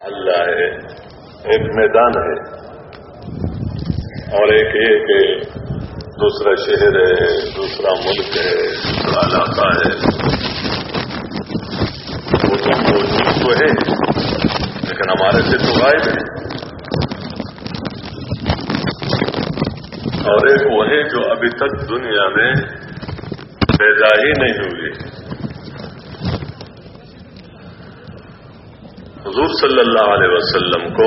اللہ ہے، ایک میدان ہے اور ایک دوسرا شہر ہے، دوسرا ملک ہے، دوسرا علاقہ ہے. وہ تو موجود تو ہے لیکن ہمارے سے تو غائب ہے. اور ایک وہ ہے جو ابھی تک دنیا میں پیدا ہی نہیں ہوئی. حضور صلی اللہ علیہ وسلم کو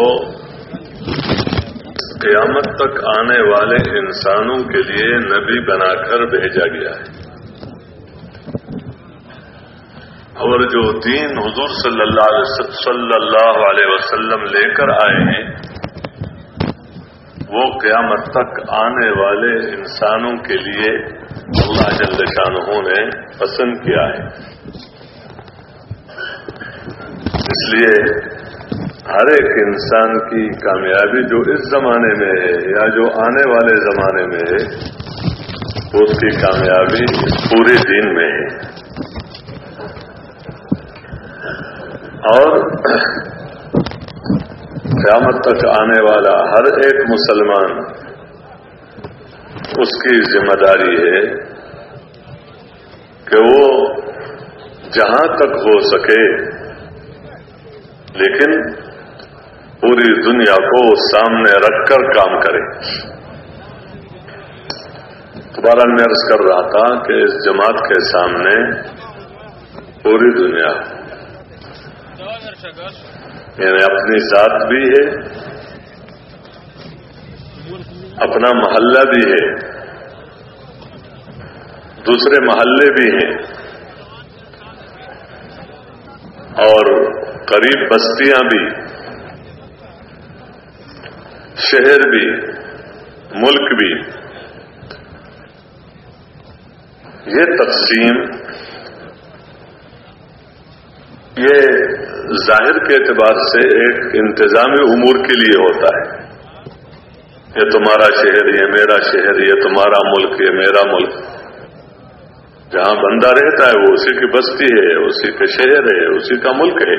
قیامت تک آنے والے انسانوں کے لیے نبی بنا کر بھیجا گیا ہے. اور جو دین حضور صلی اللہ علیہ وسلم لے کر آئے ہیں وہ قیامت تک آنے والے انسانوں کے لیے اللہ جل شانہ نے پسند کیا ہے. اس لیے ہر ایک انسان کی کامیابی جو اس زمانے میں ہے یا جو آنے والے زمانے میں ہے اس کی کامیابی اس پورے دین میں ہے. اور قیامت تک آنے والا ہر ایک مسلمان اس کی ذمہ داری ہے کہ وہ جہاں تک ہو سکے لیکن پوری دنیا کو سامنے رکھ کر کام کرے. دوبارہ میں عرض کر رہا تھا کہ اس جماعت کے سامنے پوری دنیا یعنی اپنی ذات بھی ہے، اپنا محلہ بھی ہے، دوسرے محلے بھی ہیں اور قریب بستیاں بھی، شہر بھی، ملک بھی. یہ تقسیم یہ ظاہر کے اعتبار سے ایک انتظامی امور کے لیے ہوتا ہے. یہ تمہارا شہر، یہ میرا شہر، یہ تمہارا ملک، یہ میرا ملک. جہاں بندہ رہتا ہے وہ اسی کی بستی ہے، اسی کا شہر ہے، اسی کا ملک ہے.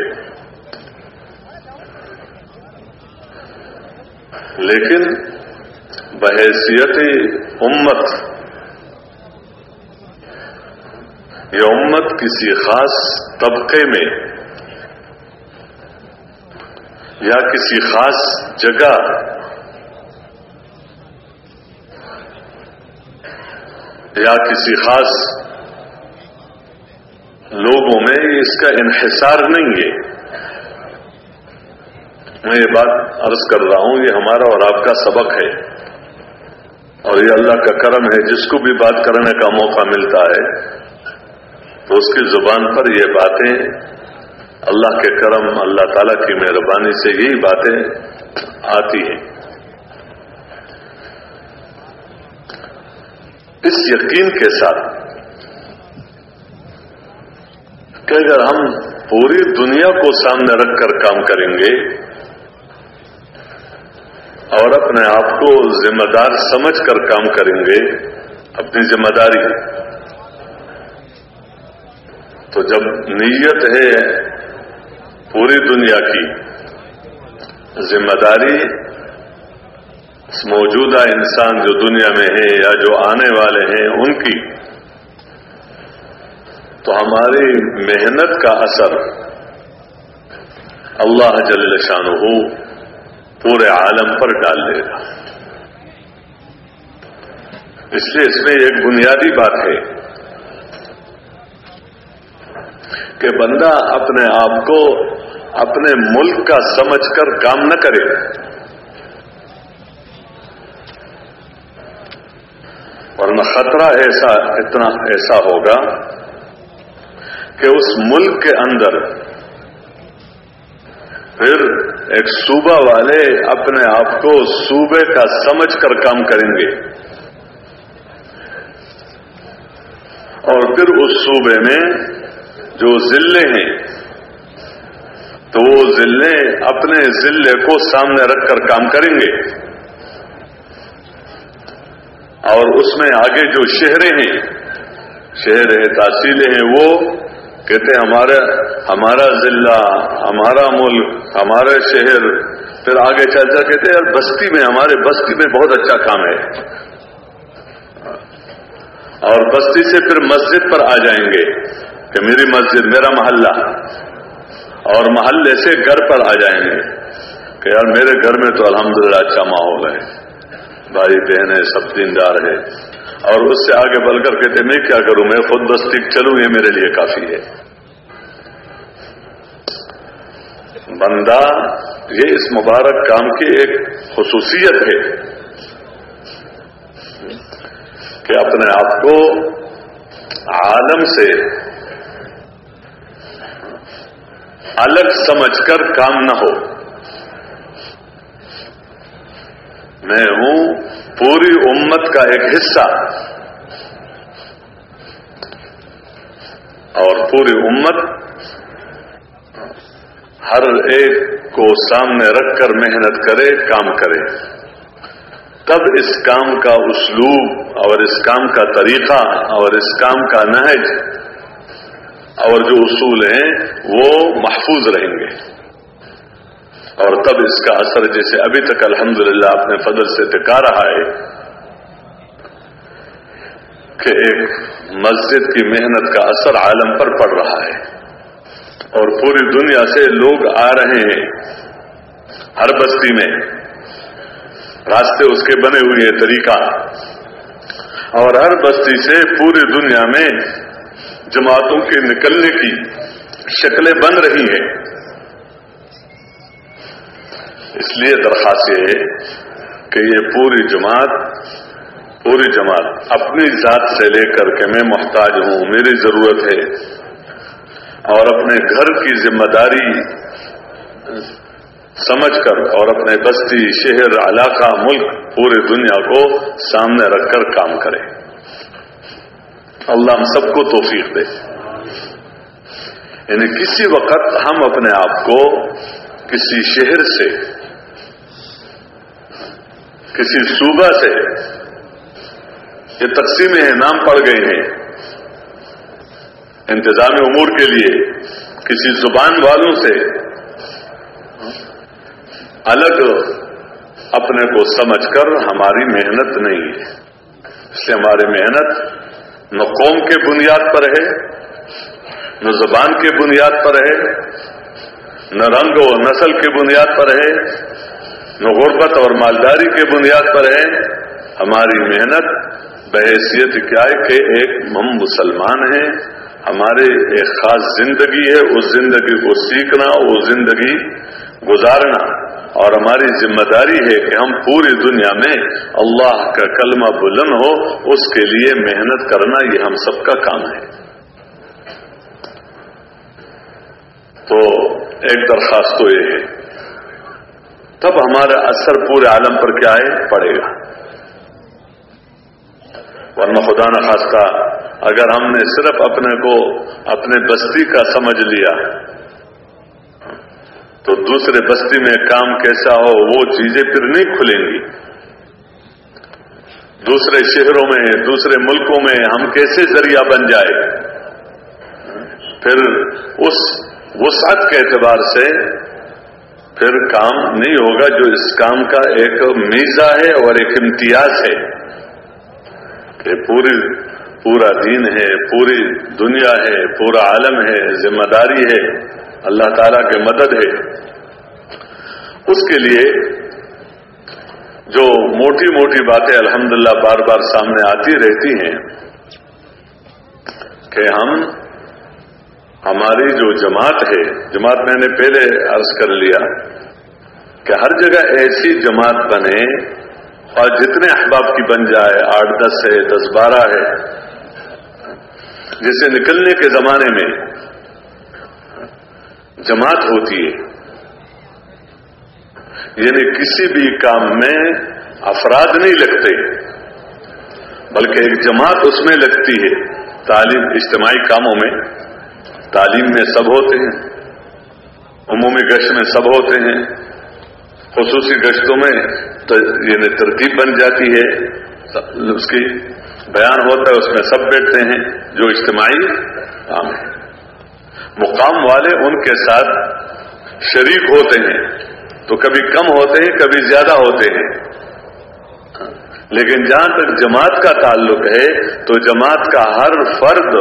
لیکن بحیثیت امت یہ امت کسی خاص طبقے میں یا کسی خاص جگہ یا کسی خاص لوگوں میں اس کا انحصار نہیں ہے. میں یہ بات عرض کر رہا ہوں، یہ ہمارا اور آپ کا سبق ہے اور یہ اللہ کا کرم ہے. جس کو بھی بات کرنے کا موقع ملتا ہے تو اس کی زبان پر یہ باتیں اللہ کے کرم، اللہ تعالیٰ کی مہربانی سے یہی باتیں آتی ہیں. اس یقین کے ساتھ کہ اگر ہم پوری دنیا کو سامنے رکھ کر کام کریں گے اور اپنے آپ کو ذمہ دار سمجھ کر کام کریں گے، اپنی ذمہ داری، تو جب نیت ہے پوری دنیا کی ذمہ داری موجودہ انسان جو دنیا میں ہے یا جو آنے والے ہیں ان کی، تو ہماری محنت کا اثر اللہ جل شانہ پورے عالم پر ڈال دے گا. اس لیے اس میں ایک بنیادی بات ہے کہ بندہ اپنے آپ کو اپنے ملک کا سمجھ کر کام نہ کرے. ورنہ خطرہ اتنا ایسا ہوگا کہ اس ملک کے اندر پھر ایک صوبہ والے اپنے آپ کو صوبے کا سمجھ کر کام کریں گے اور پھر اس صوبے میں جو ضلع ہیں تو وہ ضلع اپنے ضلع کو سامنے رکھ کر کام کریں گے اور اس میں آگے جو شہریں ہیں، شہر ہیں، تحصیلیں ہیں، وہ کہتے ہمارا ضلع، ہمارا ملک، ہمارے شہر، پھر آگے چل چل کہتے یار بستی میں، ہمارے بستی میں بہت اچھا کام ہے، اور بستی سے پھر مسجد پر آ جائیں گے کہ میری مسجد، میرا محلہ، اور محلے سے گھر پر آ جائیں گے کہ یار میرے گھر میں تو الحمدللہ اچھا ماحول ہے، بھائی بہنیں سب دیندار ہے، اور اس سے آگے بڑھ کر کہتے میں کیا کروں، میں خود بستی چلوں، یہ میرے لیے کافی ہے۔ بندہ، یہ اس مبارک کام کی ایک خصوصیت ہے کہ اپنے آپ کو عالم سے الگ سمجھ کر کام نہ ہو۔ میں ہوں پوری امت کا ایک حصہ، اور پوری امت ہر ایک کو سامنے رکھ کر محنت کرے، کام کرے، تب اس کام کا اسلوب اور اس کام کا طریقہ اور اس کام کا نہج اور جو اصول ہیں وہ محفوظ رہیں گے، اور تب اس کا اثر، جیسے ابھی تک الحمدللہ اپنے فضل سے دکھا رہا ہے کہ ایک مسجد کی محنت کا اثر عالم پر پڑ رہا ہے، اور پوری دنیا سے لوگ آ رہے ہیں، ہر بستی میں راستے اس کے بنے ہوئے ہیں، طریقہ، اور ہر بستی سے پوری دنیا میں جماعتوں کے نکلنے کی شکلیں بن رہی ہیں۔ اس لیے درخواست یہ ہے کہ یہ پوری جماعت اپنی ذات سے لے کر کے میں محتاج ہوں، میری ضرورت ہے، اور اپنے گھر کی ذمہ داری سمجھ کر، اور اپنے بستی، شہر، علاقہ، ملک، پوری دنیا کو سامنے رکھ کر کام کرے۔ اللہ ہم سب کو توفیق دے۔ یعنی کسی وقت ہم اپنے آپ کو کسی شہر سے، کسی صوبہ سے، یہ تقسیم نام پڑ گئے ہیں انتظام امور کے لیے، کسی زبان والوں سے الگ اپنے کو سمجھ کر ہماری محنت نہیں ہے۔ اس لیے ہماری محنت نہ قوم کے بنیاد پر ہے، نہ زبان کے بنیاد پر ہے، نہ رنگ و نسل کے بنیاد پر ہے، نہ غربت اور مالداری کے بنیاد پر ہے۔ ہماری محنت بحیثیت کیا ہے کہ ایک ہم مسلمان ہیں، ہماری ایک خاص زندگی ہے، اس زندگی کو سیکھنا، وہ زندگی گزارنا، اور ہماری ذمہ داری ہے کہ ہم پوری دنیا میں اللہ کا کلمہ بلند ہو، اس کے لیے محنت کرنا، یہ ہم سب کا کام ہے۔ تو ایک درخواست تو یہ ہے، تب ہمارا اثر پورے عالم پر کیا ہے، پڑے گا، ورنہ خدا نہ خواستہ اگر ہم نے صرف اپنے کو اپنے بستی کا سمجھ لیا تو دوسرے بستی میں کام کیسا ہو وہ چیزیں پھر نہیں کھلیں گی۔ دوسرے شہروں میں، دوسرے ملکوں میں ہم کیسے ذریعہ بن جائے، پھر اس وسعت کے اعتبار سے پھر کام نہیں ہوگا جو اس کام کا ایک میزہ ہے اور ایک امتیاز ہے کہ پورا دین ہے، پوری دنیا ہے، پورا عالم ہے، ذمہ داری ہے، اللہ تعالیٰ کی مدد ہے۔ اس کے لیے جو موٹی موٹی باتیں الحمدللہ بار بار سامنے آتی رہتی ہیں کہ ہماری جو جماعت ہے، جماعت میں نے پہلے عرض کر لیا کہ ہر جگہ ایسی جماعت بنے اور جتنے احباب کی بن جائے، 8-10 ہے، 10-12 ہے، جیسے نکلنے کے زمانے میں جماعت ہوتی ہے، یعنی کسی بھی کام میں افراد نہیں لگتے بلکہ ایک جماعت اس میں لگتی ہے۔ تعلیم، اجتماعی کاموں میں، تعلیم میں سب ہوتے ہیں، عمومی گشت میں سب ہوتے ہیں، خصوصی گشتوں میں یعنی ترتیب بن جاتی ہے، اس کی بیان ہوتا ہے، اس میں سب بیٹھتے ہیں جو اجتماعی کام ہے۔ مقام والے ان کے ساتھ شریک ہوتے ہیں تو کبھی کم ہوتے ہیں کبھی زیادہ ہوتے ہیں، لیکن جہاں تک جماعت کا تعلق ہے تو جماعت کا ہر فرد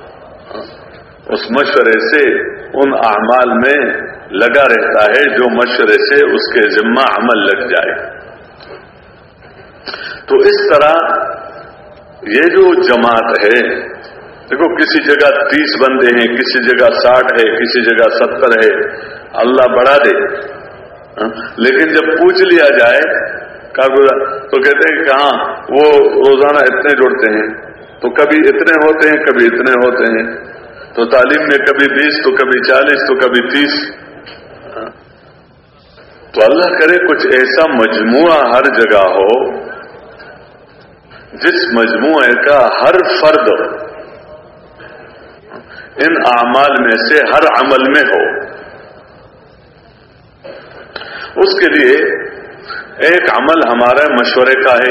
اس مشورے سے ان اعمال میں لگا رہتا ہے جو مشورے سے اس کے ذمہ عمل لگ جائے۔ تو اس طرح یہ جو جماعت ہے، دیکھو کسی جگہ 30 بندے ہیں، کسی جگہ 60 ہے، کسی جگہ 70 ہے، اللہ بڑھا دے، لیکن جب پوچھ لیا جائے تو کہتے ہیں کہ ہاں وہ روزانہ اتنے جوڑتے ہیں، تو کبھی اتنے ہوتے ہیں کبھی اتنے ہوتے ہیں، تو تعلیم میں کبھی 20 تو کبھی 40 تو کبھی 30۔ تو اللہ کرے کچھ ایسا مجموعہ ہر جگہ ہو جس مجموعے کا ہر فرد ان اعمال میں سے ہر عمل میں ہو۔ اس کے لیے ایک عمل ہمارے مشورے کا ہے۔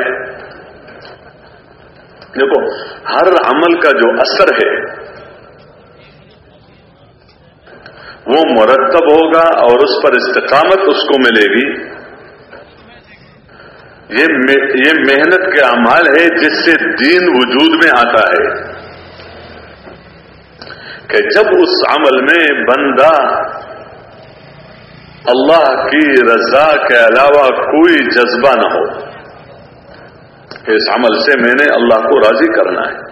دیکھو ہر عمل کا جو اثر ہے وہ مرتب ہوگا اور اس پر استقامت اس کو ملے گی۔ یہ محنت کے اعمال ہے جس سے دین وجود میں آتا ہے کہ جب اس عمل میں بندہ اللہ کی رضا کے علاوہ کوئی جذبہ نہ ہو کہ اس عمل سے میں نے اللہ کو راضی کرنا ہے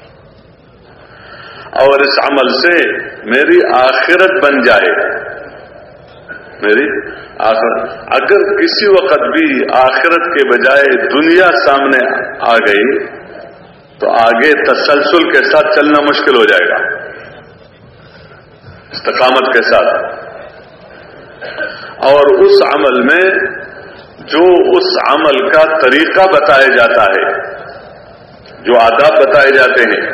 اور اس عمل سے میری آخرت بن جائے، میری آخرت۔ اگر کسی وقت بھی آخرت کے بجائے دنیا سامنے آ گئی تو آگے تسلسل کے ساتھ چلنا مشکل ہو جائے گا، استقامت کے ساتھ۔ اور اس عمل میں جو اس عمل کا طریقہ بتایا جاتا ہے، جو آداب بتائے جاتے ہیں،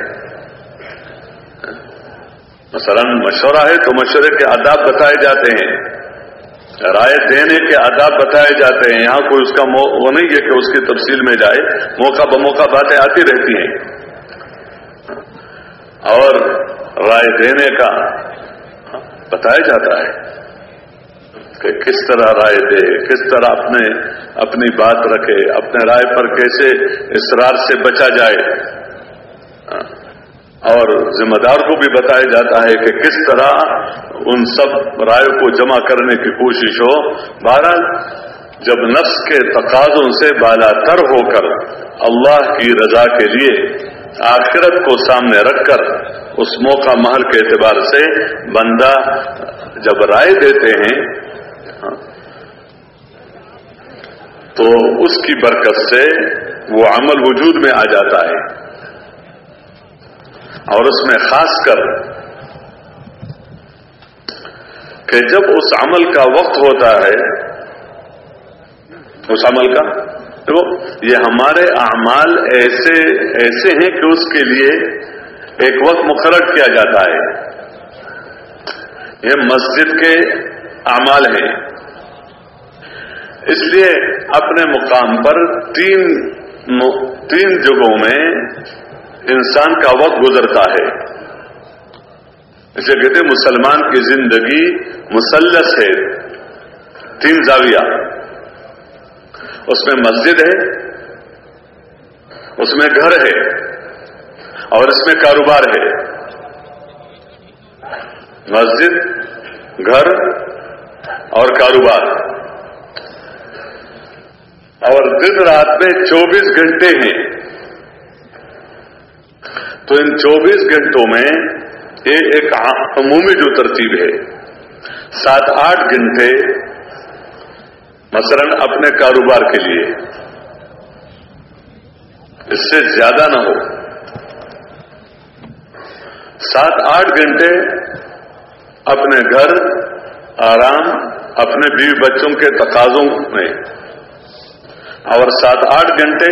مثلا مشورہ ہے تو مشورے کے آداب بتائے جاتے ہیں، رائے دینے کے آداب بتائے جاتے ہیں۔ یہاں کوئی اس کا وہ نہیں ہے کہ اس کی تفصیل میں جائے، موقع بموقع باتیں آتی رہتی ہیں اور رائے دینے کا بتایا جاتا ہے کہ کس طرح رائے دے، کس طرح اپنی بات رکھے، اپنے رائے پر کیسے اصرار سے بچا جائے، اور ذمہ دار کو بھی بتایا جاتا ہے کہ کس طرح ان سب رائے کو جمع کرنے کی کوشش ہو۔ بہرحال جب نفس کے تقاضوں سے بالا تر ہو کر اللہ کی رضا کے لیے آخرت کو سامنے رکھ کر اس موقع محل کے اعتبار سے بندہ جب رائے دیتے ہیں تو اس کی برکت سے وہ عمل وجود میں آ جاتا ہے، اور اس میں خاص کر کہ جب اس عمل کا وقت ہوتا ہے، اس عمل کا تو یہ ہمارے اعمال ایسے ہیں کہ اس کے لیے ایک وقت مقرر کیا جاتا ہے۔ یہ مسجد کے اعمال ہیں، اس لیے اپنے مقام پر تین جگہوں میں انسان کا وقت گزرتا ہے۔ اسے کہتے ہیں مسلمان کی زندگی مثلث ہے، 3 زاویہ، اس میں مسجد ہے، اس میں گھر ہے اور اس میں کاروبار ہے۔ مسجد، گھر اور کاروبار، اور دن رات میں 24 گھنٹے ہیں۔ تو ان 24 گھنٹوں میں ایک عمومی جو ترتیب ہے، 7-8 گھنٹے مثلا اپنے کاروبار کے لیے، اس سے زیادہ نہ ہو، 7-8 گھنٹے اپنے گھر، آرام، اپنے بیوی بچوں کے تقاضوں میں، اور 7-8 گھنٹے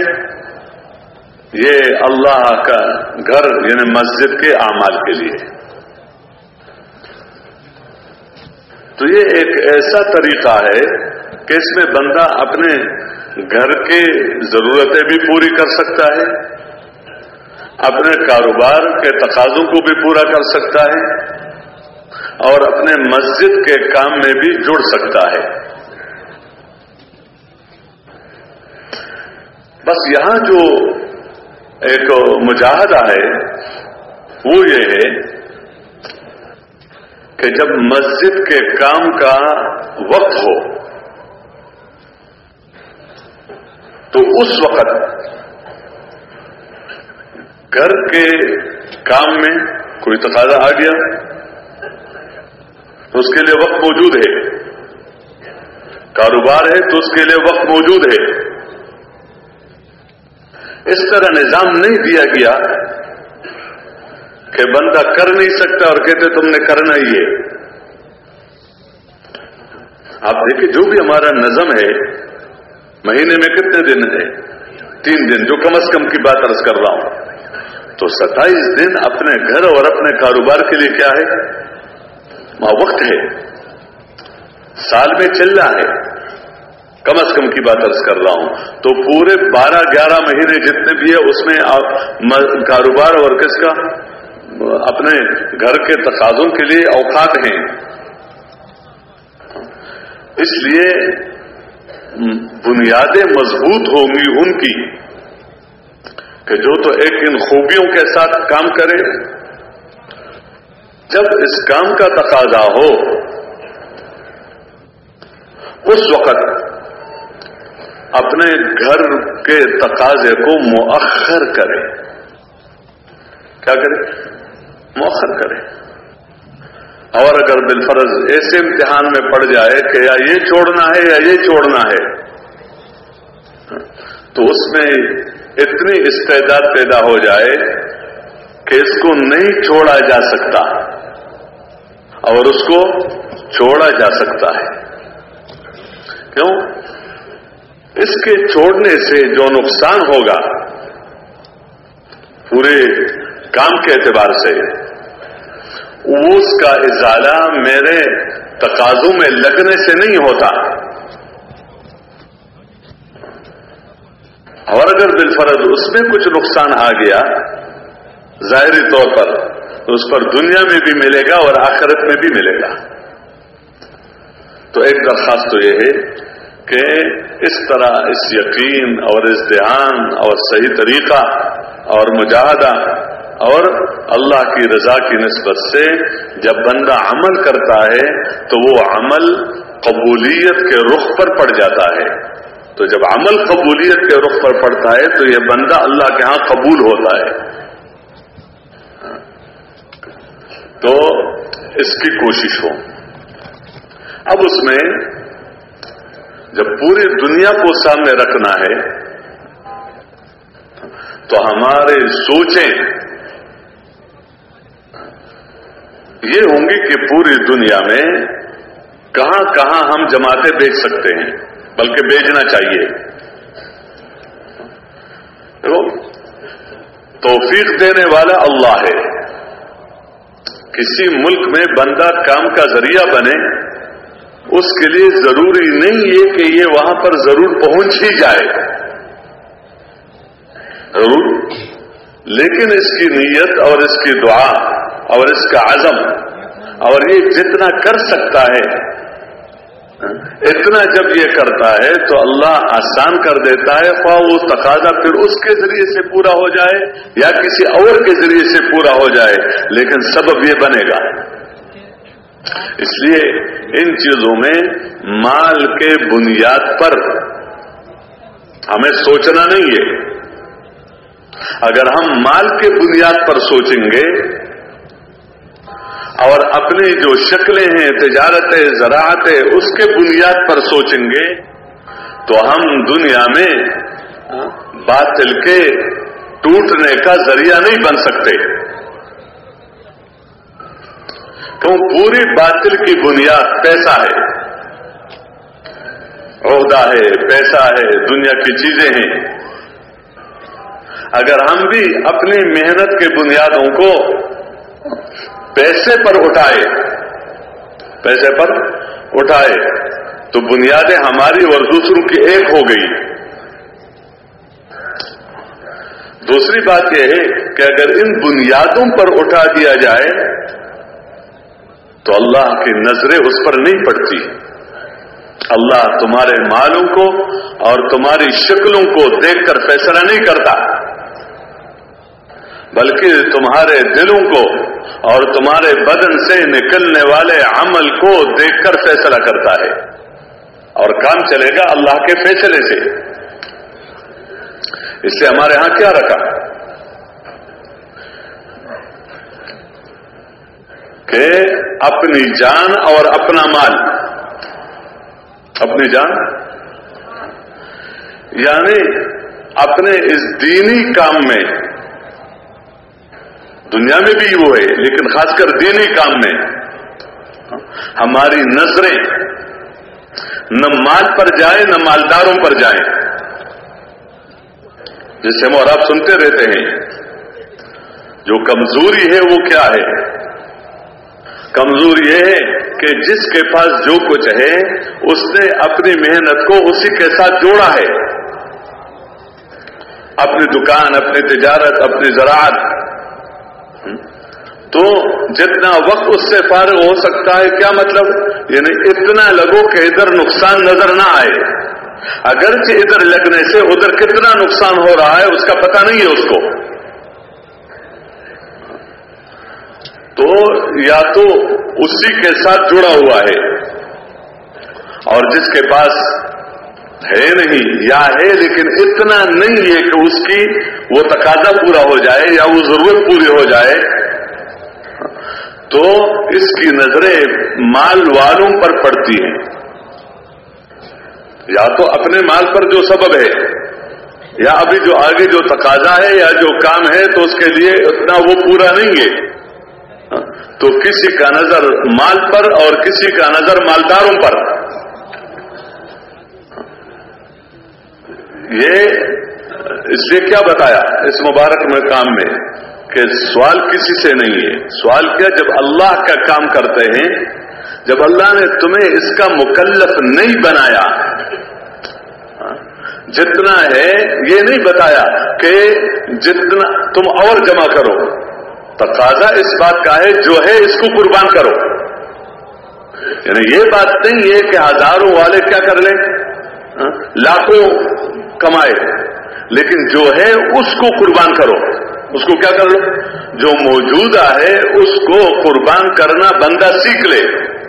یہ اللہ کا گھر یعنی مسجد کے اعمال کے لیے۔ تو یہ ایک ایسا طریقہ ہے کہ اس میں بندہ اپنے گھر کی ضرورتیں بھی پوری کر سکتا ہے، اپنے کاروبار کے تقاضوں کو بھی پورا کر سکتا ہے، اور اپنے مسجد کے کام میں بھی جڑ سکتا ہے. بس یہاں جو ایک مجاہدہ ہے وہ یہ ہے کہ جب مسجد کے کام کا وقت ہو تو اس وقت گھر کے کام میں کوئی تقاضا آ گیا تو اس کے لیے وقت موجود ہے، کاروبار ہے تو اس کے لیے وقت موجود ہے. اس طرح نظام نہیں دیا گیا کہ بندہ کر نہیں سکتا اور کہتے تم نے کرنا ہی ہے. آپ دیکھیں جو بھی ہمارا نظم ہے، مہینے میں کتنے دن ہے؟ 3 دن، جو کم از کم کی بات عرض کر رہا ہوں. تو 27 دن اپنے گھر اور اپنے کاروبار کے لیے کیا ہے؟ وقت ہے. سال میں چل رہا ہے، کم از کم کی بات عرض کر رہا ہوں. تو پورے 12-11 مہینے جتنے بھی ہے اس میں کاروبار اور کس کا؟ اپنے گھر کے تقاضوں کے لیے اوقات ہیں. اس لیے بنیادیں مضبوط ہوں گی ان کی کہ جو تو ایک ان خوبیوں کے ساتھ کام کرے. جب اس کام کا تقاضا ہو اس وقت اپنے گھر کے تقاضے کو مؤخر کرے. کیا کرے؟ مؤخر کرے. اور اگر بالفرض ایسے امتحان میں پڑ جائے کہ یا یہ چھوڑنا ہے یا یہ چھوڑنا ہے تو اس میں اتنی استعداد پیدا ہو جائے کہ اس کو نہیں چھوڑا جا سکتا اور اس کو چھوڑا جا سکتا ہے. کیوں؟ اس کے چھوڑنے سے جو نقصان ہوگا پورے کام کے اعتبار سے اس کا ازالہ میرے تقاضوں میں لگنے سے نہیں ہوتا. اور اگر بالفرض اس میں کچھ نقصان آ گیا ظاہری طور پر تو اس پر دنیا میں بھی ملے گا اور آخرت میں بھی ملے گا. تو ایک درخواست تو یہ ہے کہ اس طرح اس یقین اور اس دھیان اور صحیح طریقہ اور مجاہدہ اور اللہ کی رضا کی نسبت سے جب بندہ عمل کرتا ہے تو وہ عمل قبولیت کے رخ پر پڑ جاتا ہے. تو جب عمل قبولیت کے رخ پر پڑتا ہے تو یہ بندہ اللہ کے ہاں قبول ہوتا ہے. تو اس کی کوشش ہو. اب اس میں جب پوری دنیا کو سامنے رکھنا ہے تو ہمارے سوچیں یہ ہوں گی کہ پوری دنیا میں کہاں کہاں ہم جماعتیں بیچ سکتے ہیں، بلکہ بیچنا چاہیے. توفیق دینے والا اللہ ہے. کسی ملک میں بندہ کام کا ذریعہ بنے اس کے لیے ضروری نہیں ہے کہ یہ وہاں پر ضرور پہنچ ہی جائے ضرور، لیکن اس کی نیت اور اس کی دعا اور اس کا عزم اور یہ جتنا کر سکتا ہے اتنا جب یہ کرتا ہے تو اللہ آسان کر دیتا ہے. خواہ وہ تقاضا پھر اس کے ذریعے سے پورا ہو جائے یا کسی اور کے ذریعے سے پورا ہو جائے، لیکن سبب یہ بنے گا. اس لیے ان چیزوں میں مال کے بنیاد پر ہمیں سوچنا نہیں ہے. اگر ہم مال کے بنیاد پر سوچیں گے اور اپنی جو شکلیں ہیں تجارتیں زراعتیں اس کے بنیاد پر سوچیں گے تو ہم دنیا میں باطل کے ٹوٹنے کا ذریعہ نہیں بن سکتے. کیوں؟ پوری باطل کی بنیاد پیسہ ہے، عہدہ ہے، پیسہ ہے، دنیا کی چیزیں ہیں. اگر ہم بھی اپنی محنت کے بنیادوں کو پیسے پر اٹھائے تو بنیادیں ہماری اور دوسروں کی ایک ہو گئی. دوسری بات یہ ہے کہ اگر ان بنیادوں پر اٹھا دیا جائے تو اللہ کی نظریں اس پر نہیں پڑتی. اللہ تمہارے مالوں کو اور تمہاری شکلوں کو دیکھ کر فیصلہ نہیں کرتا، بلکہ تمہارے دلوں کو اور تمہارے بدن سے نکلنے والے عمل کو دیکھ کر فیصلہ کرتا ہے، اور کام چلے گا اللہ کے فیصلے سے. اس سے ہمارے ہاں کیا رکھا کہ اپنی جان اور اپنا مال. اپنی جان یعنی اپنے اس دینی کام میں، دنیا میں بھی وہ ہے لیکن خاص کر دینی کام میں ہماری نظریں نہ مال پر جائیں نہ مالداروں پر جائیں. جس سے ہم اور آپ سنتے رہتے ہیں جو کمزوری ہے وہ کیا ہے؟ کمزوری یہ ہے کہ جس کے پاس جو کچھ ہے اس نے اپنی محنت کو اسی کے ساتھ جوڑا ہے. اپنی دکان، اپنی تجارت، اپنی زراعت، تو جتنا وقت اس سے فارغ ہو سکتا ہے، کیا مطلب؟ یعنی اتنا لگو کہ ادھر نقصان نظر نہ آئے. اگرچہ ادھر لگنے سے ادھر کتنا نقصان ہو رہا ہے اس کا پتہ نہیں ہے اس کو. تو یا تو اسی کے ساتھ جڑا ہوا ہے، اور جس کے پاس ہے نہیں یا ہے لیکن اتنا نہیں ہے کہ اس کی وہ تقاضا پورا ہو جائے یا وہ ضرورت پوری ہو جائے، تو اس کی نظریں مال والوں پر پڑتی ہیں. یا تو اپنے مال پر جو سبب ہے، یا ابھی جو آگے جو تقاضا ہے یا جو کام ہے تو اس کے لیے اتنا وہ پورا نہیں ہے، تو کسی کا نظر مال پر اور کسی کا نظر مالداروں پر. یہ اس لیے کیا بتایا اس مبارک میں کام میں کہ سوال کسی سے نہیں ہے. سوال کیا؟ جب اللہ کا کام کرتے ہیں، جب اللہ نے تمہیں اس کا مکلف نہیں بنایا، جتنا ہے یہ نہیں بتایا کہ جتنا تم اور جمع کرو. تقاضا اس بات کا ہے جو ہے اس کو قربان کرو. یعنی یہ بات نہیں ہے کہ ہزاروں والے کیا کر لیں، لاکھوں کمائے، لیکن جو ہے اس کو قربان کرو. اس کو کیا کر لو؟ جو موجودہ ہے اس کو قربان کرنا بندہ سیکھ لے.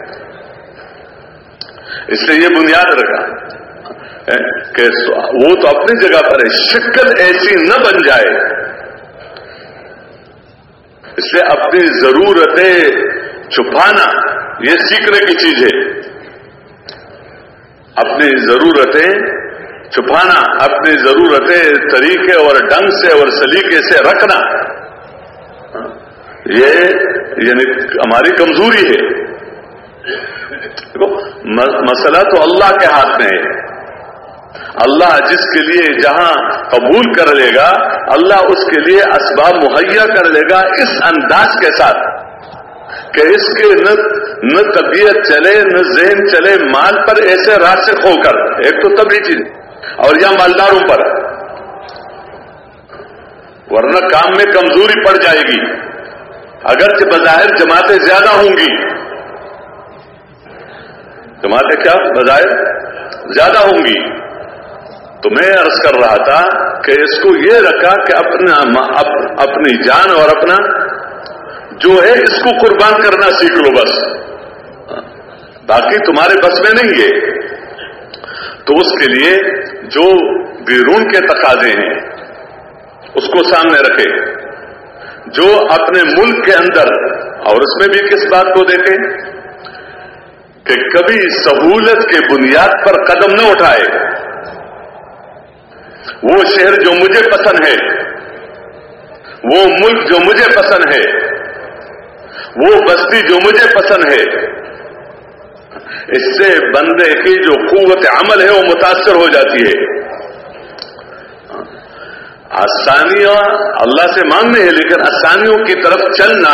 اس لیے یہ بنیاد رکھا کہ وہ تو اپنی جگہ پر ہے، شکل ایسی نہ بن جائے. اس لیے اپنی ضرورتیں چھپانا یہ سیکھنے کی چیز ہے. اپنی ضرورتیں چھپانا، اپنی ضرورتیں طریقے اور ڈنگ سے اور سلیقے سے رکھنا، یہ یعنی ہماری کمزوری ہے. مسئلہ تو اللہ کے ہاتھ میں ہے. اللہ جس کے لیے جہاں قبول کر لے گا، اللہ اس کے لیے اسباب مہیا کر لے گا اس انداز کے ساتھ کہ اس کے نہ طبیعت چلے نہ ذہن چلے مال پر ایسے راسخ ہو کر. ایک تو طبیعی چیز، اور یا مالداروں پر، ورنہ کام میں کمزوری پڑ جائے گی. اگرچہ بظاہر جماعتیں زیادہ ہوں گی، جماعتیں کیا بظاہر زیادہ ہوں گی، تو میں عرض کر رہا تھا کہ اس کو یہ رکھا کہ اپنی جان اور اپنا جو ہے اس کو قربان کرنا سیکھ لو بس، باقی تمہارے بس میں نہیں ہے. تو اس کے لیے جو بیرون کے تقاضے ہیں اس کو سامنے رکھے، جو اپنے ملک کے اندر، اور اس میں بھی کس بات کو دیکھیں کہ کبھی سہولت کے بنیاد پر قدم نہ اٹھائے. وہ شہر جو مجھے پسند ہے، وہ ملک جو مجھے پسند ہے، وہ بستی جو مجھے پسند ہے، اس سے بندے کی جو قوت عمل ہے وہ متاثر ہو جاتی ہے. آسانیاں اللہ سے مانگنے ہیں، لیکن آسانیوں کی طرف چلنا،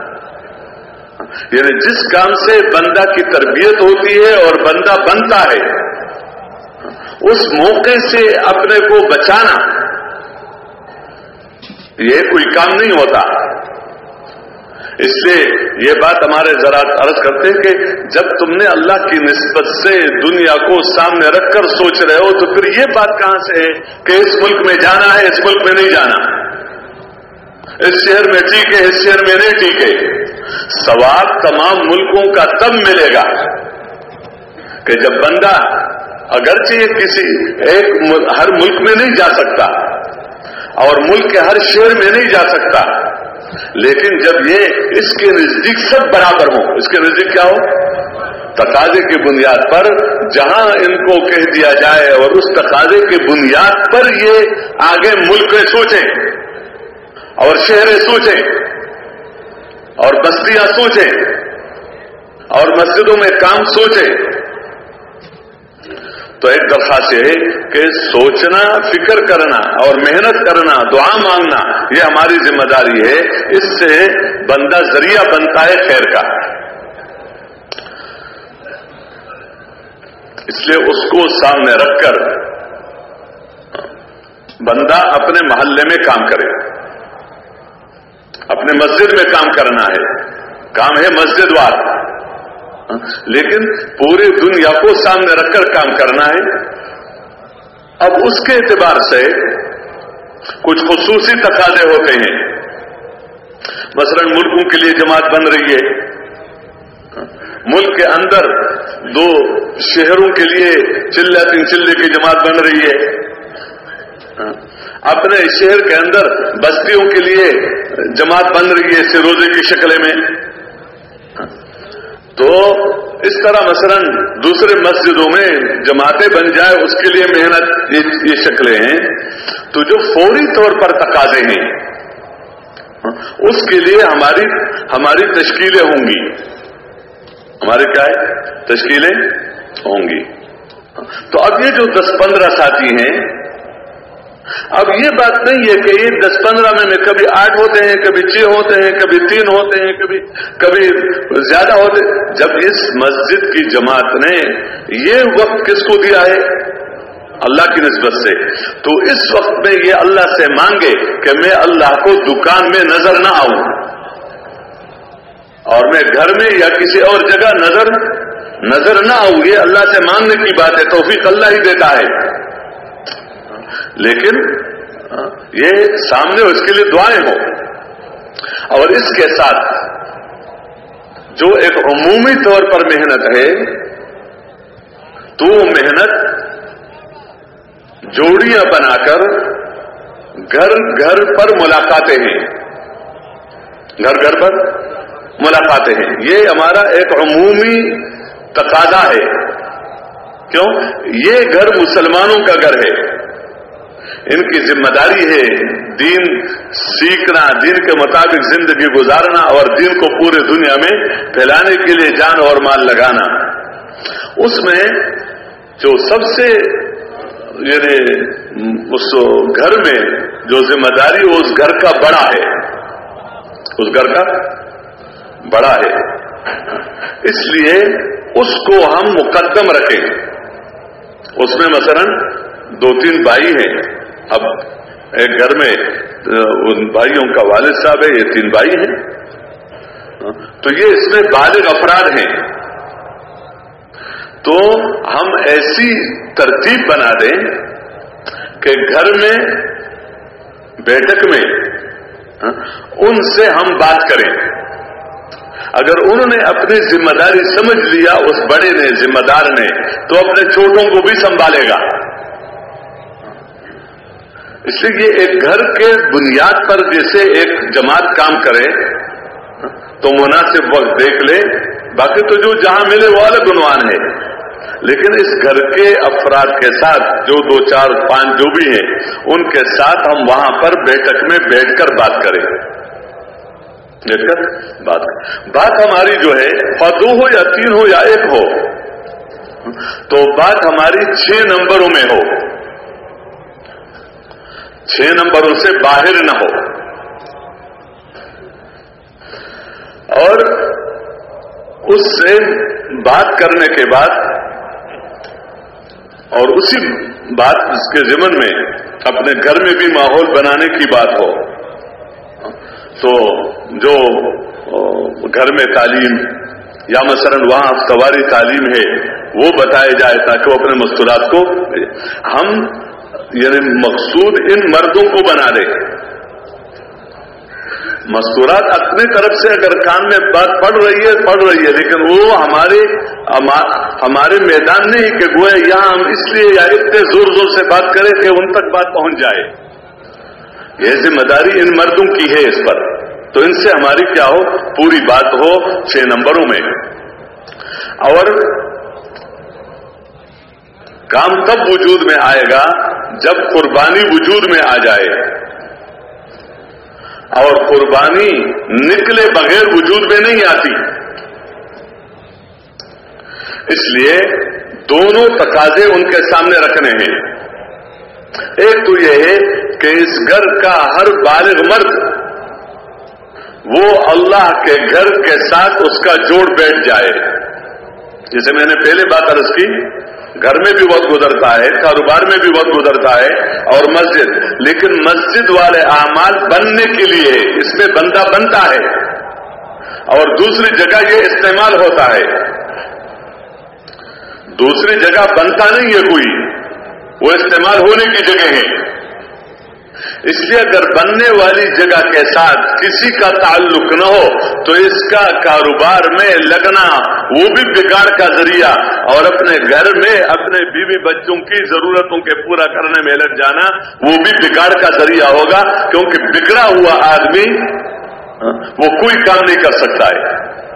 یعنی جس کام سے بندہ کی تربیت ہوتی ہے اور بندہ بنتا ہے، اس موقع سے اپنے کو بچانا، یہ کوئی کام نہیں ہوتا. اس لیے یہ بات ہمارے ذرا عرض کرتے ہیں کہ جب تم نے اللہ کی نسبت سے دنیا کو سامنے رکھ کر سوچ رہے ہو تو پھر یہ بات کہاں سے ہے کہ اس ملک میں جانا ہے اس ملک میں نہیں جانا، اس شہر میں ٹھیک ہے اس شہر میں نہیں ٹھیک ہے؟ ثواب تمام ملکوں کا تب ملے گا کہ جب بندہ اگرچہ کسی ہر ملک میں نہیں جا سکتا اور ملک کے ہر شہر میں نہیں جا سکتا، لیکن جب یہ اس کے نزدیک سب برابر ہوں، اس کے نزدیک کیا ہو؟ تقاضے کی بنیاد پر جہاں ان کو کہہ دیا جائے اور اس تقاضے کی بنیاد پر یہ آگے ملک سوچیں اور شہریں سوچیں اور بستیاں سوچیں اور مسجدوں میں کام سوچیں، تو ایک درخواست یہ ہے کہ سوچنا، فکر کرنا اور محنت کرنا، دعا مانگنا یہ ہماری ذمہ داری ہے، اس سے بندہ ذریعہ بنتا ہے خیر کا۔ اس لیے اس کو سامنے رکھ کر بندہ اپنے محلے میں کام کرے، اپنے مسجد میں کام کرنا ہے، کام ہے مسجد وار، لیکن پوری دنیا کو سامنے رکھ کر کام کرنا ہے۔ اب اس کے اعتبار سے کچھ خصوصی تقاضے ہوتے ہیں، مثلا ملکوں کے لیے جماعت بن رہی ہے، ملک کے اندر 2 شہروں کے لیے چلے 3 چلے کی جماعت بن رہی ہے، اپنے شہر کے اندر بستیوں کے لیے جماعت بن رہی ہے سروزے کی شکل میں، تو اس طرح مثلا دوسرے مسجدوں میں جماعتیں بن جائے اس کے لیے محنت، یہ شکلیں ہیں۔ تو جو فوری طور پر تقاضے ہیں اس کے لیے ہماری تشکیلیں ہوں گی، ہمارے کیا ہے تشکیلیں ہوں گی۔ تو اب یہ جو 10-15 ساتھی ہیں، اب یہ بات نہیں ہے کہ یہ 10-15 میں کبھی 8 ہوتے ہیں، کبھی 6 ہوتے ہیں، کبھی 3 ہوتے ہیں، کبھی زیادہ ہوتے ہیں۔ جب اس مسجد کی جماعت نے یہ وقت کس کو دیا ہے؟ اللہ کی نسبت سے، تو اس وقت میں یہ اللہ سے مانگے کہ میں اللہ کو دکان میں نظر نہ آؤں اور میں گھر میں یا کسی اور جگہ نظر نہ آؤں، یہ اللہ سے مانگنے کی بات ہے، توفیق اللہ ہی دیتا ہے، لیکن یہ سامنے اس کے لیے دعائیں ہوں۔ اور اس کے ساتھ جو ایک عمومی طور پر محنت ہے تو وہ محنت جوڑیاں بنا کر گھر گھر پر ملاقاتیں ہیں، گھر گھر پر ملاقاتیں ہیں، یہ ہمارا ایک عمومی تقاضا ہے۔ کیوں؟ یہ گھر مسلمانوں کا گھر ہے، ان کی ذمہ داری ہے دین سیکھنا، دین کے مطابق زندگی گزارنا اور دین کو پورے دنیا میں پھیلانے کے لیے جان اور مال لگانا۔ اس میں جو سب سے یعنی اس گھر میں جو ذمہ داری وہ اس گھر کا بڑا ہے، اس گھر کا بڑا ہے، اس لیے اس کو ہم مقدم رکھیں۔ اس میں مثلا 2-3 بھائی ہیں، اب ایک گھر میں ان بھائیوں کا والد صاحب ہے، یہ 3 بھائی ہیں، تو یہ اس میں بالغ افراد ہیں، تو ہم ایسی ترتیب بنا دیں کہ گھر میں بیٹھک میں ان سے ہم بات کریں، اگر انہوں نے اپنی ذمہ داری سمجھ لیا، اس بڑے نے ذمہ دار نے، تو اپنے چھوٹوں کو بھی سنبھالے گا۔ اس لیے یہ ایک گھر کے بنیاد پر جیسے ایک جماعت کام کرے تو مناسب وقت دیکھ لے، باقی تو جو جہاں ملے وہ الگ عنوان ہے، لیکن اس گھر کے افراد کے ساتھ جو 2 4 5 جو بھی ہیں ان کے ساتھ ہم وہاں پر بیٹھک میں بیٹھ کر بات کریں، بیٹھ کر بات ہماری جو ہے 2 ہو یا 3 ہو یا 1 ہو، تو بات ہماری 6 نمبروں میں ہو، 6 نمبروں سے باہر نہ ہو، اور اس سے بات کرنے کے بعد اور اسی بات اس کے ضمن میں اپنے گھر میں بھی ماحول بنانے کی بات ہو، تو جو گھر میں تعلیم یا مثلاً وہاں ہفتواری تعلیم ہے وہ بتایا جائے تاکہ وہ اپنے مستورات کو ہم یعنی مقصود ان مردوں کو بنا دیں. مستورات اپنی طرف سے اگر کان میں بات پڑ رہی ہے لیکن وہ ہمارے میدان نہیں کہ گویا یہاں ہم اس لیے یا اتنے زور سے بات کریں کہ ان تک بات پہنچ جائے. یہ ذمہ داری ان مردوں کی ہے اس پر. تو ان سے ہماری کیا ہو پوری بات ہو 6 نمبروں میں. اور کام تب وجود میں آئے گا جب قربانی وجود میں آ جائے, اور قربانی نکلے بغیر وجود میں نہیں آتی. اس لیے دونوں تقاضے ان کے سامنے رکھنے ہیں. ایک تو یہ ہے کہ اس گھر کا ہر بالغ مرد وہ اللہ کے گھر کے ساتھ اس کا جوڑ بیٹھ جائے. جسے میں نے پہلے بات عرض کی, گھر میں بھی وقت گزرتا ہے, کاروبار میں بھی وقت گزرتا ہے, اور مسجد, لیکن مسجد والے اعمال بننے کے لیے اس میں بندہ بنتا ہے, اور دوسری جگہ یہ استعمال ہوتا ہے. دوسری جگہ بنتا نہیں ہے کوئی, وہ استعمال ہونے کی جگہ ہے. اس لیے اگر بننے والی جگہ کے ساتھ کسی کا تعلق نہ ہو تو اس کا کاروبار میں لگنا وہ بھی بگاڑ کا ذریعہ, اور اپنے گھر میں اپنے بیوی بچوں کی ضرورتوں کے پورا کرنے میں لگ جانا وہ بھی بگاڑ کا ذریعہ ہوگا, کیونکہ بگڑا ہوا آدمی وہ کوئی کام نہیں کر سکتا ہے.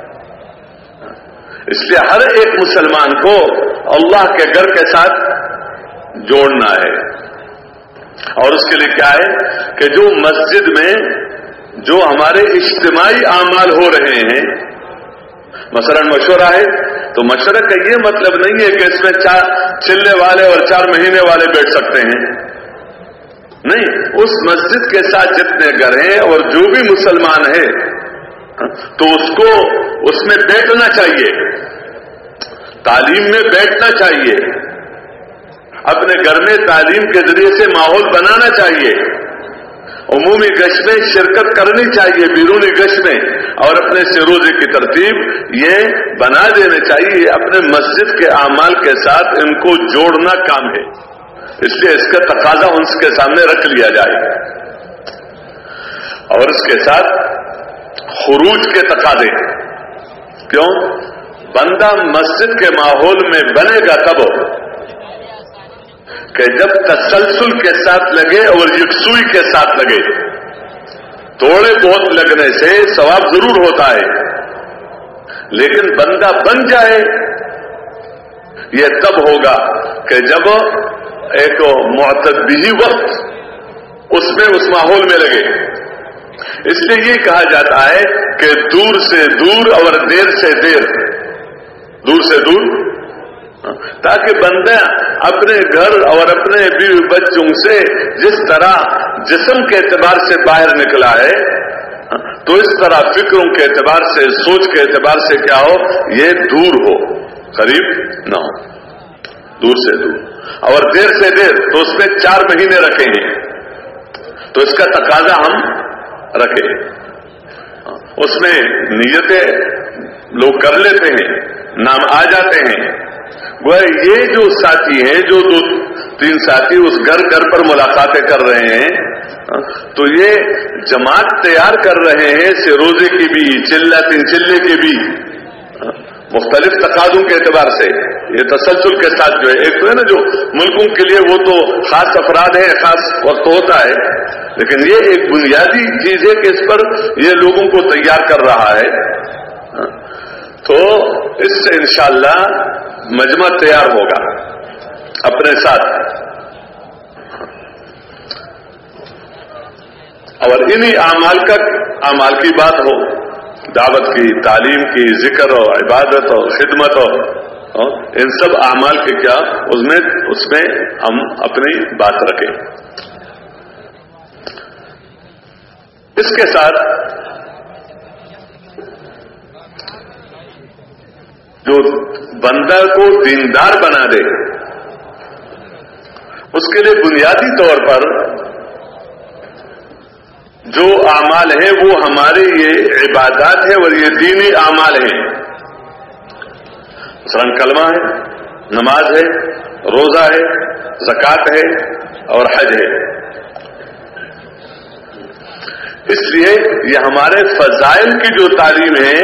اس لیے ہر ایک مسلمان کو اللہ کے گھر کے ساتھ جوڑنا ہے. اور اس کے لیے کیا ہے کہ جو مسجد میں جو ہمارے اجتماعی اعمال ہو رہے ہیں, مثلا مشورہ ہے, تو مشورہ کا یہ مطلب نہیں ہے کہ اس میں 4 چلے والے اور 4 مہینے والے بیٹھ سکتے ہیں. نہیں, اس مسجد کے ساتھ جتنے گھر ہیں اور جو بھی مسلمان ہے تو اس کو اس میں بیٹھنا چاہیے, تعلیم میں بیٹھنا چاہیے, اپنے گھر میں تعلیم کے ذریعے سے ماحول بنانا چاہیے, عمومی گشت میں شرکت کرنی چاہیے, بیرونی گشت میں, اور اپنے سے روزے کی ترتیب یہ بنا دینے چاہیے. اپنے مسجد کے اعمال کے ساتھ ان کو جوڑنا کام ہے. اس لیے اس کا تقاضا ان کے سامنے رکھ لیا جائے, اور اس کے ساتھ خروج کے تقاضے. کیوں؟ بندہ مسجد کے ماحول میں بنے گا تب کہ جب تسلسل کے ساتھ لگے اور یکسوئی کے ساتھ لگے. تھوڑے بہت لگنے سے ثواب ضرور ہوتا ہے, لیکن بندہ بن جائے یہ تب ہوگا کہ جب ایک معتدلی وقت اس میں اس ماحول میں لگے. اس لیے یہ کہا جاتا ہے کہ دور سے دور اور دیر سے دیر, دور سے دور, تاکہ بندہ اپنے گھر اور اپنے بیوی بچوں سے جس طرح جسم کے اعتبار سے باہر نکلا ہے تو اس طرح فکروں کے اعتبار سے, سوچ کے اعتبار سے کیا ہو, یہ دور ہو, قریب نہ ہو, دور سے دور. اور دیر سے دیر تو اس میں 4 مہینے رکھیں گے, تو اس کا تقاضا ہم رکھیں. اس میں نیتیں لوگ کر لیتے ہیں, نام آ جاتے ہیں. وہ یہ جو ساتھی ہیں, جو 2-3 ساتھی اس گھر پر ملاقاتیں کر رہے ہیں, تو یہ جماعت تیار کر رہے ہیں سے روزے کی بھی, چلہ 3 چلے کے بھی, مختلف تقاضوں کے اعتبار سے. یہ تسلسل کے ساتھ جو ہے, ایک تو ہے نا جو ملکوں کے لیے وہ تو خاص افراد ہیں, خاص وقت ہوتا ہے, لیکن یہ ایک بنیادی چیز ہے کہ اس پر یہ لوگوں کو تیار کر رہا ہے. تو اس سے انشاءاللہ مجمع تیار ہوگا اپنے ساتھ, اور انہی اعمال کی بات ہو, دعوت کی, تعلیم کی, ذکر ہو, عبادت ہو, خدمت ہو, ان سب اعمال کے کیا اس میں ہم اپنی بات رکھیں. اس کے ساتھ جو بندہ کو دیندار بنا دے اس کے لیے بنیادی طور پر جو اعمال ہیں وہ ہمارے یہ عبادات ہیں اور یہ دینی اعمال ہیں. مثلا کلمہ ہے، نماز ہے، روزہ ہے، زکوٰۃ ہے اور حج ہے. اس لیے یہ ہمارے فضائل کی جو تعلیم ہے،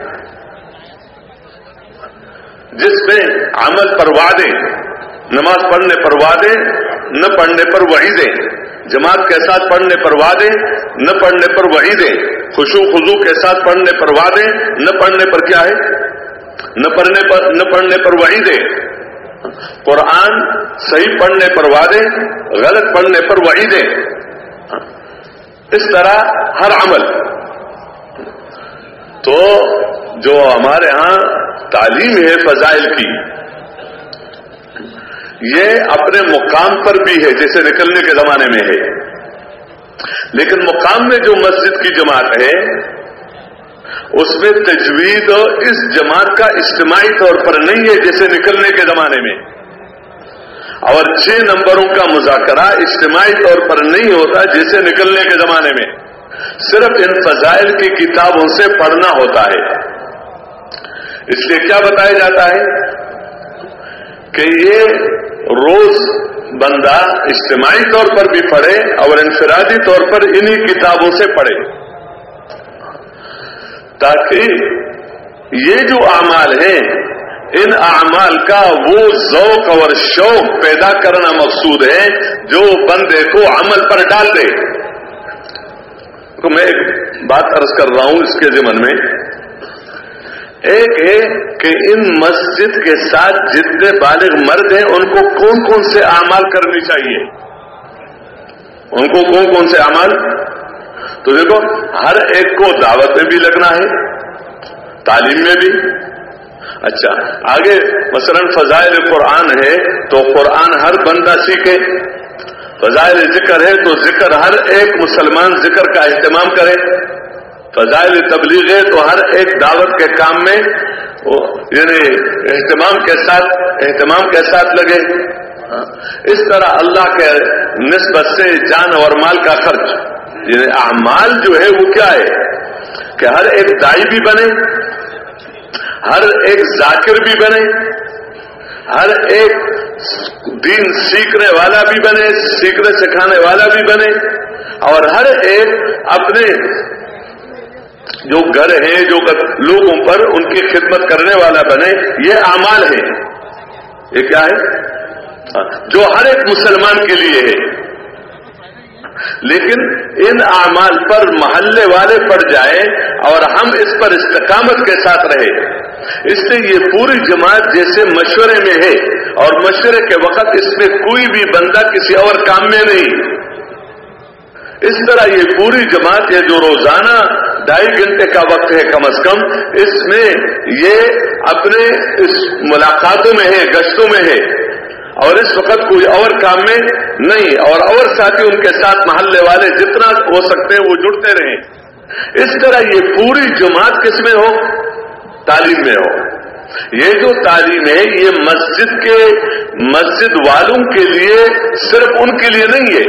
جس میں عمل پر وعدے، نماز پڑھنے پر وعدے، نہ پڑھنے پر وعیدیں، جماعت کے ساتھ پڑھنے پر وعدے، نہ پڑھنے پر وعیدیں، خشوع خضوع کے ساتھ پڑھنے پر وعدے، نہ پڑھنے پر کیا ہے، نہ پڑھنے پر وعیدیں. قرآن صحیح پڑھنے پر وعدے، غلط پڑھنے پر وعیدیں. اس طرح ہر عمل. تو جو ہمارے ہاں تعلیم ہے فضائل کی، یہ اپنے مقام پر بھی ہے جیسے نکلنے کے زمانے میں ہے، لیکن مقام میں جو مسجد کی جماعت ہے اس میں تجوید اس جماعت کا اجتماعی طور پر نہیں ہے جیسے نکلنے کے زمانے میں، اور 6 نمبروں کا مذاکرہ اجتماعی طور پر نہیں ہوتا جیسے نکلنے کے زمانے میں. صرف ان فضائل کی کتابوں سے پڑھنا ہوتا ہے. اس لیے کیا بتایا جاتا ہے کہ یہ روز بندہ اجتماعی طور پر بھی پڑھے اور انفرادی طور پر انہی کتابوں سے پڑھے، تاکہ یہ جو اعمال ہیں ان اعمال کا وہ ذوق اور شوق پیدا کرنا مقصود ہے جو بندے کو عمل پر ڈال دے. تو میں ایک بات عرض کر رہا ہوں اس کے ضمن میں. ایک ہے کہ ان مسجد کے ساتھ جتنے بالغ مرد ہیں ان کو کون کون سے اعمال کرنی چاہیے، ان کو کون کون سے اعمال. تو دیکھو ہر ایک کو دعوت میں بھی لگنا ہے، تعلیم میں بھی. اچھا آگے مثلا فضائل قرآن ہے تو قرآن ہر بندہ سیکھے. فضائل ذکر ہے تو ذکر ہر ایک مسلمان ذکر کا اہتمام کرے. فضائل تبلیغ ہے تو ہر ایک دعوت کے کام میں یعنی اہتمام کے ساتھ لگے. اس طرح اللہ کے نسبت سے جان اور مال کا خرچ، یعنی اعمال جو ہے وہ کیا ہے کہ ہر ایک داعی بھی بنے، ہر ایک ذاکر بھی بنے، ہر ایک دین سیکھنے والا بھی بنے، سیکھنے سکھانے والا بھی بنے، اور ہر ایک اپنے جو گھر ہیں جو لوگوں پر ان کی خدمت کرنے والا بنے. یہ اعمال ہیں. یہ کیا ہے جو ہر ایک مسلمان کے لیے ہے. لیکن ان اعمال پر محلے والے پڑ جائیں اور ہم اس پر استقامت کے ساتھ رہے. اس سے یہ پوری جماعت جیسے مشورے میں ہے اور مشورے کے وقت اس میں کوئی بھی بندہ کسی اور کام میں نہیں. اس طرح یہ پوری جماعت یہ جو روزانہ 2.5 گھنٹے کا وقت ہے کم از کم، اس میں یہ اپنے اس ملاقاتوں میں ہے، گشتوں میں ہے، اور اس وقت کوئی اور کام میں نہیں، اور ساتھی ان کے ساتھ محلے والے جتنا ہو سکتے ہیں وہ جڑتے رہیں. اس طرح یہ پوری جماعت کس میں ہو؟ تعلیم میں ہو. یہ جو تعلیم ہے یہ مسجد والوں کے لیے صرف ان کے لیے نہیں ہے،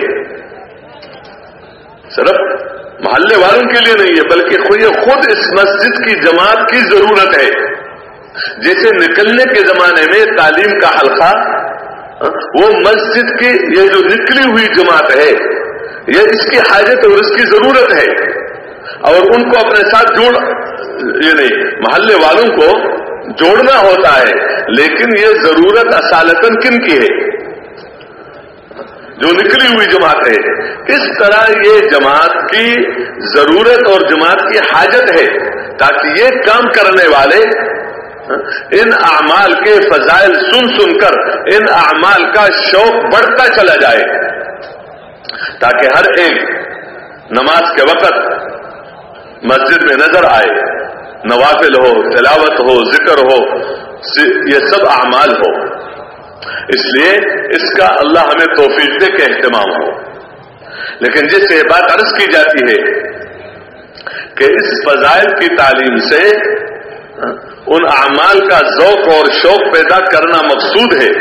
صرف محلے والوں کے لیے نہیں ہے، بلکہ یہ خود اس مسجد کی جماعت کی ضرورت ہے. جیسے نکلنے کے زمانے میں تعلیم کا حلقہ، وہ مسجد کی یہ جو نکلی ہوئی جماعت ہے یہ اس کی حاجت اور اس کی ضرورت ہے، اور ان کو اپنے ساتھ یعنی محلے والوں کو جوڑنا ہوتا ہے. لیکن یہ ضرورت اصالتاً کن کی ہے؟ جو نکلی ہوئی جماعت ہے. اس طرح یہ جماعت کی ضرورت اور جماعت کی حاجت ہے تاکہ یہ کام کرنے والے ان اعمال کے فضائل سن کر ان اعمال کا شوق بڑھتا چلا جائے، تاکہ ہر ایک نماز کے وقت مسجد میں نظر آئے، نوافل ہو، تلاوت ہو، ذکر ہو، یہ سب اعمال ہو. اس لیے اس کا اللہ ہمیں توفیق دے کہ اہتمام ہو. لیکن جس سے یہ بات عرض کی جاتی ہے کہ اس فضائل کی تعلیم سے ان اعمال کا ذوق اور شوق پیدا کرنا مقصود ہے،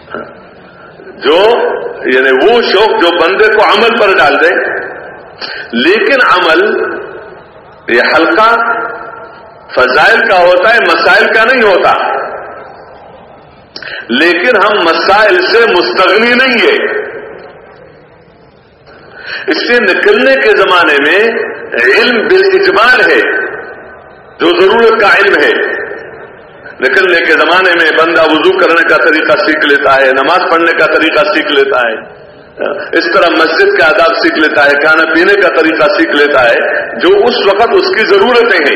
جو یعنی وہ شوق جو بندے کو عمل پر ڈال دے. لیکن عمل یہ حلقہ فضائل کا ہوتا ہے، مسائل کا نہیں ہوتا. لیکن ہم مسائل سے مستغنی نہیں ہے. اس سے نکلنے کے زمانے میں علم بالاجمال ہے، جو ضرورت کا علم ہے. نکلنے کے زمانے میں بندہ وضو کرنے کا طریقہ سیکھ لیتا ہے، نماز پڑھنے کا طریقہ سیکھ لیتا ہے، اس طرح مسجد کے آداب سیکھ لیتا ہے، کھانا پینے کا طریقہ سیکھ لیتا ہے جو اس وقت اس کی ضرورتیں ہیں.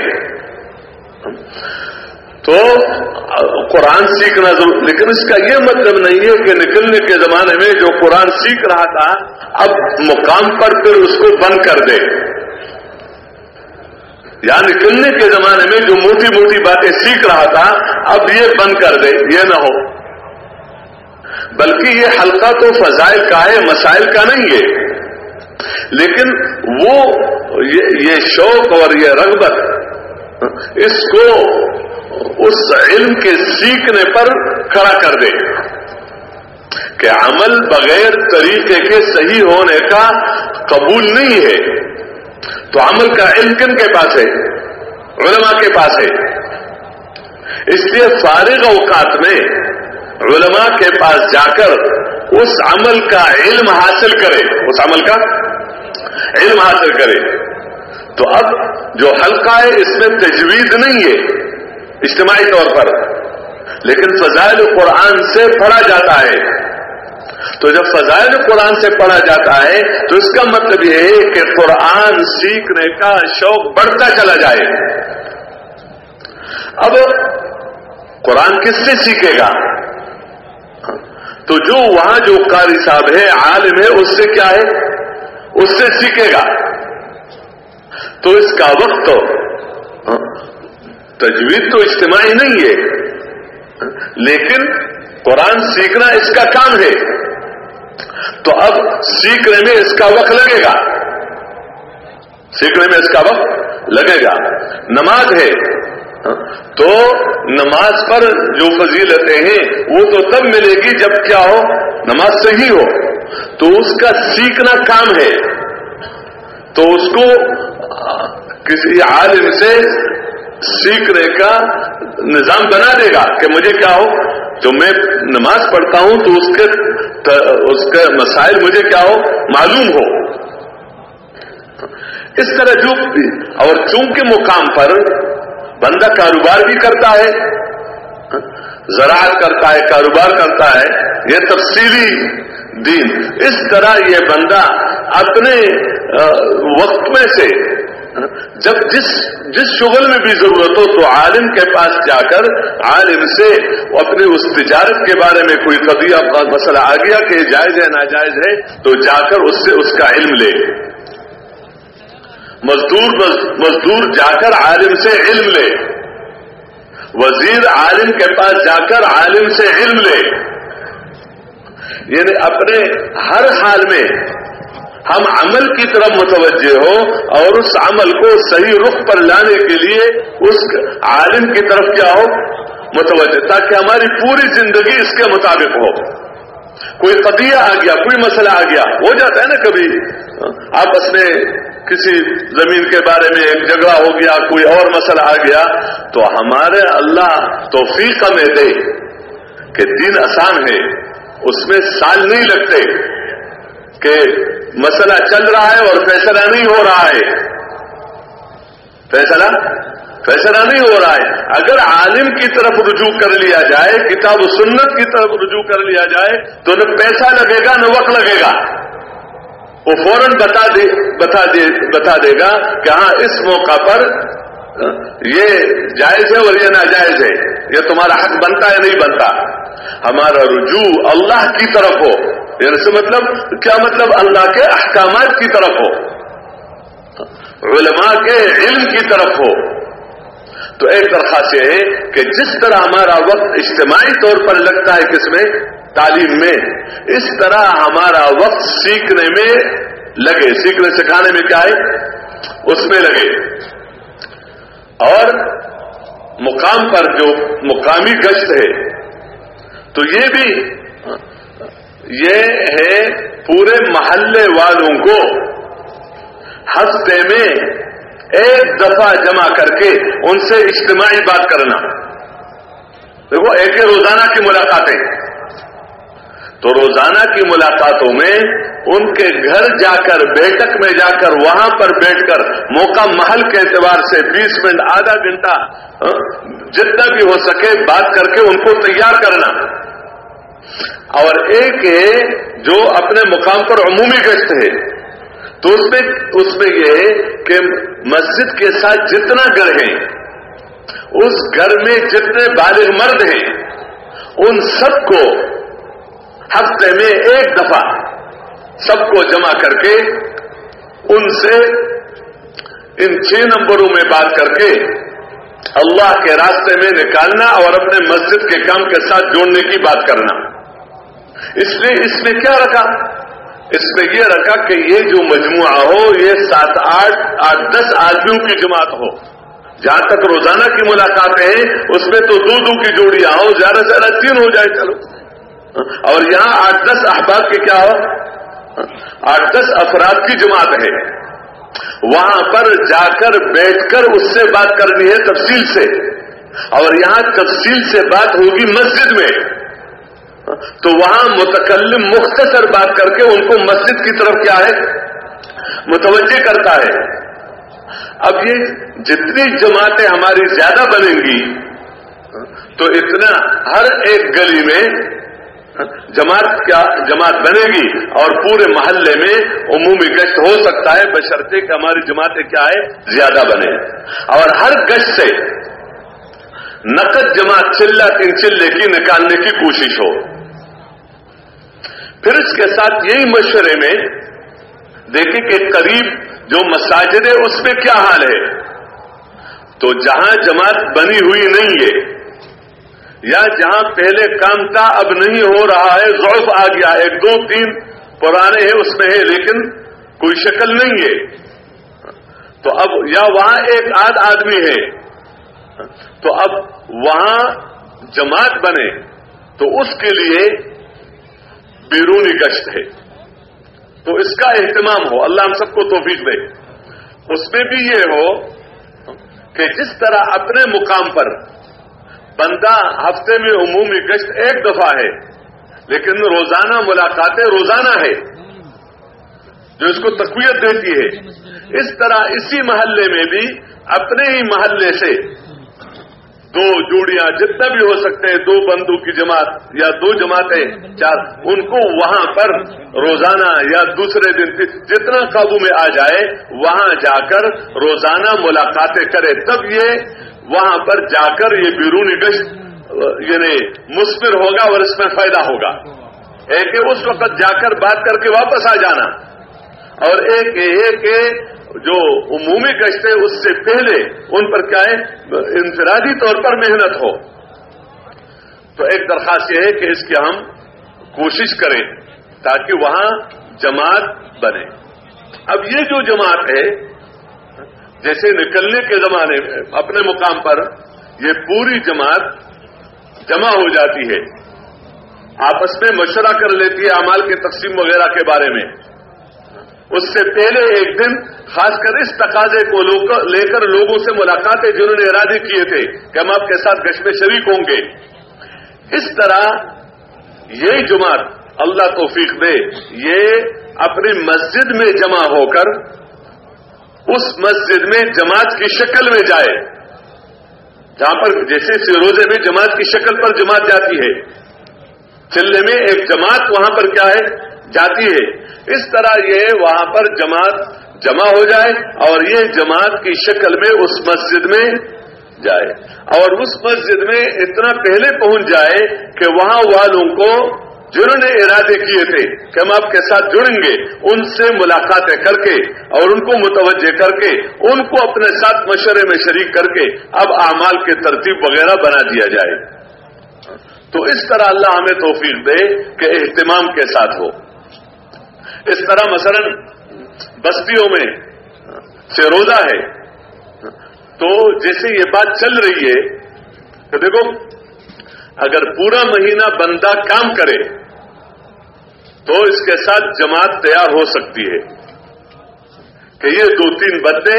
تو قرآن سیکھنا ضرور، لیکن اس کا یہ مطلب نہیں ہے کہ نکلنے کے زمانے میں جو قرآن سیکھ رہا تھا اب مقام پر پھر اس کو بند کر دے، یا نکلنے کے زمانے میں جو موٹی موٹی باتیں سیکھ رہا تھا اب یہ بند کر دے، یہ نہ ہو. بلکہ یہ حلقہ تو فضائل کا ہے، مسائل کا نہیں ہے. لیکن وہ یہ شوق اور یہ رغبت اس کو اس علم کے سیکھنے پر کھڑا کر دے کہ عمل بغیر طریقے کے صحیح ہونے کا قبول نہیں ہے. تو عمل کا علم کن کے پاس ہے؟ علماء کے پاس ہے. اس لیے فارغ اوقات میں علماء کے پاس جا کر اس عمل کا علم حاصل کرے، اس عمل کا علم حاصل کرے. تو اب جو حلقہ ہے اس میں تجوید نہیں ہے اجتماعی طور پر، لیکن فضائل قرآن سے پڑھا جاتا ہے. تو جب فضائل قرآن سے پڑھا جاتا ہے تو اس کا مطلب یہ ہے کہ قرآن سیکھنے کا شوق بڑھتا چلا جائے. اب قرآن کس سے سیکھے گا؟ تو جو وہاں جو قاری صاحب ہے، عالم ہے، اس سے کیا ہے؟ اس سے سیکھے گا. تو اس کا وقت تو تجوید تو اجتماعی نہیں ہے، لیکن قرآن سیکھنا اس کا کام ہے. تو اب سیکھنے میں اس کا وقت لگے گا، سیکھنے میں اس کا وقت لگے گا. نماز ہے تو نماز پر جو فضیلتیں ہیں وہ تو تب ملے گی جب کیا ہو؟ نماز صحیح ہو. تو اس کا سیکھنا کام ہے. تو اس کو کسی عالم سے سیکھنے کا نظام بنا دے گا کہ مجھے کیا ہو، جو میں نماز پڑھتا ہوں تو اس کے مسائل مجھے کیا ہو، معلوم ہو. اس طرح جو اور چونکہ مقام پر بندہ کاروبار بھی کرتا ہے، زراعت کرتا ہے، کاروبار کرتا ہے، یہ تفصیلی دین. اس طرح یہ بندہ اپنے وقت میں سے جب جس شغل میں بھی ضرورت ہو تو عالم کے پاس جا کر عالم سے اپنے اس تجارت کے بارے میں کوئی قضیہ مسئلہ آ گیا کہ جائز ہے ناجائز ہے تو جا کر اس سے اس کا علم لے. مزدور جا کر عالم سے علم لے. وزیر عالم کے پاس جا کر عالم سے علم لے. یعنی اپنے ہر حال میں ہم عمل کی طرف متوجہ ہو اور اس عمل کو صحیح رخ پر لانے کے لیے اس عالم کی طرف کیا ہو، متوجہ، تاکہ ہماری پوری زندگی اس کے مطابق ہو. کوئی قضیہ آ گیا، کوئی مسئلہ آ گیا، ہو جاتا ہے نا کبھی آپس میں کسی زمین کے بارے میں ایک جھگڑا ہو گیا، کوئی اور مسئلہ آ گیا، تو ہمارے اللہ توفیق ہمیں دے کہ دین آسان ہے، اس میں سال نہیں لگتے کہ مسئلہ چل رہا ہے اور فیصلہ نہیں ہو رہا ہے، فیصلہ نہیں ہو رہا ہے. اگر عالم کی طرف رجوع کر لیا جائے، کتاب و سنت کی طرف رجوع کر لیا جائے تو نہ پیسہ لگے گا نہ وقت لگے گا. وہ فوراً بتا دے گا کہ ہاں اس موقع پر یہ جائز ہے اور یہ ناجائز ہے، یہ تمہارا حق بنتا ہے نہیں بنتا. ہمارا رجوع اللہ کی طرف ہو. یعنی سے مطلب کیا مطلب؟ اللہ کے احکامات کی طرف ہو، علماء کے علم کی طرف ہو. تو ایک درخواست یہ ہے کہ جس طرح ہمارا وقت اجتماعی طور پر لگتا ہے کس میں؟ تعلیم میں، اس طرح ہمارا وقت سیکھنے میں لگے، سیکھنے سکھانے میں کیا ہے، اس میں لگے. اور مقام پر جو مقامی گشت ہے تو یہ ہے پورے محلے والوں کو ہفتے میں ایک دفعہ جمع کر کے ان سے اجتماعی بات کرنا. دیکھو ایک روزانہ کی ملاقاتیں، تو روزانہ کی ملاقاتوں میں ان کے گھر جا کر بیٹھک میں جا کر وہاں پر بیٹھ کر موقع محل کے اعتبار سے 20 منٹ آدھا گھنٹہ جتنا بھی ہو سکے بات کر کے ان کو تیار کرنا. اور ایک ہے جو اپنے مقام پر عمومی گشت ہے، تو اس میں یہ ہے کہ مسجد کے ساتھ جتنا گھر ہیں اس گھر میں جتنے بالغ مرد ہیں ان سب کو ہفتے میں ایک دفعہ سب کو جمع کر کے ان سے ان 6 نمبروں میں بات کر کے اللہ کے راستے میں نکالنا اور اپنے مسجد کے کام کے ساتھ جوڑنے کی بات کرنا. اس لیے اس میں کیا رکھا؟ اس میں یہ رکھا کہ یہ جو مجموعہ ہو یہ 7 8 10 آدمیوں کی جماعت ہو. جہاں تک روزانہ کی ملاقاتیں ہیں اس میں تو 2 کی جوڑیاں ہو، زیادہ سے زیادہ 3 ہو جائے چلو. اور یہاں 8-10 احباب کی کیا ہو، 8-10 افراد کی جماعت ہے. وہاں پر جا کر بیٹھ کر اس سے بات کرنی ہے تفصیل سے، اور یہاں تفصیل سے بات ہوگی مسجد میں، تو وہاں متکلم مختصر بات کر کے ان کو مسجد کی طرف کیا ہے متوجہ کرتا ہے. اب یہ جتنی جماعتیں ہماری زیادہ بنیں گی تو اتنا ہر ایک گلی میں جماعت بنے گی اور پورے محلے میں عمومی گشت ہو سکتا ہے، بشرطے کہ ہماری جماعتیں کیا ہے زیادہ بنے. اور ہر گشت سے نقد جماعت چلہ 3 چلے کی نکالنے کی کوشش ہو. پھر اس کے ساتھ یہی مشورے میں دیکھیں کہ قریب جو مساجد ہے اس میں کیا حال ہے. تو جہاں جماعت بنی ہوئی نہیں ہے یا جہاں پہلے کام تھا اب نہیں ہو رہا ہے، ضعف آ گیا، 1 2 3 پرانے ہیں اس میں ہے لیکن کوئی شکل نہیں ہے، تو اب یا وہاں 1 آدھ آدمی ہے تو اب وہاں جماعت بنے تو اس کے لیے بیرونی گشت ہے. تو اس کا اہتمام ہو، اللہ ہم سب کو توفیق دے. اس میں بھی یہ ہو کہ جس طرح اپنے مقام پر بندہ ہفتے میں عمومی گشت 1 دفعہ ہے لیکن روزانہ ملاقاتیں روزانہ ہے جو اس کو تقویت دیتی ہے، اس طرح اسی محلے میں بھی اپنے ہی محلے سے 2 جوڑیاں جتنا بھی ہو سکتے ہیں، 2 بندوں کی جماعت یا 2 جماعتیں 4 ان کو وہاں پر روزانہ یا دوسرے دن جتنا قابو میں آ جائے وہاں جا کر روزانہ ملاقاتیں کرے. تب یہ وہاں پر جا کر یہ بیرونی گشت یعنی مثمر ہوگا اور اس میں فائدہ ہوگا. ایک ہے اس وقت جا کر بات کر کے واپس آ جانا، اور ایک ہے کہ جو عمومی گشت ہے اس سے پہلے ان پر کیا ہے انفرادی طور پر محنت ہو. تو ایک درخواست یہ ہے کہ اس کی ہم کوشش کریں تاکہ وہاں جماعت بنے. اب یہ جو جماعت ہے جیسے نکلنے کے زمانے میں اپنے مقام پر یہ پوری جماعت جمع ہو جاتی ہے، آپس میں مشورہ کر لیتی ہے اعمال کے تقسیم وغیرہ کے بارے میں. اس سے پہلے ایک دن خاص کر اس تقاضے کو لے کر لوگوں سے ملاقاتیں جنہوں نے ارادے کیے تھے کہ ہم آپ کے ساتھ گشت میں شریک ہوں گے. اس طرح یہی جماعت اللہ توفیق دے یہ اپنی مسجد میں جمع ہو کر اس مسجد میں جماعت کی شکل میں جائے، جہاں پر جیسے روزے میں جماعت کی شکل پر جماعت جاتی ہے، چلے میں ایک جماعت وہاں پر کیا ہے جاتی ہے. اس طرح یہ وہاں پر جماعت جمع ہو جائے اور یہ جماعت کی شکل میں اس مسجد میں جائے، اور اس مسجد میں اتنا پہلے پہنچ جائے کہ وہاں والوں کو جنہوں نے ارادے کیے تھے کہ ہم آپ کے ساتھ جڑیں گے ان سے ملاقاتیں کر کے اور ان کو متوجہ کر کے ان کو اپنے ساتھ مشورے میں شریک کر کے اب اعمال کی ترتیب وغیرہ بنا دیا جائے. تو اس طرح اللہ ہمیں توفیق دے کہ اہتمام کے ساتھ ہو. اس طرح مثلا بستیوں میں روزہ ہے تو جیسے یہ بات چل رہی ہے کہ دیکھو اگر پورا مہینہ بندہ کام کرے تو اس کے ساتھ جماعت تیار ہو سکتی ہے کہ یہ 2-3 بندے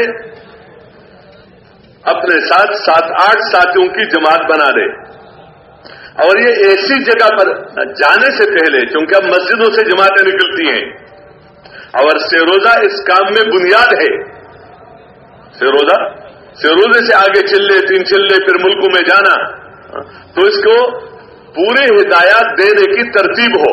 اپنے ساتھ 7-8 ساتھیوں کی جماعت بنا دے، اور یہ ایسی جگہ پر جانے سے پہلے، چونکہ اب مسجدوں سے جماعتیں نکلتی ہیں اور سیروزہ اس کام میں بنیاد ہے، سیروزے سے آگے چلے 3 چلے پھر ملکوں میں جانا، تو اس کو پورے ہدایات دینے کی ترتیب ہو،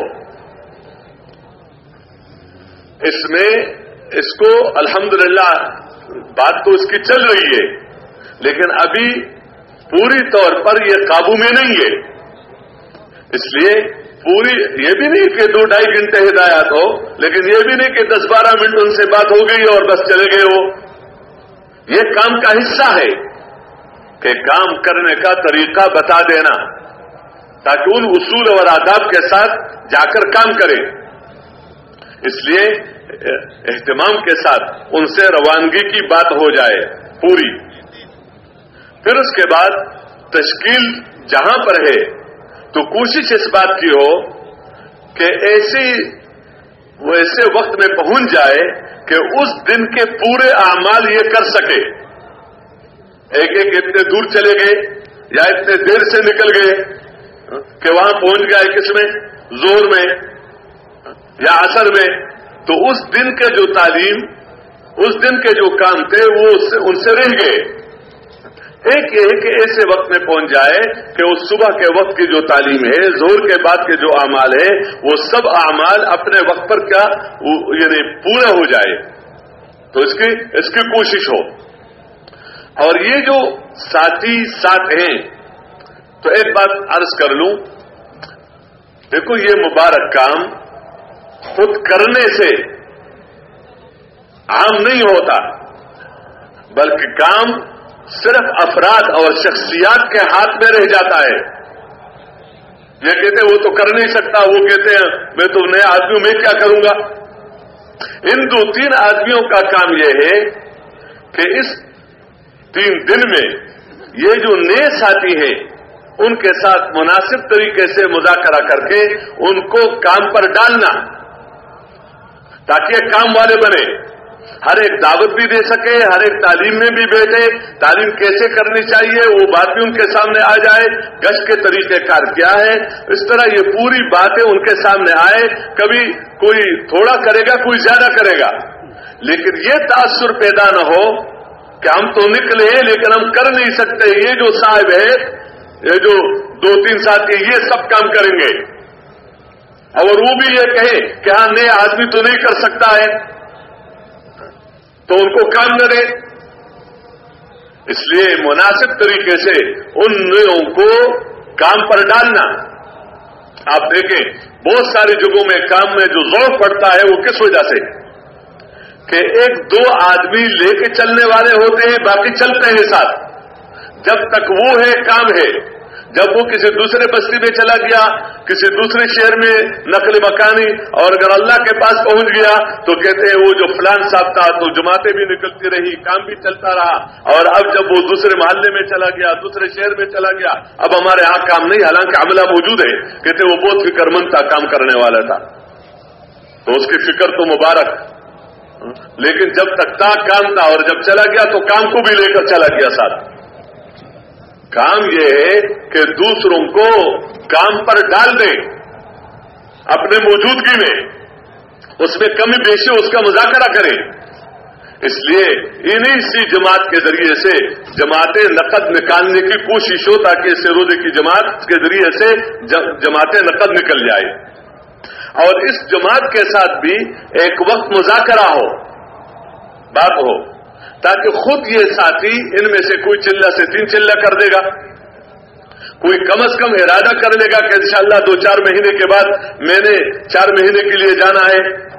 اس میں اس کو الحمدللہ بات تو اس کی چل رہی ہے، لیکن ابھی پوری طور پر یہ قابو میں نہیں ہے، اس لیے پوری یہ بھی نہیں کہ 2-2.5 گھنٹے ہدایات ہو، لیکن یہ بھی نہیں کہ 10-12 منٹ ان سے بات ہو گئی اور بس چلے گئے ہو، یہ کام کا حصہ ہے کہ کام کرنے کا طریقہ بتا دینا تاکہ ان اصول اور آداب کے ساتھ جا کر کام کریں، اس لیے اہتمام کے ساتھ ان سے روانگی کی بات ہو جائے پوری۔ پھر اس کے بعد تشکیل جہاں پر ہے تو کوشش اس بات کی ہو کہ وہ ایسے وقت میں پہنچ جائے کہ اس دن کے پورے اعمال یہ کر سکے، ایک اتنے دور چلے گئے یا اتنے دیر سے نکل گئے کہ وہاں پہنچ گئے کس میں، زور میں یا عصر میں، تو اس دن کے جو تعلیم، اس دن کے جو کام تھے وہ ان سے رہ گئے، ایک ایسے وقت میں پہنچ جائے کہ اس صبح کے وقت کی جو تعلیم ہے، ظہر کے بعد کے جو اعمال ہے، وہ سب اعمال اپنے وقت پر کیا یعنی پورا ہو جائے، تو اس کی کوشش ہو۔ اور یہ جو ساتھی ساتھ ہیں، تو ایک بات عرض کر لوں، دیکھو یہ مبارک کام خود کرنے سے عام نہیں ہوتا، بلکہ کام صرف افراد اور شخصیات کے ہاتھ میں رہ جاتا ہے۔ یہ کہتے ہیں وہ تو کر نہیں سکتا، وہ کہتے ہیں میں تو نئے آدمیوں میں کیا کروں گا۔ ان 2-3 آدمیوں کا کام یہ ہے کہ اس 3 دن میں یہ جو نئے ساتھی ہیں ان کے ساتھ مناسب طریقے سے مذاکرہ کر کے ان کو کام پر ڈالنا تاکہ یہ کام والے بنے، ہر ایک دعوت بھی دے سکے، ہر ایک تعلیم میں بھی بیٹھے، تعلیم کیسے کرنی چاہیے وہ بات بھی ان کے سامنے آ جائے، گشت کے طریقہ کار کیا ہے، اس طرح یہ پوری باتیں ان کے سامنے آئے، کبھی کوئی تھوڑا کرے گا کوئی زیادہ کرے گا، لیکن یہ تاثر پیدا نہ ہو کہ ہم تو نکلے لیکن ہم کر نہیں سکتے، یہ جو صاحب ہے، یہ جو 2-3 ساتھی یہ سب کام کریں گے، اور وہ بھی یہ کہے کہ ہاں نئے آدمی تو نہیں کر سکتا ہے تو ان کو کام نہ دے۔ اس لیے مناسب طریقے سے ان نئےوں کو کام پر ڈالنا۔ آپ دیکھیں بہت ساری جگہوں میں کام میں جو ذوق پڑتا ہے وہ کس وجہ سے کہ 1-2 آدمی لے کے چلنے والے ہوتے ہیں، باقی چلتے ہیں ساتھ، جب تک وہ ہے کام ہے، جب وہ کسی دوسرے بستی میں چلا گیا، کسی دوسرے شہر میں نقل مکانی، اور اگر اللہ کے پاس پہنچ گیا تو کہتے ہیں وہ جو فلان صاحب تھا تو جماعتیں بھی نکلتی رہی، کام بھی چلتا رہا، اور اب جب وہ دوسرے محلے میں چلا گیا، دوسرے شہر میں چلا گیا، اب ہمارے ہاں کام نہیں، حالانکہ عملہ موجود ہے، کہتے وہ بہت فکر مند تھا، کام کرنے والا تھا، تو اس کی فکر تو مبارک، لیکن جب تک تھا کام تھا، اور جب چلا گیا تو کام کو بھی لے کر چلا گیا ساتھ۔ کام یہ ہے کہ دوسروں کو کام پر ڈال دیں اپنے موجودگی میں، اس میں کمی بیشی اس کا مذاکرہ کریں۔ اس لیے انہی سی جماعت کے ذریعے سے جماعتیں نقد نکالنے کی کوشش ہو تاکہ اس روزے کی جماعت کے ذریعے سے جماعتیں نقد نکل جائے، اور اس جماعت کے ساتھ بھی ایک وقت مذاکرہ ہو، بات ہو، تاکہ خود یہ ساتھی ان میں سے کوئی چلہ سے 3 چلہ کر دے گا، کوئی کم از کم ارادہ کر لے گا کہ انشاءاللہ 2-4 مہینے کے بعد میں نے 4 مہینے کے لیے جانا ہے،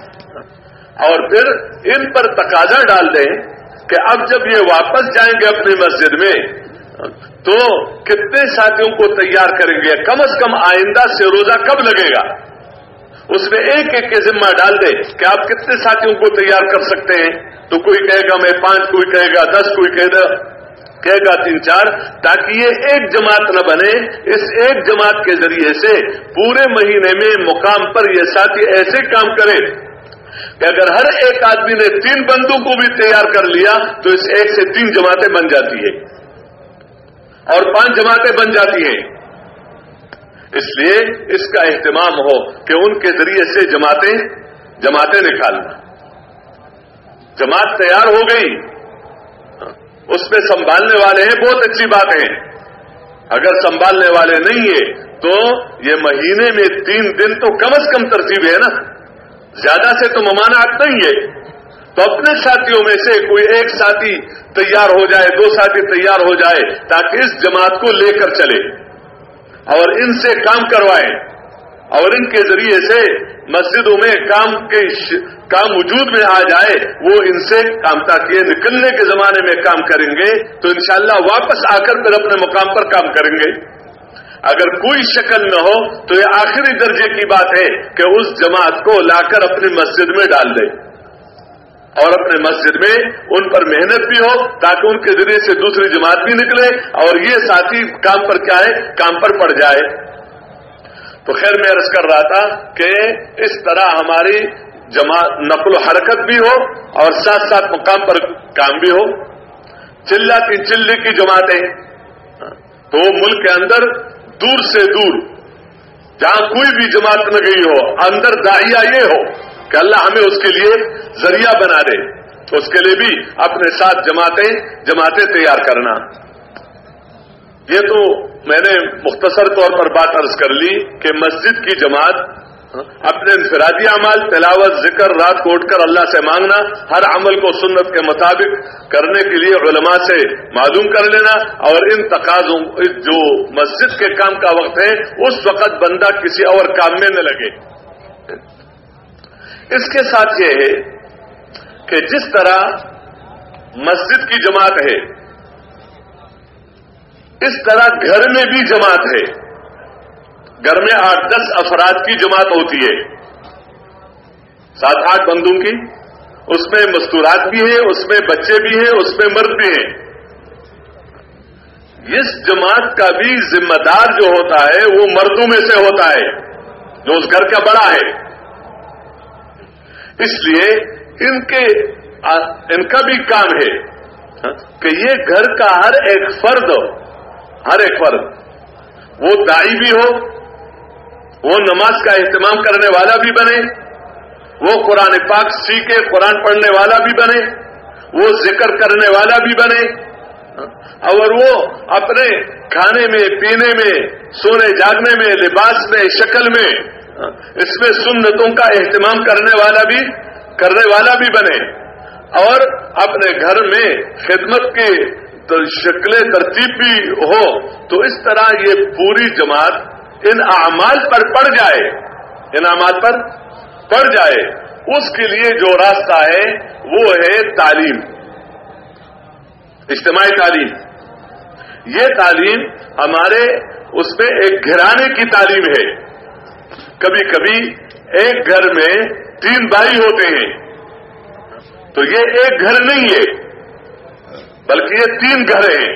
اور پھر ان پر تقاضا ڈال دیں کہ اب جب یہ واپس جائیں گے اپنی مسجد میں تو کتنے ساتھیوں کو تیار کریں گے، کم از کم آئندہ سے روزہ کب لگے گا، اس میں ایک کے ذمہ ڈال دے کہ آپ کتنے ساتھیوں کو تیار کر سکتے ہیں، تو کوئی کہے گا میں 5، کوئی کہے گا 10، کوئی کہے گا 3-4، تاکہ یہ ایک جماعت نہ بنے، اس ایک جماعت کے ذریعے سے پورے مہینے میں مقام پر یہ ساتھی ایسے کام کرے کہ اگر ہر ایک آدمی نے 3 بندوں کو بھی تیار کر لیا تو اس 1 سے 3 جماعتیں بن جاتی ہے اور 5 جماعتیں بن جاتی ہیں. اس لیے اس کا اہتمام ہو کہ ان کے ذریعے سے جماعتیں نکالنا. جماعت تیار ہو گئی, اس میں سنبھالنے والے ہیں, بہت اچھی بات ہے. اگر سنبھالنے والے نہیں ہیں تو یہ مہینے میں 3 دن تو کم از کم ترتیب ہے نا, زیادہ سے تو ممانعت نہیں ہے. تو اپنے ساتھیوں میں سے کوئی ایک ساتھی تیار ہو جائے, 2 ساتھی تیار ہو جائے, تاکہ اس جماعت کو لے کر چلے اور ان سے کام کروائے اور ان کے ذریعے سے مسجدوں میں کام وجود میں آ جائے. وہ ان سے کام تاکہ نکلنے کے زمانے میں کام کریں گے تو انشاءاللہ واپس آ کر پھر اپنے مقام پر کام کریں گے. اگر کوئی شکل نہ ہو تو یہ آخری درجے کی بات ہے کہ اس جماعت کو لا کر اپنی مسجد میں ڈال دے اور اپنے مسجد میں ان پر محنت بھی ہو تاکہ ان کے ذریعے سے دوسری جماعت بھی نکلے اور یہ ساتھی کام پر کیا ہے, کام پر پڑ جائے. تو خیر میں عرض کر رہا تھا کہ اس طرح ہماری جماعت نقل و حرکت بھی ہو اور ساتھ ساتھ مقام پر کام بھی ہو. چلے کی جماعتیں تو ملک کے اندر دور سے دور جہاں کوئی بھی جماعت نہ گئی ہو, اندر داعیہ یہ ہو کہ اللہ ہمیں اس کے لیے ذریعہ بنا دے, تو اس کے لیے بھی اپنے ساتھ جماعتیں تیار کرنا. یہ تو میں نے مختصر طور پر بات عرض کر لی کہ مسجد کی جماعت اپنے انفرادی اعمال, تلاوت, ذکر, رات کو اٹھ کر اللہ سے مانگنا, ہر عمل کو سنت کے مطابق کرنے کے لیے علماء سے معلوم کر لینا, اور ان تقاضوں جو مسجد کے کام کا وقت ہے اس وقت بندہ کسی اور کام میں نہ لگے. اس کے ساتھ یہ ہے کہ جس طرح مسجد کی جماعت ہے اس طرح گھر میں بھی جماعت ہے. گھر میں 8-10 افراد کی جماعت ہوتی ہے, 7-8 بندوں کی. اس میں مستورات بھی ہیں, اس میں بچے بھی ہیں, اس میں مرد بھی ہیں. اس جماعت کا بھی ذمہ دار جو ہوتا ہے وہ مردوں میں سے ہوتا ہے جو اس گھر کا بڑا ہے. اس لیے ان کا بھی کام ہے کہ یہ گھر کا ہر ایک فرد وہ داعی بھی ہو, وہ نماز کا اہتمام کرنے والا بھی بنے, وہ قرآن پاک سیکھے, قرآن پڑھنے والا بھی بنے, وہ ذکر کرنے والا بھی بنے, اور وہ اپنے کھانے میں, پینے میں, سونے جاگنے میں, لباس میں, شکل میں, اس میں سنتوں کا اہتمام کرنے والا بھی بنے, اور اپنے گھر میں خدمت کی شکلیں ترتیب بھی ہو. تو اس طرح یہ پوری جماعت ان اعمال پر پڑ جائے. اس کے لیے جو راستہ ہے وہ ہے تعلیم, اجتماعی تعلیم. یہ تعلیم ہمارے اس میں ایک گھرانے کی تعلیم ہے. کبھی کبھی ایک گھر میں 3 بھائی ہوتے ہیں تو یہ ایک گھر نہیں ہے بلکہ یہ 3 گھر ہیں.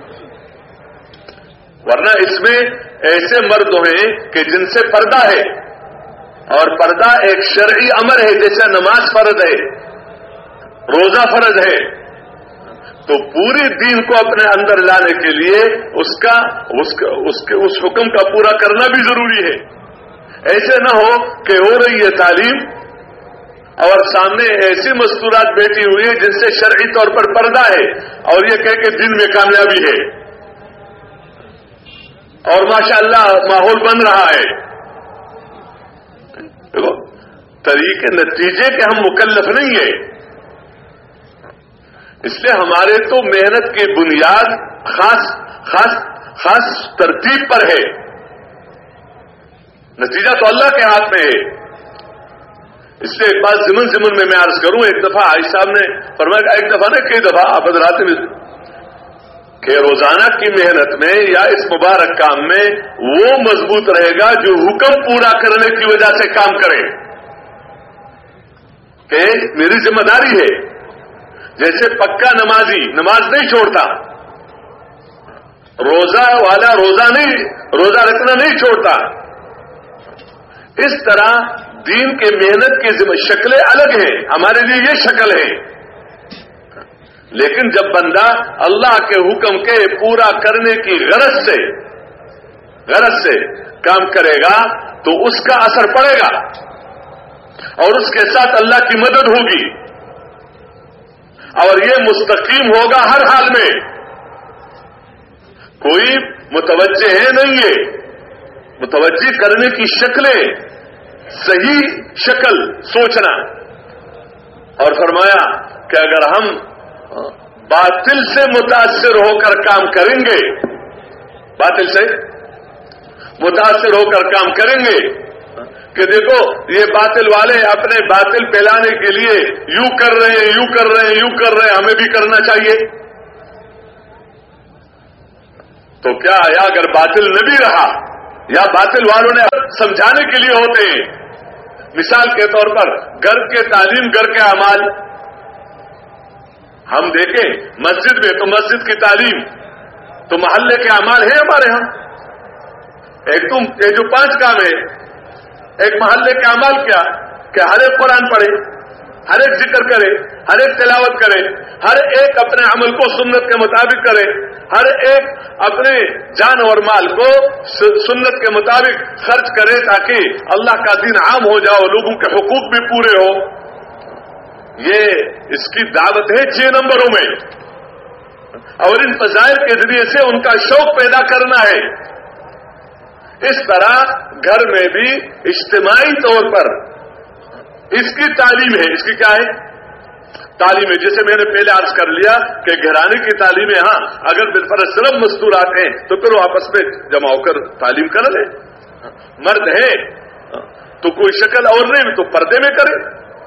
ورنہ اس میں ایسے مرد ہیں کہ جن سے پردہ ہے, اور پردہ ایک شرعی امر ہے, جیسے نماز فرض ہے, روزہ فرض ہے. تو پوری دین کو اپنے اندر لانے کے لیے اس حکم کا پورا کرنا بھی ضروری ہے. ایسے نہ ہو کہ ہو رہی ہے تعلیم اور سامنے ایسی مستورات بیٹھی ہوئی ہے جن سے شرعی طور پر پردہ ہے, اور یہ کہہ کے دین میں کامیابی ہے اور ماشاءاللہ ماحول بن رہا ہے. دیکھو طریقے نتیجے کے ہم مکلف نہیں ہیں. اس لیے ہمارے تو محنت کی بنیاد خاص ترتیب پر ہے, نتیجہ تو اللہ کے ہاتھ میں ہے. اس لیے ایک بات ضمن میں عرض کروں. ایک دفعہ آئی صاحب نے فرمایا, ایک دفعہ نے کئی دفعہ آپ حضرات میں, کہ روزانہ کی محنت میں یا اس مبارک کام میں وہ مضبوط رہے گا جو حکم پورا کرنے کی وجہ سے کام کرے, کہ میری ذمہ داری ہے. جیسے پکا نمازی نماز نہیں چھوڑتا, روزہ والا روزہ رکھنا نہیں چھوڑتا, اس طرح دین کے محنت کی شکلیں الگ ہیں، ہمارے لیے یہ شکل ہے، لیکن جب بندہ اللہ کے حکم کے پورا کرنے کی غرض سے کام کرے گا تو اس کا اثر پڑے گا اور اس کے ساتھ اللہ کی مدد ہوگی اور یہ مستقیم ہوگا ہر حال میں. کوئی متوجہ ہے نہیں ہے، متوجہ کرنے کی شکلیں، صحیح شکل سوچنا. اور فرمایا کہ اگر ہم باطل سے متاثر ہو کر کام کریں گے، باطل سے متاثر ہو کر کام کریں گے کہ دیکھو یہ باطل والے اپنے باطل پھیلانے کے لیے یوں کر رہے ہیں، یوں کر رہے ہیں، یوں کر رہے ہیں، ہمیں بھی کرنا چاہیے. تو کیا یا اگر باطل نہ بھی رہا یا باطل والوں نے سمجھانے کے لیے ہوتے ہیں. مثال کے طور پر گھر کے تعلیم، گھر کے اعمال، ہم دیکھیں مسجد میں تو مسجد کی تعلیم، تو محلے کے اعمال ہیں ہمارے ہاں. ایک جو 5 کام ہے، ایک محلے کے اعمال کیا کہ ہر ایک قرآن پڑھے، ہر ایک ذکر کرے، ہر ایک تلاوت کرے، ہر ایک اپنے عمل کو سنت کے مطابق کرے، ہر ایک اپنے جان اور مال کو سنت کے مطابق خرچ کرے تاکہ اللہ کا دین عام ہو جائے، لوگوں کے حقوق بھی پورے ہو. یہ اس کی دعوت ہے 6 نمبروں میں، اور ان فضائل کے ذریعے سے ان کا شوق پیدا کرنا ہے. اس طرح گھر میں بھی اجتماعی طور پر اس کی تعلیم ہے. اس کی کیا ہے؟ تعلیم ہے. جیسے میں نے پہلے عرض کر لیا کہ گھرانے کی تعلیم ہے. ہاں اگر بالفرض صرف مستورات ہیں تو پھر وہ آپس میں جمع ہو کر تعلیم کر لیں. مرد ہے تو کوئی شکل اور نہیں تو پردے میں کرے،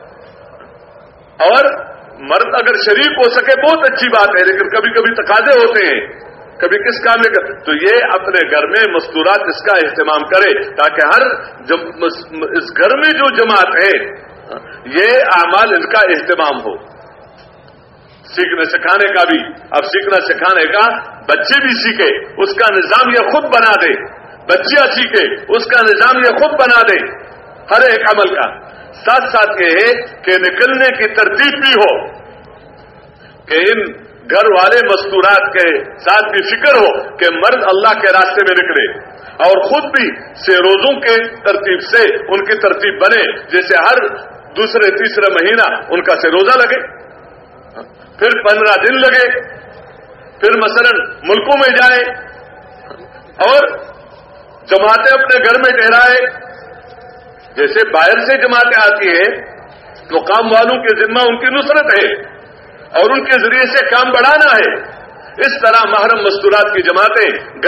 اور مرد اگر شریک ہو سکے بہت اچھی بات ہے، لیکن کبھی کبھی تقاضے ہوتے ہیں، کبھی کس کام میں تو یہ اپنے گھر میں مستورات اس کا اہتمام کرے تاکہ ہر اس گھر میں جو جماعت ہے یہ اعمال ان کا اہتمام ہو. سیکھنے سکھانے کا بھی، اب سیکھنا سکھانے کا بچے بھی سیکھے، اس کا نظام یہ خود بنا دے، بچیاں سیکھے اس کا نظام یہ خود بنا دے ہر ایک عمل کا. ساتھ ساتھ یہ ہے کہ نکلنے کی ترتیب بھی ہو کہ ان گھر والے مستورات کے ساتھ بھی فکر ہو کہ مرد اللہ کے راستے میں نکلے، اور خود بھی روزوں کے ترتیب سے ان کی ترتیب بنے، جیسے ہر دوسرے تیسرے مہینہ ان کا روزہ لگے، پھر 15 دن لگے، پھر مثلا ملکوں میں جائے اور جماعتیں اپنے گھر میں ٹھہرائے. جیسے باہر سے جماعتیں آتی ہیں تو کام والوں کے ذمہ ان کی نصرت ہے اور ان کے ذریعے سے کام بڑھانا ہے. اس طرح محرم مستورات کی جماعتیں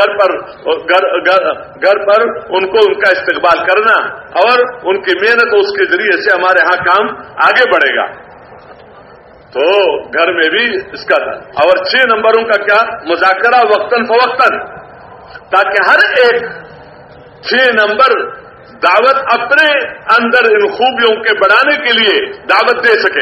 گھر پر ان کو ان کا استقبال کرنا اور ان کی محنت اس کے ذریعے سے ہمارے ہاں کام آگے بڑھے گا. تو گھر میں بھی اس کا تھا. اور 6 نمبروں کا کیا؟ مذاکرہ وقتاً فوقتاً، تاکہ ہر ایک 6 نمبر دعوت اپنے اندر ان خوبیوں کے بڑھانے کے لیے دعوت دے سکے.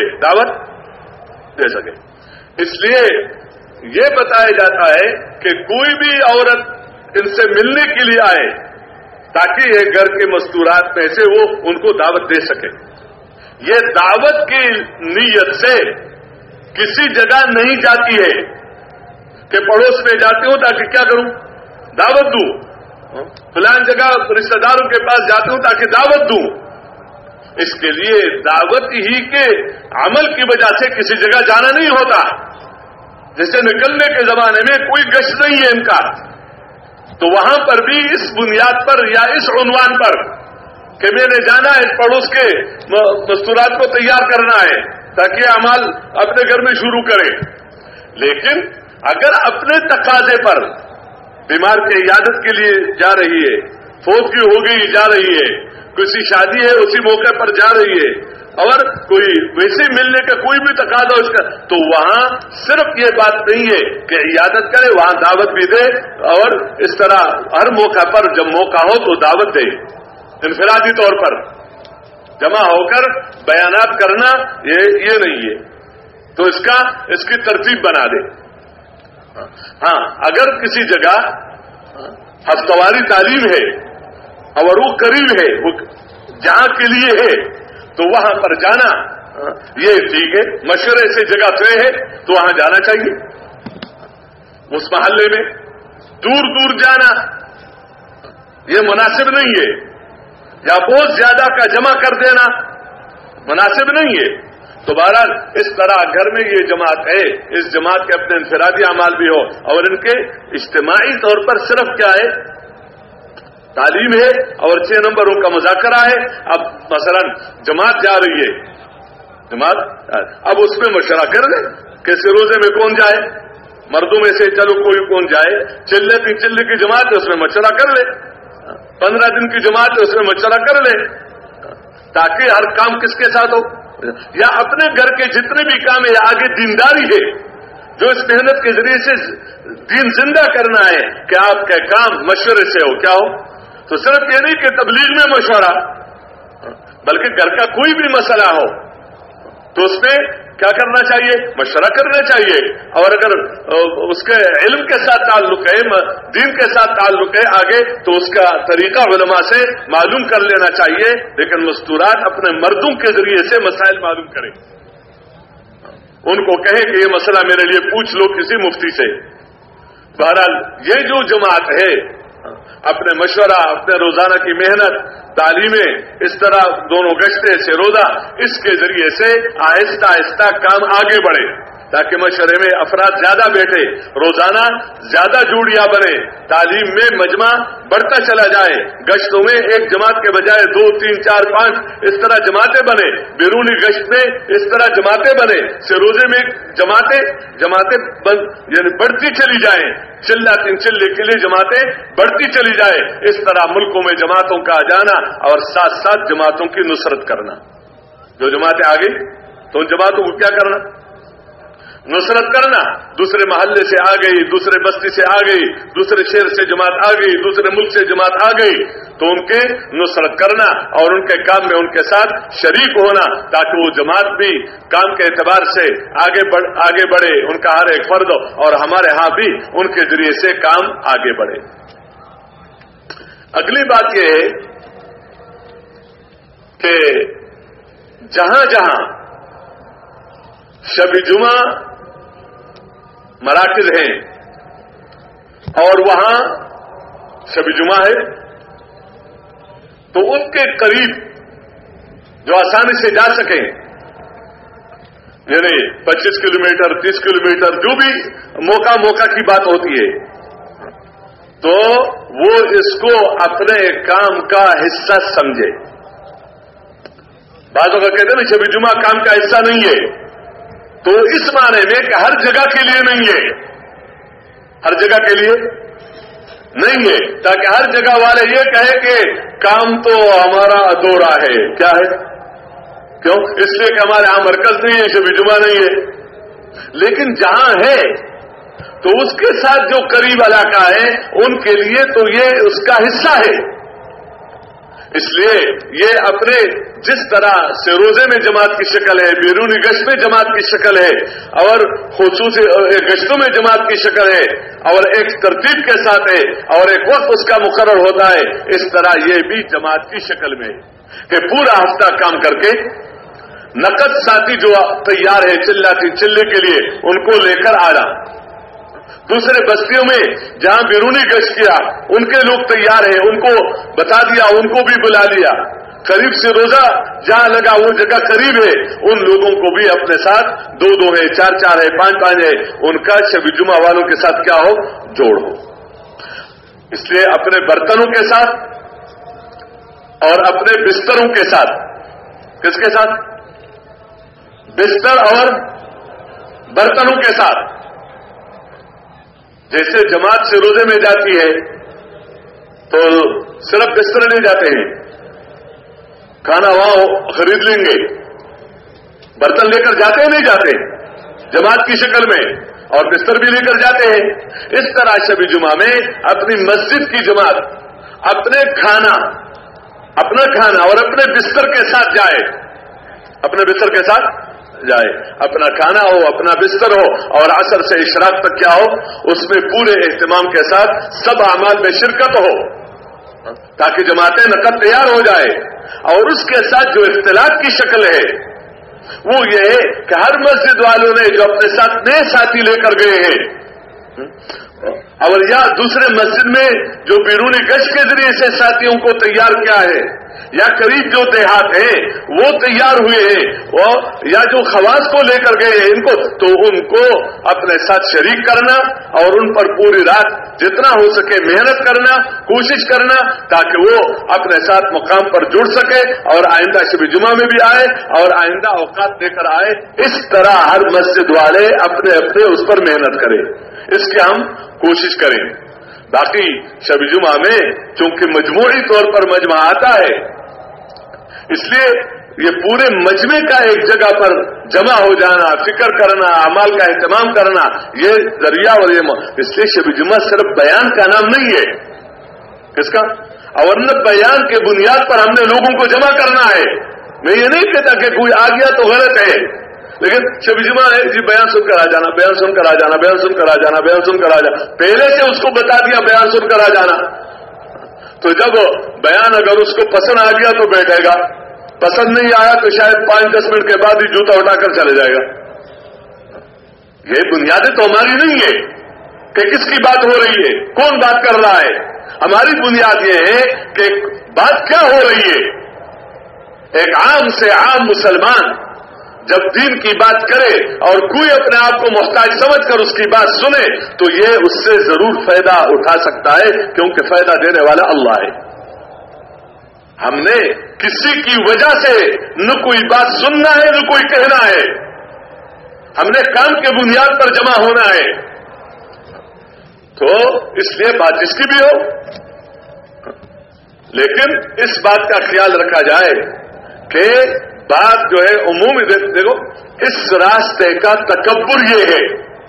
اس لیے یہ بتایا جاتا ہے کہ کوئی بھی عورت ان سے ملنے کے لیے آئے تاکہ یہ گھر کے مستورات میں سے وہ ان کو دعوت دے سکے. یہ دعوت کی نیت سے کسی جگہ نہیں جاتی ہے کہ پڑوس میں جاتی ہوں تاکہ کیا کروں؟ دعوت دوں. فلان جگہ رشتہ داروں کے پاس جاتی ہوں تاکہ دعوت دوں. اس کے لیے دعوت ہی کے عمل کی وجہ سے کسی جگہ جانا نہیں ہوتا. جیسے نکلنے کے زمانے میں کوئی گشت نہیں ہے ان کا، تو وہاں پر بھی اس بنیاد پر یا اس عنوان پر کہ میں نے جانا ہے اس پڑوس کے مستورات کو تیار کرنا ہے تاکہ اعمال اپنے گھر میں شروع کرے. لیکن اگر اپنے تقاضے پر بیمار کی عیادت کے لیے جا رہی ہے، فوت کی ہو گئی جا رہی ہے، کسی شادی ہے اسی موقع پر جا رہی ہے، اور کوئی ویسے ملنے کا کوئی بھی تقاضا اس کا، تو وہاں صرف یہ بات نہیں ہے کہ عیادت کرے، وہاں دعوت بھی دے، اور اس طرح ہر موقع پر جب موقع ہو تو دعوت دے. انفرادی طور پر جمع ہو کر بیانات کرنا یہ نہیں ہے. تو اس کی ترتیب بنا دے. ہاں اگر کسی جگہ ہفتہ واری تعلیم ہے اور وہ قریب ہے، وہ جہاں کے لیے ہے تو وہاں پر جانا یہ ٹھیک ہے، مشورے سے جگہ طے ہے تو وہاں جانا چاہیے. اس محلے میں دور دور جانا یہ مناسب نہیں ہے، یا بہت زیادہ کا جمع کر دینا مناسب نہیں ہے. تو بہرحال اس طرح گھر میں یہ جماعت ہے، اس جماعت کے اپنے انفرادی اعمال بھی ہو اور ان کے اجتماعی طور پر صرف کیا ہے، تعلیم ہے اور 6 نمبروں کا مذاکرہ ہے. اب مثلا جماعت جا رہی ہے، جماعت اب اس میں مشورہ کر لیں کیسے روزے میں کون جائے، مردوں میں سے چلو کوئی کون جائے، چلے کی جماعت ہے اس میں مشورہ کر لے، 15 دن کی جماعت ہے اس میں مشورہ کر لے، تاکہ ہر کام کس کے ساتھ ہو. یا اپنے گھر کے جتنے بھی کام ہے، آگے دینداری ہے جو اس محنت کے ذریعے سے دین زندہ کرنا ہے کہ آپ کا کام مشورے سے ہو. کیا ہو تو صرف یہ نہیں کہ تبلیغ میں مشورہ، بلکہ گھر کا کوئی بھی مسئلہ ہو تو اس میں کیا کرنا چاہیے، مشورہ کرنا چاہیے. اور اگر اس کے علم کے ساتھ تعلق ہے، دین کے ساتھ تعلق ہے آگے، تو اس کا طریقہ علماء سے معلوم کر لینا چاہیے. لیکن مستورات اپنے مردوں کے ذریعے سے مسائل معلوم کریں، ان کو کہیں کہ یہ مسئلہ میرے لیے پوچھ لو کسی مفتی سے. بہرحال یہ جو جماعت ہے اپنے مشورہ، اپنے روزانہ کی محنت، تعلیمیں، اس طرح دونوں گشتے سے روزہ، اس کے ذریعے سے آہستہ آہستہ کام آگے بڑھے تاکہ مشورے میں افراد زیادہ بیٹھے، روزانہ زیادہ جوڑیاں بنے، تعلیم میں مجمع بڑھتا چلا جائے، گشتوں میں ایک جماعت کے بجائے 2 3 4 5 اس طرح جماعتیں بنے، بیرونی گشت میں اس طرح جماعتیں بنے، روزے میں جماعتیں یعنی بڑھتی چلی جائیں، چلے کے لیے جماعتیں بڑھتی چلی جائے. اس طرح ملکوں میں جماعتوں کا جانا اور ساتھ ساتھ جماعتوں کی نصرت کرنا. جو جماعتیں آ گئی تو ان جماعتوں کو کیا کرنا، نصرت کرنا. دوسرے محلے سے آ گئی، دوسرے بستی سے آ گئی، دوسرے شہر سے جماعت آ گئی، دوسرے ملک سے جماعت آ گئی تو ان کے نصرت کرنا اور ان کے کام میں ان کے ساتھ شریک ہونا تاکہ وہ جماعت بھی کام کے اعتبار سے آگے بڑھے، ان کا ہر ایک فرد اور ہمارے ہاں بھی ان کے ذریعے سے کام آگے بڑھے. اگلی بات یہ ہے کہ جہاں جہاں شب جمعہ مراکز ہیں اور وہاں شب جمعہ ہے تو ان کے قریب جو آسانی سے جا سکیں، یعنی 25 کلومیٹر 30 کلومیٹر جو بھی موقع کی بات ہوتی ہے تو وہ اس کو اپنے کام کا حصہ سمجھے. بعضوں کا کہتے ہیں نا شب جمعہ کام کا حصہ نہیں ہے، تو اس معنی میں کہ ہر جگہ کے لیے نہیں ہے، ہر جگہ کے لیے نہیں ہے، تاکہ ہر جگہ والے یہ کہے کہ کام تو ہمارا ادھورا ہے. کیا ہے؟ کیوں؟ اس لیے کہ ہمارے ہاں مرکز نہیں ہے، شب جمعہ نہیں ہے. لیکن جہاں ہے تو اس کے ساتھ جو قریب علاقہ ہے ان کے لیے تو یہ اس کا حصہ ہے. اس لیے یہ اپنے جس طرح سے روزے میں جماعت کی شکل ہے، بیرونی گشت میں جماعت کی شکل ہے اور خصوصی گشتوں میں جماعت کی شکل ہے اور ایک ترتیب کے ساتھ ہے اور ایک وقت اس کا مقرر ہوتا ہے، اس طرح یہ بھی جماعت کی شکل میں ہے کہ پورا ہفتہ کام کر کے نقد ساتھی جو تیار ہے چلے کے لیے ان کو لے کر آنا. دوسرے بستیوں میں جہاں بیرونی گشت کیا ان کے لوگ تیار ہیں، ان کو بتا دیا، ان کو بھی بلا لیا. قریب سے روزہ جہاں لگا وہ جگہ قریب ہے، ان لوگوں کو بھی اپنے ساتھ 2 ہے، 4 ہے، 5 ہے، ان کا شب جمعہ والوں کے ساتھ کیا ہو، جوڑ ہو. اس لیے اپنے برتنوں کے ساتھ اور اپنے بستروں کے ساتھ، کس کے ساتھ؟ بستر اور برتنوں کے ساتھ. جیسے جماعت سے روزے میں جاتی ہے تو صرف بستر نہیں جاتے ہیں، کھانا وہاں خرید لیں گے، برتن لے کر جاتے نہیں جاتے جماعت کی شکل میں، اور بستر بھی لے کر جاتے ہیں. اس طرح شب جمعہ میں اپنی مسجد کی جماعت اپنا کھانا اور اپنے بستر کے ساتھ جائے، اپنے بستر کے ساتھ جائے، اپنا کھانا ہو، اپنا بستر ہو اور عصر سے اشراق تک کیا ہو، اس میں پورے اہتمام کے ساتھ سب اعمال میں شرکت ہو. تاکہ جماعت نقد تیار ہو جائے. اور اس کے ساتھ جو اختلاف کی شکل ہے وہ یہ ہے کہ ہر مسجد والوں نے جو اپنے ساتھ نئے ساتھی لے کر گئے ہیں اور یا دوسرے مسجد میں جو بیرونی گشت کے ذریعے سے ساتھیوں کو تیار کیا ہے یا قریب جو دیہات ہیں وہ تیار ہوئے ہیں یا جو خواص کو لے کر گئے ہیں ان کو، تو ان کو اپنے ساتھ شریک کرنا اور ان پر پوری رات جتنا ہو سکے محنت کرنا، کوشش کرنا تاکہ وہ اپنے ساتھ مقام پر جڑ سکے اور آئندہ شب جمعہ میں بھی آئے اور آئندہ اوقات لے کر آئے. اس طرح ہر مسجد والے اپنے اپنے اس پر محنت کریں، اس کی ہم کوشش کریں. باقی شب جمعہ میں چونکہ مجموعی طور پر مجمع آتا ہے اس لیے یہ پورے مجمع کا ایک جگہ پر جمع ہو جانا، فکر کرنا، اعمال کا اہتمام کرنا، یہ ذریعہ اور یہ اس لیے شب جمعہ صرف بیان کا نام نہیں ہے. کس کا؟ اور نہ بیان کے بنیاد پر ہم نے لوگوں کو جمع کرنا ہے. میں یہ نہیں کہتا کہ کوئی آ گیا تو غلط ہے، لیکن شب جمعہ ہے جی بیان سن کر آ جانا، بیان سن کر آ جانا، بیان سن کر آ جانا، بیان سن کر آ جانا. پہلے سے اس کو بتا دیا بیان سن کر آ جانا، تو جب بیان اگر اس کو پسند آ گیا تو بیٹھے گا، پسند نہیں آیا تو شاید 5-10 منٹ کے بعد ہی جوتا اٹھا کر چلے جائے گا. یہ بنیادیں تو ہماری نہیں ہے کہ کس کی بات ہو رہی ہے، کون بات کر رہا ہے. ہماری بنیاد یہ ہے کہ بات کیا ہو رہی ہے. ایک عام سے عام مسلمان جب دین کی بات کرے اور کوئی اپنے آپ کو محتاج سمجھ کر اس کی بات سنے تو یہ اس سے ضرور فائدہ اٹھا سکتا ہے، کیونکہ فائدہ دینے والا اللہ ہے. ہم نے کسی کی وجہ سے نہ کوئی بات سننا ہے نہ کوئی کہنا ہے، ہم نے کام کے بنیاد پر جمع ہونا ہے. تو اس لیے بات جس کی بھی ہو، لیکن اس بات کا خیال رکھا جائے کہ بات جو ہے عمومی دیکھو اس راستے کا تکبر یہ ہے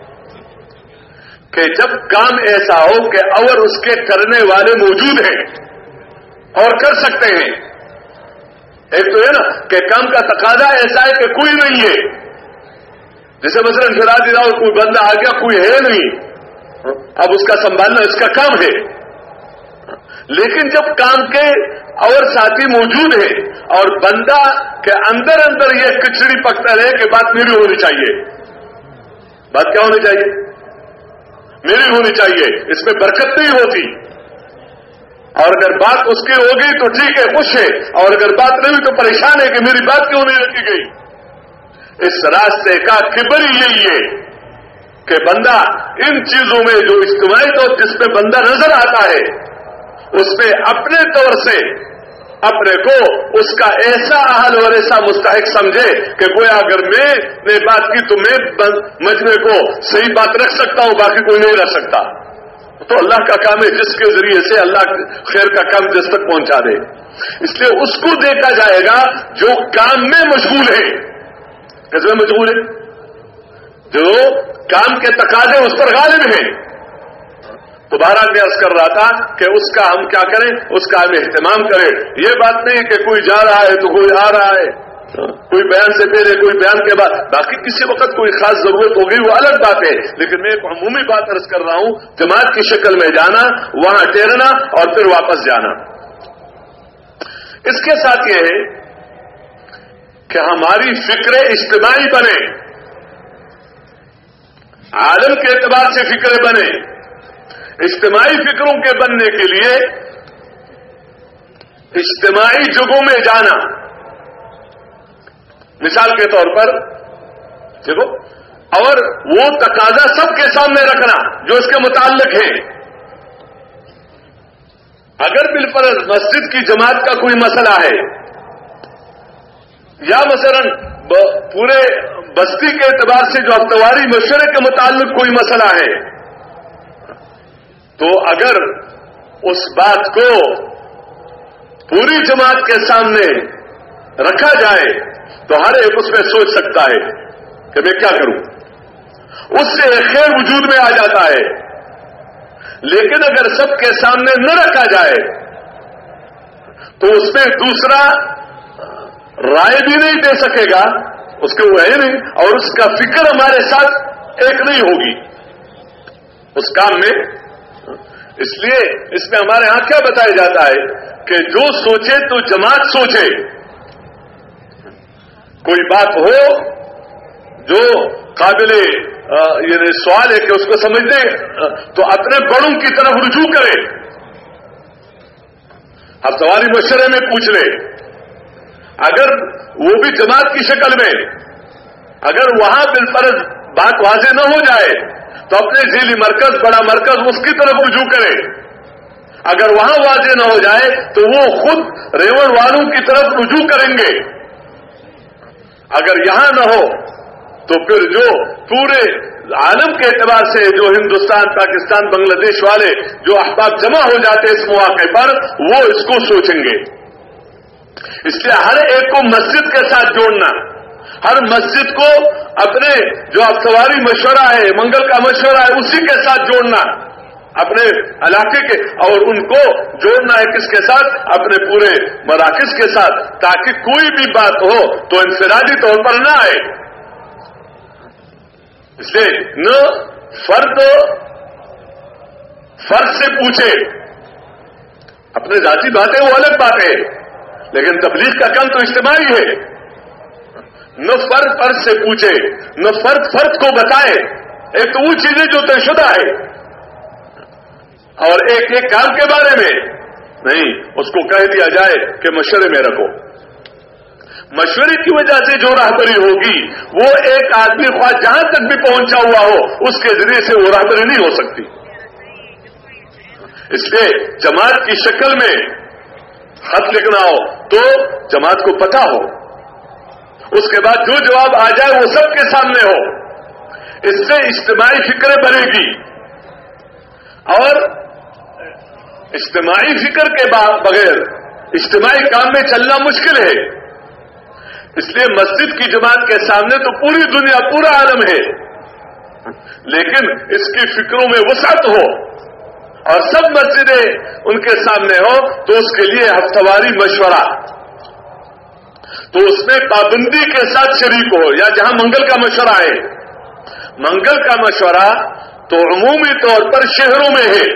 کہ جب کام ایسا ہو کہ اور اس کے کرنے والے موجود ہیں اور کر سکتے ہیں. ایک تو ہے نا کہ کام کا تقاضا ایسا ہے کہ کوئی نہیں ہے، جیسے مثلا فرادی راؤ کوئی بندہ آ گیا، کوئی ہے نہیں، اب اس کا سنبھالنا اس کا کام ہے. لیکن جب کام کے اور ساتھی موجود ہیں اور بندہ کے اندر اندر یہ کچڑی پکتا رہے کہ بات میری ہونی چاہیے، بات کیا ہونی چاہیے؟ میری ہونی چاہیے، اس میں برکت نہیں ہوتی. اور اگر بات اس کی ہو گئی تو ٹھیک ہے، خوش ہے، اور اگر بات نہیں ہوئی تو پریشان ہے کہ میری بات کیوں نہیں رکھی گئی. اس راستے کا کبر یہی ہے کہ بندہ ان چیزوں میں جو اجتماعی طور جس میں بندہ نظر آتا ہے اس میں اپنے طور سے اپنے کو اس کا ایسا اہل اور ایسا مستحق سمجھے کہ کوئی اگر میں نے بات کی تو میں مجمع کو صحیح بات رکھ سکتا ہوں، باقی کوئی نہیں رکھ سکتا. تو اللہ کا کام ہے جس کے ذریعے سے اللہ خیر کا کام جس تک پہنچا دے. اس لیے اس کو دیکھا جائے گا جو کام میں مشغول ہے. کس میں مشغول ہے؟ جو کام کے تقاضے اس پر غالب ہیں. تو بہرحال میں عرض کر رہا تھا کہ اس کا ہم کیا کریں، اس کا ہم اہتمام کریں. یہ بات نہیں کہ کوئی جا رہا ہے تو کوئی آ رہا ہے، کوئی بیان سے پہلے کوئی بیان کے بعد، باقی کسی وقت کوئی خاص ضرورت ہو گئی وہ الگ بات ہے. لیکن میں ایک عمومی بات عرض کر رہا ہوں، جماعت کی شکل میں جانا، وہاں ٹھہرنا اور پھر واپس جانا. اس کے ساتھ یہ ہے کہ ہماری فکریں اجتماعی بنے، عالم کے اعتبار سے فکریں بنے. اجتماعی فکروں کے بننے کے لیے اجتماعی جگہوں میں جانا، مثال کے طور پر دیکھو، اور وہ تقاضا سب کے سامنے رکھنا جو اس کے متعلق ہے. اگر بالفرض مسجد کی جماعت کا کوئی مسئلہ ہے یا مثلا پورے بستی کے اعتبار سے جو ہفتواری مشورے کے متعلق کوئی مسئلہ ہے، تو اگر اس بات کو پوری جماعت کے سامنے رکھا جائے تو ہر ایک اس میں سوچ سکتا ہے کہ میں کیا کروں، اس سے خیر وجود میں آ جاتا ہے. لیکن اگر سب کے سامنے نہ رکھا جائے تو اس میں دوسرا رائے بھی نہیں دے سکے گا، اس کے وہ ہے نہیں، اور اس کا فکر ہمارے ساتھ ایک نہیں ہوگی اس کام میں. اس لیے اس میں ہمارے ہاں کیا بتایا جاتا ہے کہ جو سوچے تو جماعت سوچے. کوئی بات ہو جو قابل یعنی سوال ہے کہ اس کو سمجھنے تو اپنے بڑوں کی طرف رجوع کرے. ہفتواری مشورے میں پوچھ لے. اگر وہ بھی جماعت کی شکل میں اگر وہاں بالفرض بات واضح نہ ہو جائے تو اپنے ذیلی مرکز بڑا مرکز اس کی طرف رجوع کرے. اگر وہاں واضح نہ ہو جائے تو وہ خود ریوڑ والوں کی طرف رجوع کریں گے. اگر یہاں نہ ہو تو پھر جو پورے عالم کے اعتبار سے جو ہندوستان پاکستان بنگلہ دیش والے جو احباب جمع ہو جاتے اس موقع پر وہ اس کو سوچیں گے. اس لیے ہر ایک کو مسجد کے ساتھ جوڑنا, ہر مسجد کو اپنے جو ہفتواری مشورہ ہے منگل کا مشورہ ہے اسی کے ساتھ جوڑنا اپنے علاقے کے, اور ان کو جوڑنا ہے کس کے ساتھ, اپنے پورے مراکز کے ساتھ, تاکہ کوئی بھی بات ہو تو انفرادی طور پر نہ آئے. اس لیے نہ فرد سے پوچھے, اپنے ذاتی باتیں وہ الگ بات ہے, لیکن تبلیغ کا کام تو اجتماعی ہے. نہ فرد سے پوچھے, نہ فرد کو بتائے. ایک تو وہ چیزیں جو طے شدہ ہے, اور ایک کام کے بارے میں نہیں, اس کو کہہ دیا جائے کہ مشورے میں رکھو. مشورے کی وجہ سے جو راہبری ہوگی وہ ایک آدمی خواہ جہاں تک بھی پہنچا ہوا ہو اس کے ذریعے سے وہ راہبری نہیں ہو سکتی. اس لیے جماعت کی شکل میں خط لکھنا ہو تو جماعت کو پتہ ہو, اس کے بعد جو جواب آ جائے وہ سب کے سامنے ہو. اس سے اجتماعی فکر بنے گی, اور اجتماعی فکر کے بغیر اجتماعی کام میں چلنا مشکل ہے. اس لیے مسجد کی جماعت کے سامنے تو پوری دنیا پورا عالم ہے, لیکن اس کی فکروں میں وسعت ہو اور سب مسجدیں ان کے سامنے ہو تو اس کے لیے ہفتواری مشورہ, تو اس میں پابندی کے ساتھ شریک ہو. یا جہاں منگل کا مشورہ ہے, منگل کا مشورہ تو عمومی طور پر شہروں میں ہے,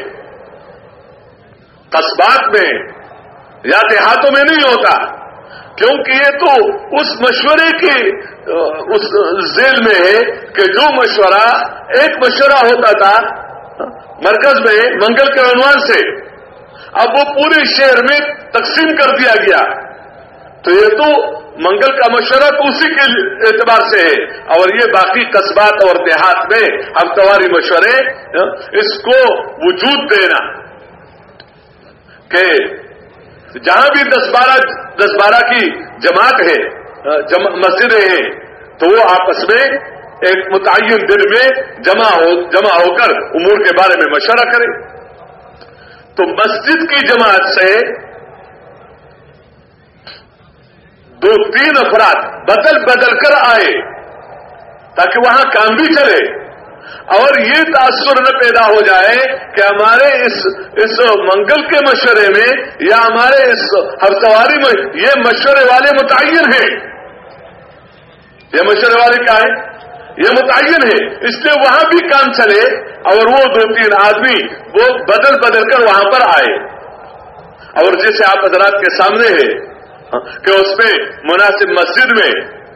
قصبات میں یا دیہاتوں میں نہیں ہوتا, کیونکہ یہ تو اس مشورے کی اس ذیل میں ہے کہ جو مشورہ ایک مشورہ ہوتا تھا مرکز میں منگل کے عنوان سے, اب وہ پورے شہر میں تقسیم کر دیا گیا. تو یہ تو منگل کا مشورہ تو اسی کے اعتبار سے ہے, اور یہ باقی قصبات اور دیہات میں ہفتواری مشورے اس کو وجود دینا کہ جہاں بھی 10-12 کی جماعت ہے, مسجدیں ہیں, تو وہ آپس میں ایک متعین دن میں جمع ہو کر امور کے بارے میں مشورہ کرے. تو مسجد کی جماعت سے 2-3 افراد بدل کر آئے تاکہ وہاں کام بھی چلے, اور یہ تاثر نہ پیدا ہو جائے کہ ہمارے اس منگل کے مشورے میں یا ہمارے اس ہفتواری میں یہ مشورے والے متعین ہیں. یہ مشورے والے کیا ہے, یہ متعین ہے. اس لیے وہاں بھی کام چلے اور وہ 2-3 آدمی وہ بدل کر وہاں پر آئے. اور جیسے آپ حضرات کے سامنے ہے کہ اس میں مناسب مسجد میں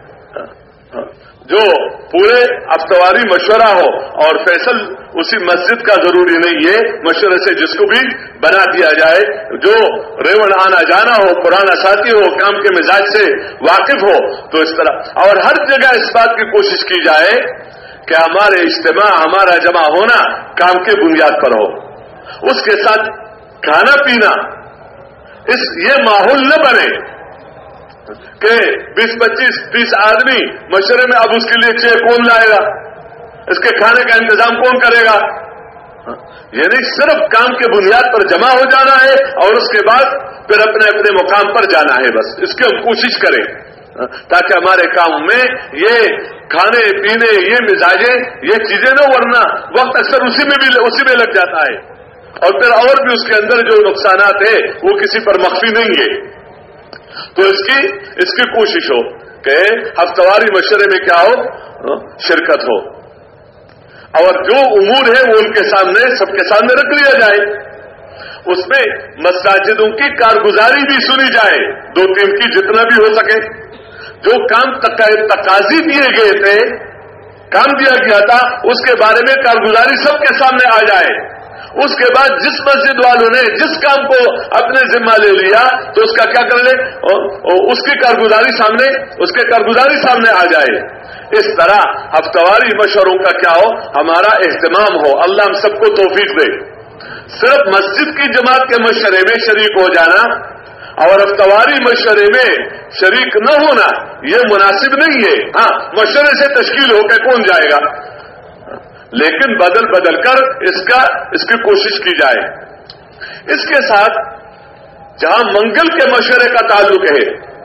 جو پورے ہفتواری مشورہ ہو, اور فیصل اسی مسجد کا ضروری نہیں ہے, مشورے سے جس کو بھی بنا دیا جائے, جو ریوڑ آنا جانا ہو, پرانا ساتھی ہو, کام کے مزاج سے واقف ہو, تو اس طرح. اور ہر جگہ اس بات کی کوشش کی جائے کہ ہمارے اجتماع ہمارا جمع ہونا کام کے بنیاد پر ہو. اس کے ساتھ کھانا پینا یہ ماحول نہ بنے کہ 20-25-30 آدمی مشورے میں, اب اس کے لیے چائے کون لائے گا, اس کے کھانے کا انتظام کون کرے گا. یعنی صرف کام کے بنیاد پر جمع ہو جانا ہے اور اس کے بعد پھر اپنے اپنے مقام پر جانا ہے. بس اس کی ہم کوشش کریں تاکہ ہمارے کام میں یہ کھانے پینے, یہ مزاجیں, یہ چیزیں نہ, ورنہ وقت اکثر اسی میں لگ جاتا ہے, اور پھر اور بھی اس کے اندر جو نقصانات ہیں وہ کسی پر مخفی نہیں ہے. تو اس کی کوشش ہو کہ ہفتواری مشورے میں کیا ہو, شرکت ہو. اور جو امور ہے وہ ان کے سامنے سب کے سامنے رکھ لیا جائے. اس میں مساجدوں کی کارگزاری بھی سنی جائے، 2-3 کی جتنا بھی ہو سکے. جو کام تقاضی دیے گئے تھے، کام دیا گیا تھا، اس کے بارے میں کارگزاری سب کے سامنے آ جائے. اس کے بعد جس مسجد والوں نے جس کام کو اپنے ذمہ لے لیا تو اس کا کیا کر لے، اس کی کارگزاری سامنے آ جائے. اس طرح ہفتواری مشوروں کا کیا ہو، ہمارا اہتمام ہو. اللہ ہم سب کو توفیق دے. صرف مسجد کی جماعت کے مشورے میں شریک ہو جانا اور ہفتواری مشورے میں شریک نہ ہونا یہ مناسب نہیں ہے. ہاں، مشورے سے تشکیل ہو کے کون جائے گا، لیکن بدل کر اس کی کوشش کی جائے. اس کے ساتھ جہاں منگل کے مشورے کا تعلق ہے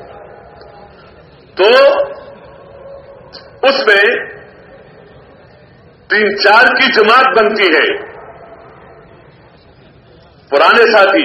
تو اس میں 3-4 کی جماعت بنتی ہے. پرانے ساتھی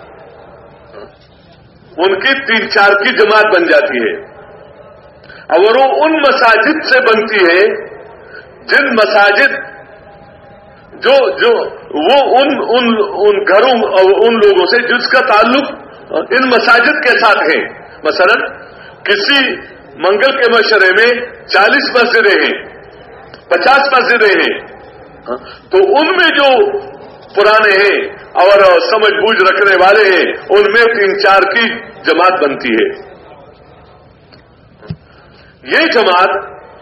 ان کی 3-4 کی جماعت بن جاتی ہے اور وہ ان مساجد سے بنتی ہے جن مساجد جو وہ ان گھروں اور ان لوگوں سے جس کا تعلق ان مساجد کے ساتھ ہے. مثلا کسی منگل کے مشورے میں 40 مسجدیں ہیں، 50 مسجدیں ہیں، تو ان میں جو پرانے ہیں اور سمجھ بوجھ رکھنے والے ہیں ان میں 3-4 کی جماعت بنتی ہے. یہ جماعت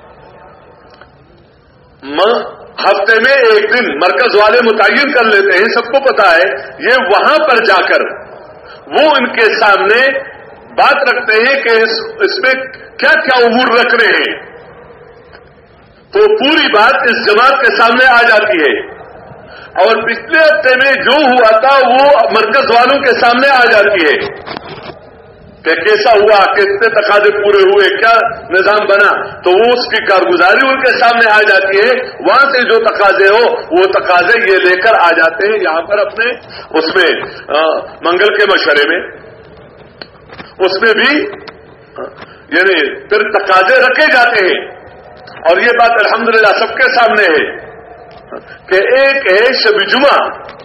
ہفتے میں ایک دن مرکز والے متعین کر لیتے ہیں، سب کو پتا ہے. یہ وہاں پر جا کر وہ ان کے سامنے بات رکھتے ہیں کہ اس میں کیا کیا امور رکھنے ہیں، تو پوری بات اس جماعت کے سامنے آ جاتی ہے. اور پچھلے ہفتے میں جو ہوا تھا وہ مرکز والوں کے سامنے آ جاتی ہے کہ کیسا ہوا، کتنے تقاضے پورے ہوئے، کیا نظام بنا، تو وہ اس کی کارگزاری ان کے سامنے آ جاتی ہے. وہاں سے جو تقاضے ہو وہ تقاضے یہ لے کر آ جاتے ہیں یہاں پر اپنے اس میں منگل کے مشورے میں. اس میں بھی یعنی پھر تقاضے رکھے جاتے ہیں. اور یہ بات الحمدللہ سب کے سامنے ہے کہ ایک ہے شب جمعہ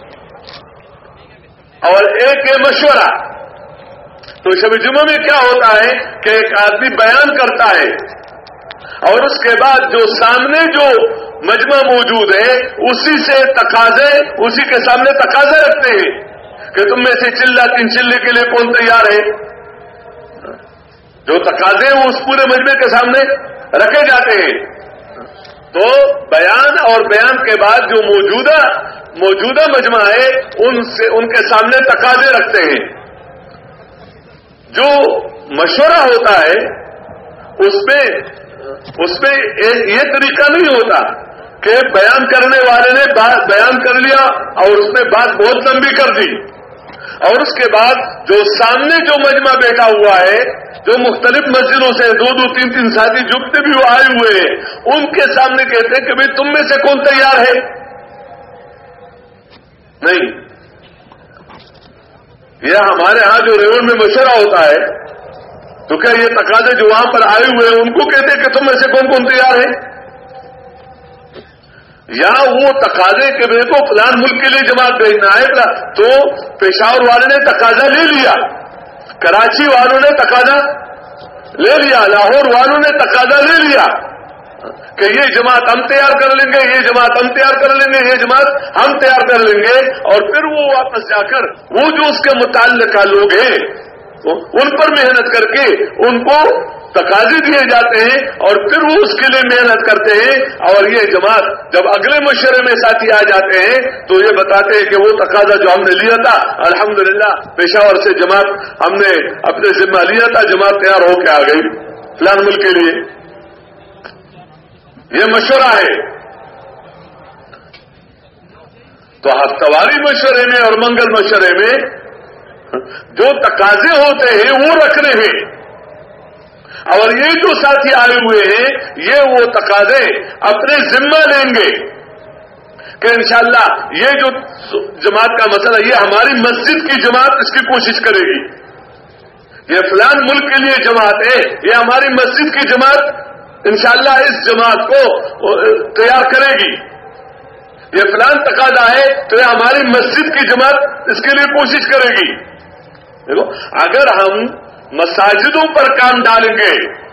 اور ایک ہے مشورہ. تو شب جمعہ میں کیا ہوتا ہے کہ ایک آدمی بیان کرتا ہے اور اس کے بعد جو سامنے جو مجمع موجود ہے اسی سے تقاضے، اسی کے سامنے تقاضے رکھتے ہیں کہ تم میں سے چلہ 3 چلے کے لیے کون تیار ہے. جو تقاضے وہ اس پورے مجمع کے سامنے رکھے جاتے ہیں. تو بیان اور بیان کے بعد جو موجودہ مجمع ہے ان کے سامنے تقاضے رکھتے ہیں. جو مشورہ ہوتا ہے اس میں یہ طریقہ نہیں ہوتا کہ بیان کرنے والے نے بیان کر لیا اور اس نے بات بہت لمبی کر دی اور اس کے بعد جو سامنے جو مجمع بیٹھا ہوا ہے، جو مختلف مسجدوں سے 2-2 3-3 ساتھی جھکتے بھی آئے ہوئے ہیں، ان کے سامنے کہتے ہیں کہ بھئی تم میں سے کون تیار ہے. نہیں، یہ ہمارے ہاں جو ریون میں مشورہ ہوتا ہے تو کیا یہ تقاضے جو وہاں پر آئے ہوئے ہیں ان کو کہتے ہیں کہ تم میں سے کون کون تیار ہے، یا وہ تقاضے کے دیکھو فلان ملک کے لیے جماعت بھیجنا ہے تو پشاور والے نے تقاضا لے لیا، کراچی والوں نے تقاضا لے لیا، لاہور والوں نے تقاضا لے لیا کہ یہ جماعت ہم تیار کر لیں گے، یہ جماعت ہم تیار کر لیں گے، یہ جماعت ہم تیار کر لیں گے. اور پھر وہ واپس جا کر وہ جو اس کے متعلقہ لوگ ہیں ان پر محنت کر کے ان کو تقاضے دیے جاتے ہیں اور پھر وہ اس کے لیے محنت کرتے ہیں. اور یہ جماعت جب اگلے مشورے میں ساتھی آ جاتے ہیں تو یہ بتاتے ہیں کہ وہ تقاضا جو ہم نے لیا تھا الحمدللہ پشاور سے جماعت ہم نے اپنے ذمہ لیا تھا، جماعت تیار ہو کے آ گئی فلان ملک کے لیے. یہ مشورہ ہے. تو ہفتواری مشورے میں اور منگل مشورے میں جو تقاضے ہوتے ہیں وہ رکھنے ہیں اور یہ جو ساتھی آئے ہوئے ہیں یہ وہ تقاضے اپنے ذمہ لیں گے کہ انشاءاللہ یہ جو جماعت کا مسئلہ یہ ہماری مسجد کی جماعت اس کی کوشش کرے گی، یہ فلان ملک کے لیے جماعت ہے، یہ ہماری مسجد کی جماعت انشاءاللہ اس جماعت کو تیار کرے گی. یہ فلان تقاضا ہے تو یہ ہماری مسجد کی جماعت اس کے لیے کوشش کرے گی. دیکھو اگر ہم مساجدوں پر کام ڈالیں گے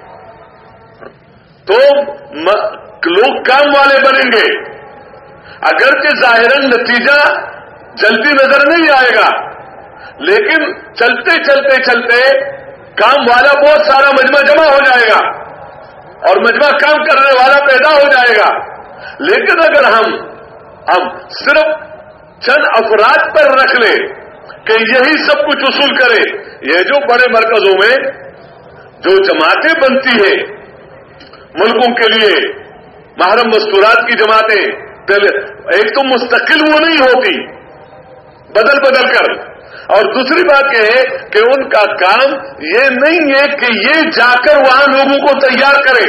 تو لوگ کام والے بنیں گے. اگرچہ ظاہراً نتیجہ جلدی نظر نہیں آئے گا لیکن چلتے چلتے چلتے کام والا بہت سارا مجمع جمع ہو جائے گا اور مجمع کام کرنے والا پیدا ہو جائے گا. لیکن اگر ہم صرف چند افراد پر رکھ لیں کہ یہی سب کچھ وصول کرے. یہ جو بڑے مرکزوں میں جو جماعتیں بنتی ہیں ملکوں کے لیے محرم مستورات کی جماعتیں پہلے ایک تو مستقل وہ نہیں ہوتی بدل بدل کر اور دوسری بات یہ ہے کہ ان کا کام یہ نہیں ہے کہ یہ جا کر وہاں لوگوں کو تیار کرے.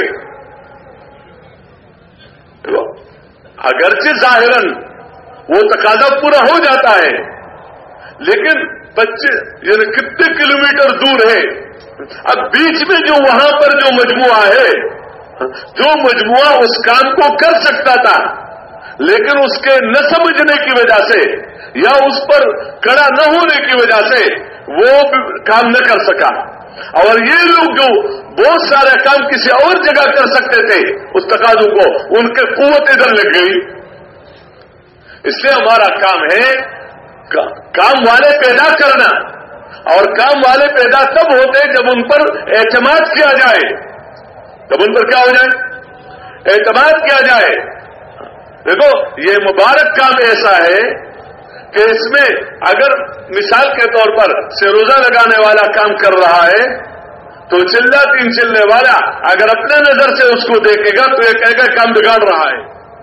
اگرچہ ظاہراً وہ تقاضا پورا ہو جاتا ہے لیکن 25 یعنی کتنے کلومیٹر دور ہے. اب بیچ میں جو وہاں پر جو مجموعہ ہے جو مجموعہ اس کام کو کر سکتا تھا لیکن اس کے نہ سمجھنے کی وجہ سے یا اس پر کڑا نہ ہونے کی وجہ سے وہ کام نہ کر سکا. اور یہ لوگ جو بہت سارے کام کسی اور جگہ کر سکتے تھے اس تقاضوں کو ان کے قوت ادھر لگ گئی. اس لیے ہمارا کام ہے کام والے پیدا کرنا اور کام والے پیدا تب ہوتے جب ان پر اعتماد کیا جائے. جب ان پر کیا ہو جائے اعتماد کیا جائے. دیکھو یہ مبارک کام ایسا ہے کہ اس میں اگر مثال کے طور پر سے روزہ لگانے والا کام کر رہا ہے تو چلہ 3 چلنے والا اگر اپنے نظر سے اس کو دیکھے گا تو یہ کہے گا کام بگاڑ رہا ہے.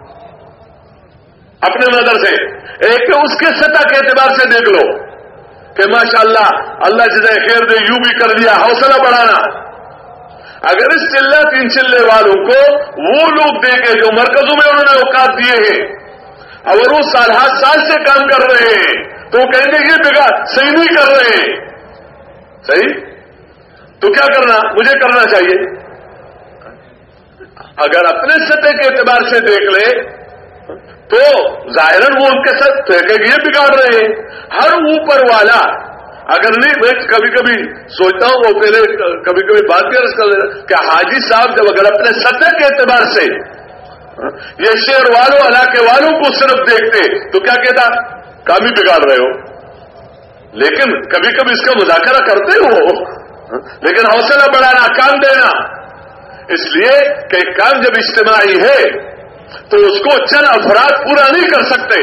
اپنے نظر سے ایک اس کے سطح کے اعتبار سے دیکھ لو کہ ماشاءاللہ اللہ جزائے خیر دے یوں بھی کر دیا حوصلہ بڑھانا. اگر اس چلہ 3 چلنے والوں کو وہ لوگ دیکھے جو مرکزوں میں انہوں نے اوقات دیے ہیں اور وہ سال سے کام کر رہے ہیں تو وہ کہیں گے یہ بگاڑ صحیح نہیں کر رہے ہیں. صحیح تو کیا کرنا مجھے کرنا چاہیے. اگر اپنے سطح کے اعتبار سے دیکھ لے تو ظاہراً وہ ان کے ساتھ کہیں گے یہ بگاڑ رہے ہیں. ہر اوپر والا اگر نہیں میں کبھی کبھی سوچتا ہوں وہ پہلے کبھی کبھی بات کر کہ حاجی صاحب جب اگر اپنے سطح کے اعتبار سے یہ شہر والوں علاقے والوں کو صرف دیکھتے تو کیا کہتا کام ہی بگاڑ رہے ہو. لیکن کبھی کبھی اس کا مذاکرہ کرتے ہو لیکن حوصلہ بڑھانا کام دینا اس لیے کہ کام جب اجتماعی ہے تو اس کو چند افراد پورا نہیں کر سکتے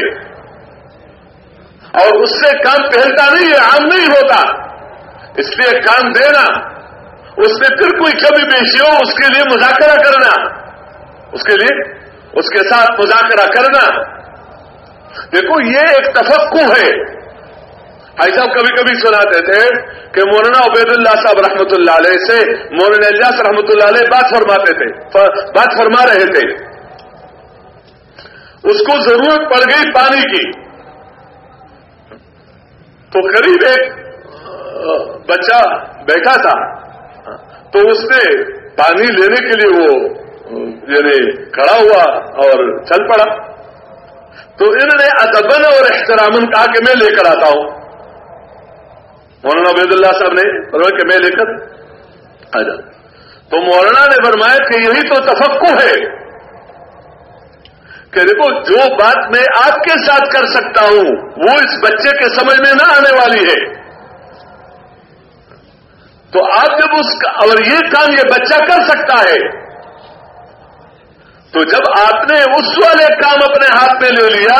اور اس سے کام پھیلتا نہیں ہے عام نہیں ہوتا. اس لیے کام دینا اس میں پھر کوئی کمی بیشی ہو اس کے لیے مذاکرہ کرنا اس کے لیے اس کے ساتھ مذاکرہ کرنا. دیکھو یہ ایک تفقع ہے. بھائی صاحب کبھی کبھی سناتے تھے کہ مولانا عبید اللہ صاحب رحمۃ اللہ علیہ سے مولانا الیاس رحمۃ اللہ علیہ بات فرما رہے تھے. اس کو ضرورت پڑ گئی پانی کی تو قریب ایک بچہ بیٹھا تھا تو اس نے پانی لینے کے لیے وہ یعنی کھڑا ہوا اور چل پڑا. تو انہوں نے ادبن اور احترامن کہا کہ میں لے کر آتا ہوں. مولانا عبید اللہ صاحب نے فرمایا کہ میں لے کر آ جا. تو مولانا نے فرمایا کہ یہی تو تفقع ہے کہ دیکھو جو بات میں آپ کے ساتھ کر سکتا ہوں وہ اس بچے کے سمجھ میں نہ آنے والی ہے. تو آپ جب اور یہ کام یہ بچہ کر سکتا ہے تو جب آپ نے اس والے کام اپنے ہاتھ میں لے لیا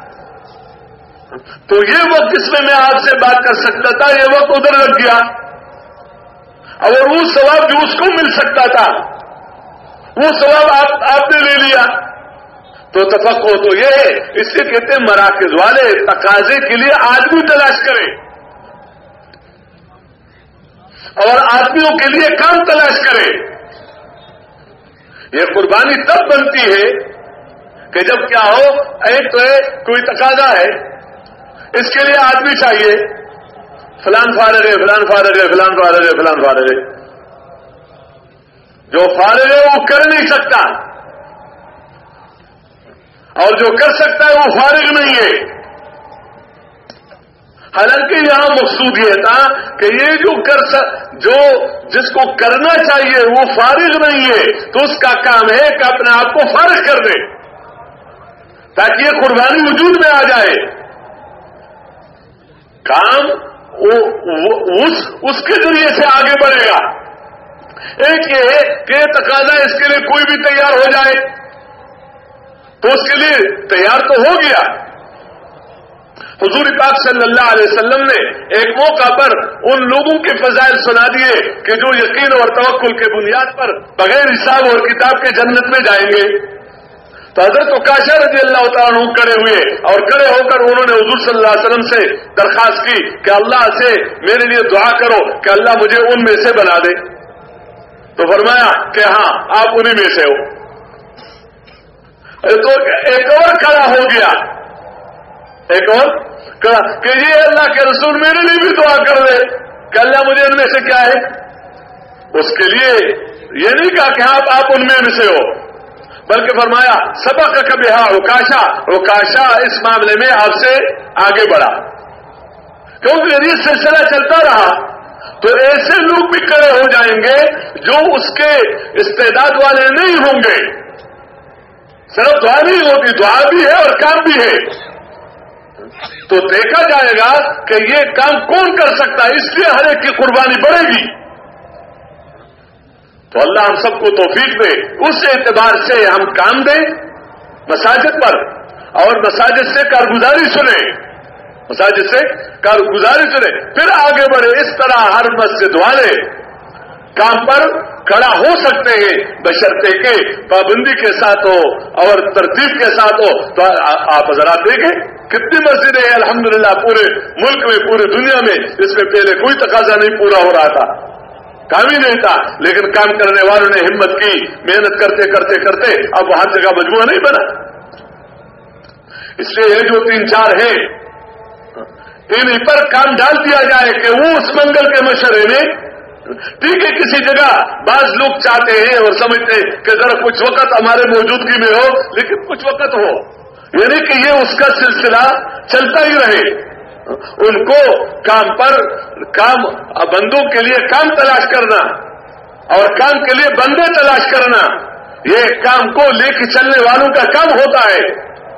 تو یہ وقت جس میں آپ سے بات کر سکتا تھا یہ وقت ادھر لگ گیا اور وہ ثواب جو اس کو مل سکتا تھا وہ ثواب آپ نے لے لیا. تو تفقع تو یہ ہے. اس سے کہتے ہیں مراکز والے تقاضے کے لیے آدمی تلاش کریں اور آدمیوں کے لیے کام تلاش کریں. یہ قربانی تب بنتی ہے کہ جب کیا ہو ایک تو ہے کوئی تقاضا ہے اس کے لیے آدمی چاہیے فلان فارغ ہے فلان فارغ ہے فلان فارغ ہے فلان فارغ ہے. جو فارغ ہے وہ کر نہیں سکتا اور جو کر سکتا ہے وہ فارغ نہیں ہے. حالانکہ یہاں مقصود یہ تھا کہ یہ جو جس کو کرنا چاہیے وہ فارغ نہیں ہے تو اس کا کام ہے کہ اپنے آپ کو فارغ کر دے تاکہ یہ قربانی وجود میں آ جائے. کام اس کے ذریعے سے آگے بڑھے گا. ایک یہ ہے کہ تقاضا اس کے لیے کوئی بھی تیار ہو جائے تو اس کے لیے تیار تو ہو گیا. حضور پاک صلی اللہ علیہ وسلم نے ایک موقع پر ان لوگوں کے فضائل سنا دیے کہ جو یقین اور توکل کے بنیاد پر بغیر حساب اور کتاب کے جنت میں جائیں گے. تو حضرت عکاشہ رضی اللہ تعالیٰ عنہ کھڑے ہوئے اور کھڑے ہو کر انہوں نے حضور صلی اللہ علیہ وسلم سے درخواست کی کہ اللہ سے میرے لیے دعا کرو کہ اللہ مجھے ان میں سے بنا دے. تو فرمایا کہ ہاں آپ انہی میں سے ہو. تو ایک اور کھڑا ہو گیا, ایک اور کہا کہ یہ اللہ کے رسول میرے لیے بھی دعا کر دے کہ اللہ مجھے ان میں سے کیا ہے. اس کے لیے یہ نہیں کہا کہ آپ ان میں سے ہو, بلکہ فرمایا سبق کبھی عکاشہ اس معاملے میں آپ سے آگے بڑھا. کیونکہ یہ سلسلہ چلتا رہا تو ایسے لوگ بھی کھڑے ہو جائیں گے جو اس کے استعداد والے نہیں ہوں گے. صرف دعا نہیں ہوتی, دعا بھی ہے اور کام بھی ہے. تو دیکھا جائے گا کہ یہ کام کون کر سکتا ہے, اس لیے ہر ایک کی قربانی بڑھے گی. تو اللہ ہم سب کو توفیق دے, اس اعتبار سے ہم کام دیں مساجد پر اور مساجد سے کارگزاری سنیں, مساجد سے کارگزاری سنیں, پھر آگے بڑھے. اس طرح ہر مسجد والے کام پر کھڑا ہو سکتے ہیں بشرطے کے پابندی کے ساتھ ہو اور ترتیب کے ساتھ ہو. تو آپ حضرات دیکھیں کتنی مسجدیں ہیں الحمدللہ پورے ملک میں, پوری دنیا میں. اس میں پہلے کوئی تقاضا نہیں پورا ہو رہا تھا, کام ہی نہیں تھا, لیکن کام کرنے والوں نے ہمت کی, محنت کرتے کرتے کرتے اب وہاں جگہ مجموعہ نہیں بنا. اس لیے یہ جو 3-4 ہیں ان پر کام ڈال دیا جائے کہ وہ اس منگل کے مشورے میں. ٹھیک ہے کسی جگہ بعض لوگ چاہتے ہیں اور سمجھتے ہیں کہ ذرا کچھ وقت ہمارے موجودگی میں ہو, لیکن کچھ وقت ہو, یعنی کہ یہ اس کا سلسلہ چلتا ہی رہے. ان کو کام بندوں کے لیے کام تلاش کرنا اور کام کے لیے بندے تلاش کرنا, یہ کام کو لے کے چلنے والوں کا کام ہوتا ہے.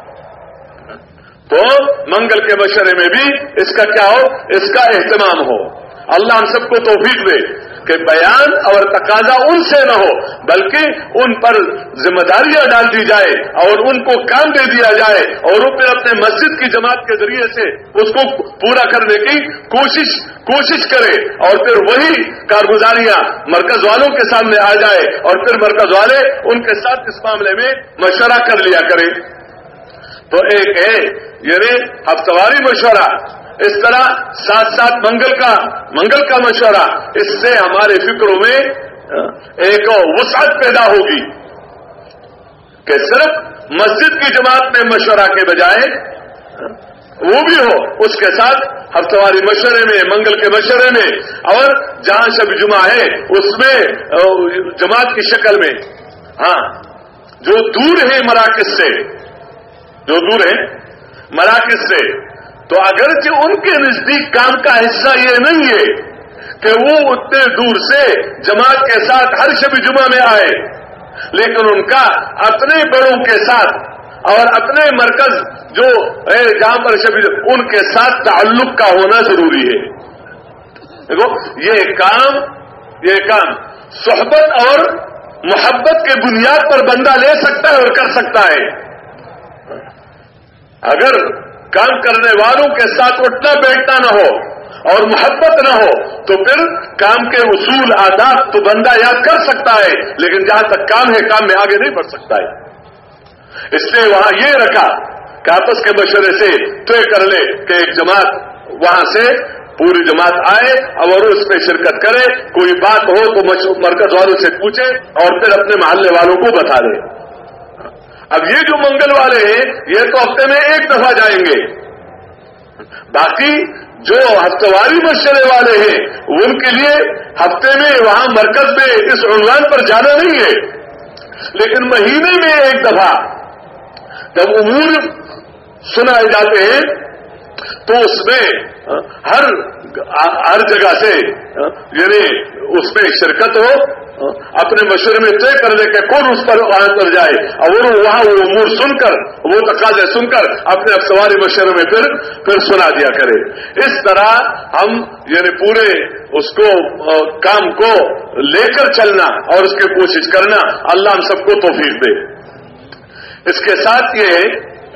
تو منگل کے مشورے میں بھی اس کا کیا ہو, اس کا اہتمام ہو. اللہ ہم سب کو توفیق دے کہ بیان اور تقاضا ان سے نہ ہو بلکہ ان پر ذمہ داریاں ڈال دی جائے اور ان کو کام دے دیا جائے اور وہ پھر اپنے مسجد کی جماعت کے ذریعے سے اس کو پورا کرنے کی کوشش کرے اور پھر وہی کارگزاریاں مرکز والوں کے سامنے آ جائے اور پھر مرکز والے ان کے ساتھ اس معاملے میں مشورہ کر لیا کرے. تو ایک ہے یعنی ہفتواری مشورہ, اس طرح ساتھ ساتھ منگل کا مشورہ. اس سے ہمارے فکروں میں ایک وسعت پیدا ہوگی کہ صرف مسجد کی جماعت میں مشورہ کے بجائے وہ بھی ہو, اس کے ساتھ ہفتواری مشورے میں, منگل کے مشورے میں, اور جہاں شب جمعہ ہے اس میں جماعت کی شکل میں. ہاں جو دور ہیں مراکز سے, جو دور ہیں مراکز سے, تو اگرچہ ان کے نزدیک کام کا حصہ یہ نہیں ہے کہ وہ اتنے دور سے جماعت کے ساتھ ہر شب جمعہ میں آئے, لیکن ان کا اپنے بڑوں کے ساتھ اور اپنے مرکز جو ہے جہاں پر شب ان کے ساتھ تعلق کا ہونا ضروری ہے. دیکھو یہ کام صحبت اور محبت کے بنیاد پر بندہ لے سکتا ہے اور کر سکتا ہے. اگر کام کرنے والوں کے ساتھ اٹھنا بیٹھنا نہ ہو اور محبت نہ ہو تو پھر کام کے اصول آداب تو بندہ یاد کر سکتا ہے, لیکن جہاں تک کام ہے کام میں آگے نہیں بڑھ سکتا ہے. اس لیے وہاں یہ رکھا کہ آپس کے مشورے سے طے کر لے کہ ایک جماعت وہاں سے پوری جماعت آئے اور اس میں شرکت کرے, کوئی بات ہو تو مرکز والوں سے پوچھے اور پھر اپنے محلے والوں کو بتا دے. اب یہ جو منگل والے ہیں یہ تو ہفتے میں ایک دفعہ جائیں گے, باقی جو ہفتواری مشورے والے ہیں ان کے لیے ہفتے میں وہاں مرکز میں اس عنوان پر جانا نہیں ہے, لیکن مہینے میں ایک دفعہ جب امور سنائے جاتے ہیں تو اس میں ہر جگہ سے یعنی اس میں شرکت ہو، اپنے مشورے میں طے کر لے کہ کون اس پر آنے پر جائے، اور وہاں وہ امور سن کر، وہ تقاضے سن کر اپنے سواری مشورے میں پھر سنا دیا کرے۔ اس طرح ہم یعنی پورے اس کو کام کو لے کر چلنا اور اس کی کوشش کرنا، اللہ ہم سب کو توفیق دے۔ اس کے ساتھ یہ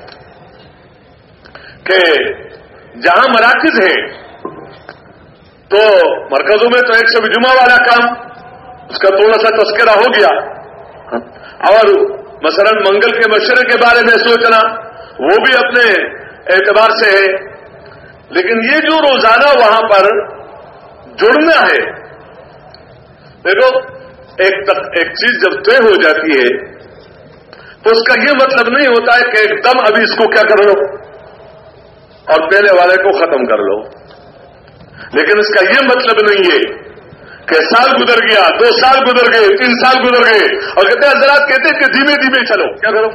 کہ جہاں مراکز ہیں تو مرکزوں میں تو 100 جمعہ والا کام، اس کا تھوڑا سا تذکرہ ہو گیا، اور مثلا منگل کے مشورے کے بارے میں سوچنا وہ بھی اپنے اعتبار سے ہے، لیکن یہ جو روزانہ وہاں پر جڑنا ہے، دیکھو ایک چیز جب طے ہو جاتی ہے تو اس کا یہ مطلب نہیں ہوتا ہے کہ ایک دم ابھی اس کو کیا کر لو اور پہلے والے کو ختم کر لو، لیکن اس کا یہ مطلب نہیں ہے کہ سال گزر گیا، 2 سال گزر گئے، 3 سال گزر گئے اور کہتے ہیں حضرات کہتے ہیں کہ دھیمے دھیمے چلو، کیا کرو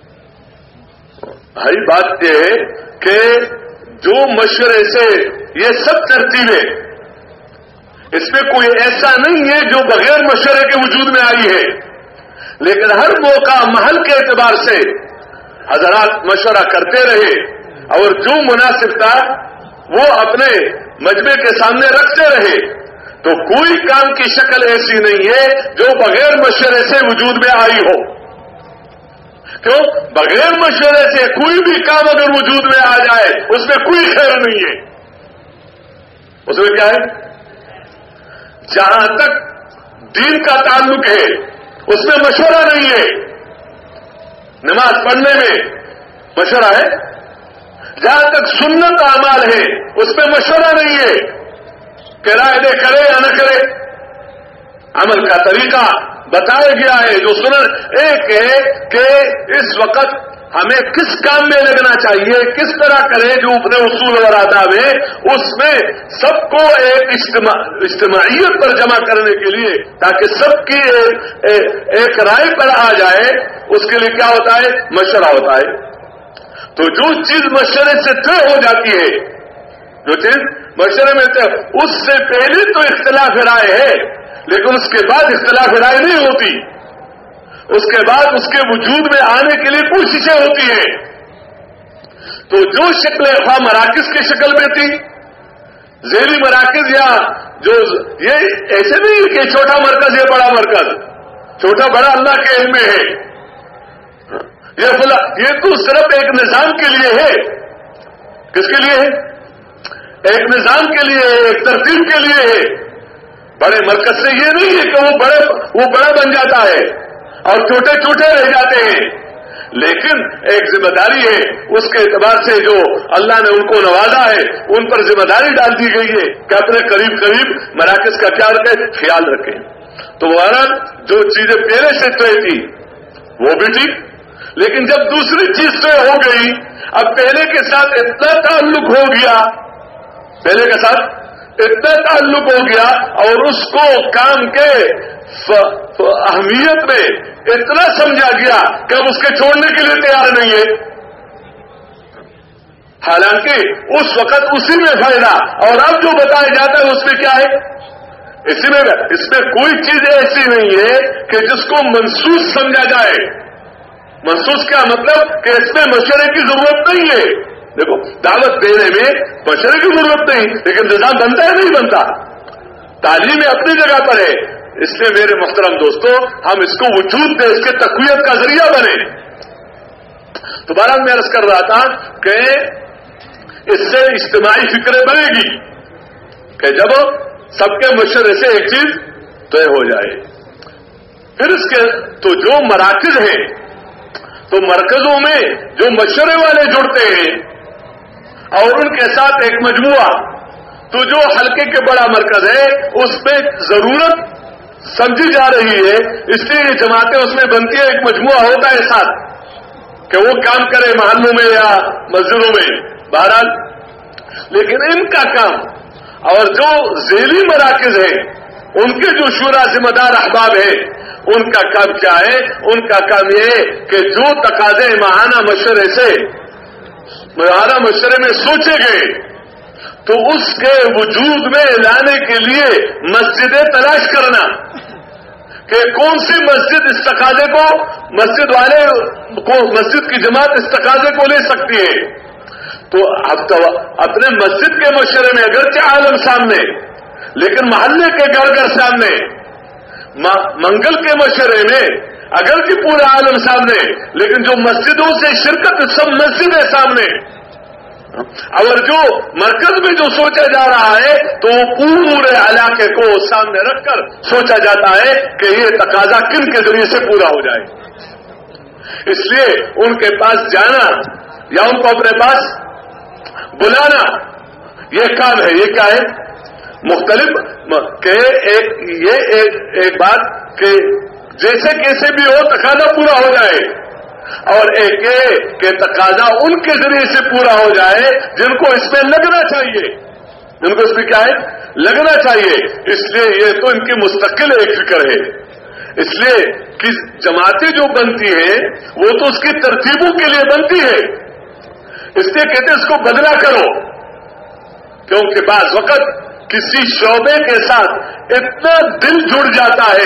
بھائی؟ بات یہ ہے کہ جو مشورے سے یہ سب ترتیبیں، اس میں کوئی ایسا نہیں ہے جو بغیر مشورے کے وجود میں آئی ہے، لیکن ہر موقع محل کے اعتبار سے حضرات مشورہ کرتے رہے اور جو مناسب تھا وہ اپنے مجمع کے سامنے رکھتے رہے، تو کوئی کام کی شکل ایسی نہیں ہے جو بغیر مشورے سے وجود میں آئی ہو۔ کیوں؟ بغیر مشورے سے کوئی بھی کام اگر وجود میں آ جائے اس میں کوئی خیر نہیں ہے۔ اس میں کیا ہے؟ جہاں تک دین کا تعلق ہے اس میں مشورہ نہیں ہے، نماز پڑھنے میں مشورہ ہے، جہاں تک سنت اعمال ہے اس میں مشورہ نہیں ہے کہ رائے دے کرے یا نہ کرے، عمل کا طریقہ بتایا گیا ہے۔ جو سنت ایک ہے کہ اس وقت ہمیں کس کام میں لگنا چاہیے، کس طرح کرے، جو اپنے اصول اور آداب ہے اس میں سب کو ایک اجتماعیت پر جمع کرنے کے لیے، تاکہ سب کی ایک رائے پر آ جائے، اس کے لیے کیا ہوتا ہے؟ مشورہ ہوتا ہے۔ تو جو چیز مشورے سے طے ہو جاتی ہے، جو چیز مشورے میں طے، اس سے پہلے تو اختلاف رائے ہے، لیکن اس کے بعد اختلاف رائے نہیں ہوتی، اس کے بعد اس کے وجود میں آنے کے لیے کوششیں ہوتی ہیں۔ تو جو شکل خواہ مراکز کی شکل میں تھی، ذیلی مراکز، یا جو یہ ایسے نہیں کہ چھوٹا مرکز یا بڑا مرکز، چھوٹا بڑا اللہ کے علم میں ہے، یہ تو صرف ایک نظام کے لیے ہے۔ کس کے لیے ہے؟ ایک نظام کے لیے ہے، ایک ترتیب کے لیے ہے۔ بڑے مرکز سے یہ نہیں ہے کہ وہ بڑا بن جاتا ہے اور چھوٹے چھوٹے رہ جاتے ہیں، لیکن ایک ذمہ داری ہے اس کے اعتبار سے جو اللہ نے ان کو نوازا ہے، ان پر ذمہ داری ڈال دی گئی ہے کہ اپنے قریب قریب مراکز کا کیا رکھیں، خیال رکھیں۔ تو وہ جو چیزیں پہلے سے طے تھی وہ بھی ٹھیک، لیکن جب دوسری چیز طے ہو گئی، اب پہلے کے ساتھ اتنا تعلق ہو گیا، پہلے کے ساتھ اتنا تعلق ہو گیا اور اس کو کام کے اہمیت میں اتنا سمجھا گیا کہ اب اس کے چھوڑنے کے لیے تیار نہیں ہے، حالانکہ اس وقت اسی میں فائدہ، اور اب جو بتایا جاتا ہے اس میں کیا ہے؟ اس میں کوئی چیز ایسی نہیں ہے کہ جس کو منسوخ سمجھا جائے۔ منسوخ کیا مطلب؟ کہ اس میں مشورے کی ضرورت نہیں ہے۔ دیکھو دعوت دینے میں مشورے کی ضرورت نہیں، لیکن نظام بنتا ہے نہیں بنتا، تعلیم اپنی جگہ پر ہے۔ اس لیے میرے محترم دوستو، ہم اس کو وجود دیں، اس کے تقویت کا ذریعہ بنے۔ تو بہرحال میں عرض کر رہا تھا کہ اس سے اجتماعی فکریں بنے گی کہ جب سب کے مشورے سے ایک چیز طے ہو جائے۔ پھر اس کے تو جو مراکز ہیں، تو مرکزوں میں جو مشورے والے جڑتے ہیں اور ان کے ساتھ ایک مجموعہ، تو جو حلقے کے بڑا مرکز ہے اس میں ضرورت سمجھی جا رہی ہے، اس لیے یہ جماعتیں اس میں بنتی ہے، ایک مجموعہ ہوتا ہے ساتھ کہ وہ کام کرے محلوں میں یا مسجدوں میں، بہرحال۔ لیکن ان کا کام اور جو ذیلی مراکز ہیں ان کے جو شورا ذمہ دار احباب ہیں ان کا کام کیا ہے؟ ان کا کام یہ ہے کہ جو تقاضے ماہانہ مشورے میں سوچے گئے تو اس کے وجود میں لانے کے لیے مسجدیں تلاش کرنا کہ کون سی مسجد اس تقاضے کو مسجد کی جماعت اس تقاضے کو لے سکتی ہے. تو اپنے مسجد کے مشورے میں اگرچہ عالم سامنے لیکن محلے کے گھر سامنے، منگل کے مشورے میں اگرچہ پورا عالم سامنے لیکن جو مسجدوں سے شرکت سب مسجدیں سامنے، اور جو مرکز میں جو سوچا جا رہا ہے تو وہ پورے علاقے کو سامنے رکھ کر سوچا جاتا ہے کہ یہ تقاضا کن کے ذریعے سے پورا ہو جائے. اس لیے ان کے پاس جانا یا ان کو اپنے پاس بلانا یہ کام ہے. یہ کیا ہے؟ مختلف کہ ایک بات کہ جیسے کیسے بھی ہو تقاضا پورا ہو جائے، اور ایک کہ تقاضا ان کے ذریعے سے پورا ہو جائے جن کو اس میں لگنا چاہیے، جن کو اس میں کیا ہے؟ لگنا چاہیے. اس لیے یہ تو ان کی مستقل ایک فکر ہے. اس لیے کہ جماعتیں جو بنتی ہیں وہ تو اس کی ترتیبوں کے لیے بنتی ہے. اس لیے کہتے ہیں اس کو بدلا کرو، کیونکہ بعض وقت کسی شعبے کے ساتھ اتنا دل جڑ جاتا ہے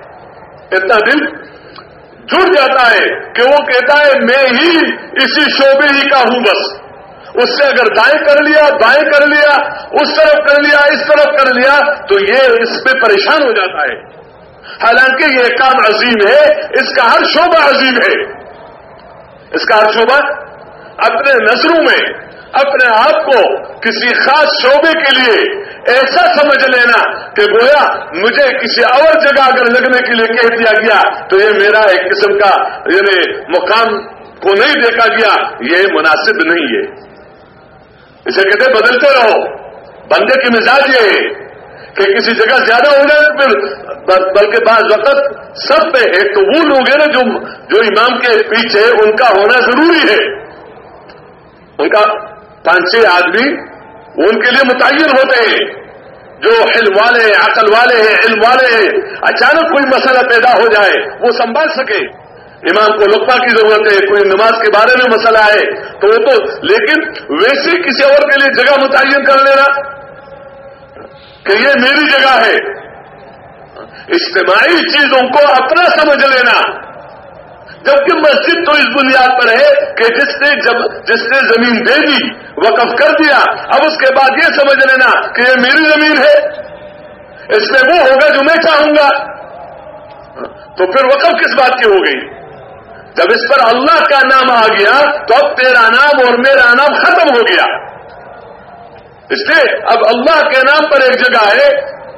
کہ وہ کہتا ہے میں ہی اسی شعبے ہی کا ہوں، بس اس سے اگر دائیں کر لیا بائیں کر لیا، اس طرف کر لیا اس طرف کر لیا تو یہ اس پہ پریشان ہو جاتا ہے. حالانکہ یہ کام عظیم ہے، اس کا ہر شعبہ عظیم ہے. اس کا ہر شعبہ اپنے نظروں میں اپنے آپ کو کسی خاص شعبے کے لیے ایسا سمجھ لینا کہ گویا مجھے کسی اور جگہ اگر لگنے کے لیے کہہ دیا گیا تو یہ میرا ایک قسم کا یعنی مقام کو نہیں دیکھا گیا، یہ مناسب نہیں ہے. اسے کہتے بدلتے رہو. بندے کی مزاج یہ ہے کہ کسی جگہ زیادہ ہو جائے تو پھر بلکہ بعض وقت سب پہ ایک تو وہ لوگ ہیں جو امام کے پیچھے ان کا ہونا ضروری ہے. ان کا 5-6 آدمی وہ ان کے لیے متعین ہوتے ہیں جو علم والے ہیں، عقل والے ہیں، علم والے ہیں. اچانک کوئی مسئلہ پیدا ہو جائے وہ سنبھال سکے. امام کو لقمہ کی ضرورت ہے، کوئی نماز کے بارے میں مسئلہ ہے تو وہ تو، لیکن ویسے کسی اور کے لیے جگہ متعین کر لینا کہ یہ میری جگہ ہے، اجتماعی چیزوں کو اپنا سمجھ لینا. جبکہ مسجد تو اس بنیاد پر ہے کہ جس نے زمین دے دی، وقف کر دیا، اب اس کے بعد یہ سمجھ لینا کہ یہ میری زمین ہے، اس میں وہ ہوگا جو میں چاہوں گا. تو پھر وقف کس بات کی ہو گئی؟ جب اس پر اللہ کا نام آ گیا تو اب تیرا نام اور میرا نام ختم ہو گیا. اس لیے اب اللہ کے نام پر ایک جگہ ہے،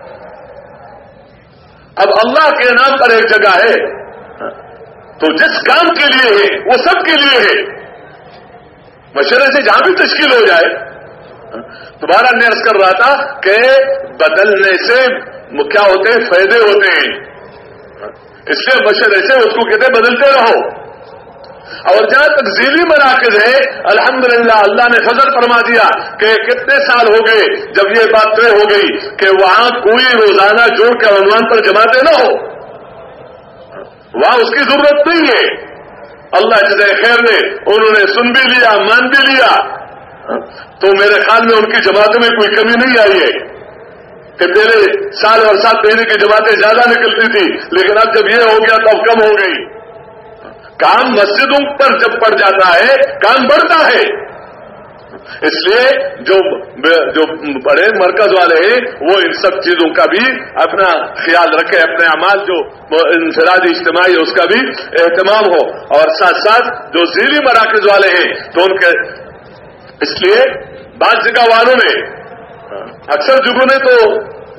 اب اللہ کے نام پر ایک جگہ ہے تو جس کام کے لیے ہے وہ سب کے لیے ہے. مشورے سے جہاں بھی تشکیل ہو جائے. دوبارہ میں عرض کر رہا تھا کہ بدلنے سے کیا ہوتے ہیں؟ فائدے ہوتے ہیں. اس لیے مشورے سے اس کو کہتے بدلتے رہو. اور جہاں تک ذیلی مراکز ہے الحمدللہ اللہ نے فضل فرما دیا کہ کتنے سال ہو گئے جب یہ بات طے ہو گئی کہ وہاں کوئی روزانہ جوڑ کے عنوان پر جماعتیں نہ ہو، وہاں اس کی ضرورت نہیں ہے. اللہ جزائے خیر نے انہوں نے سن بھی لیا مان بھی لیا تو میرے خیال میں ان کی جماعتوں میں کوئی کمی نہیں آئی ہے کہ پہلے سال اور 7 مہینے کی جماعتیں زیادہ نکلتی تھی لیکن اب جب یہ ہو گیا تو اب کم ہو گئی. کام مسجدوں پر جب پڑ جاتا ہے کام بڑھتا ہے. اس لیے جو بڑے مرکز والے ہیں وہ ان سب چیزوں کا بھی اپنا خیال رکھے، اپنے اعمال جو انفرادی اجتماعی ہے اس کا بھی اہتمام ہو، اور ساتھ ساتھ جو ذیلی مراکز والے ہیں تو ان کے، اس لیے بعض جگہ والوں نے اکثر جگہوں نے تو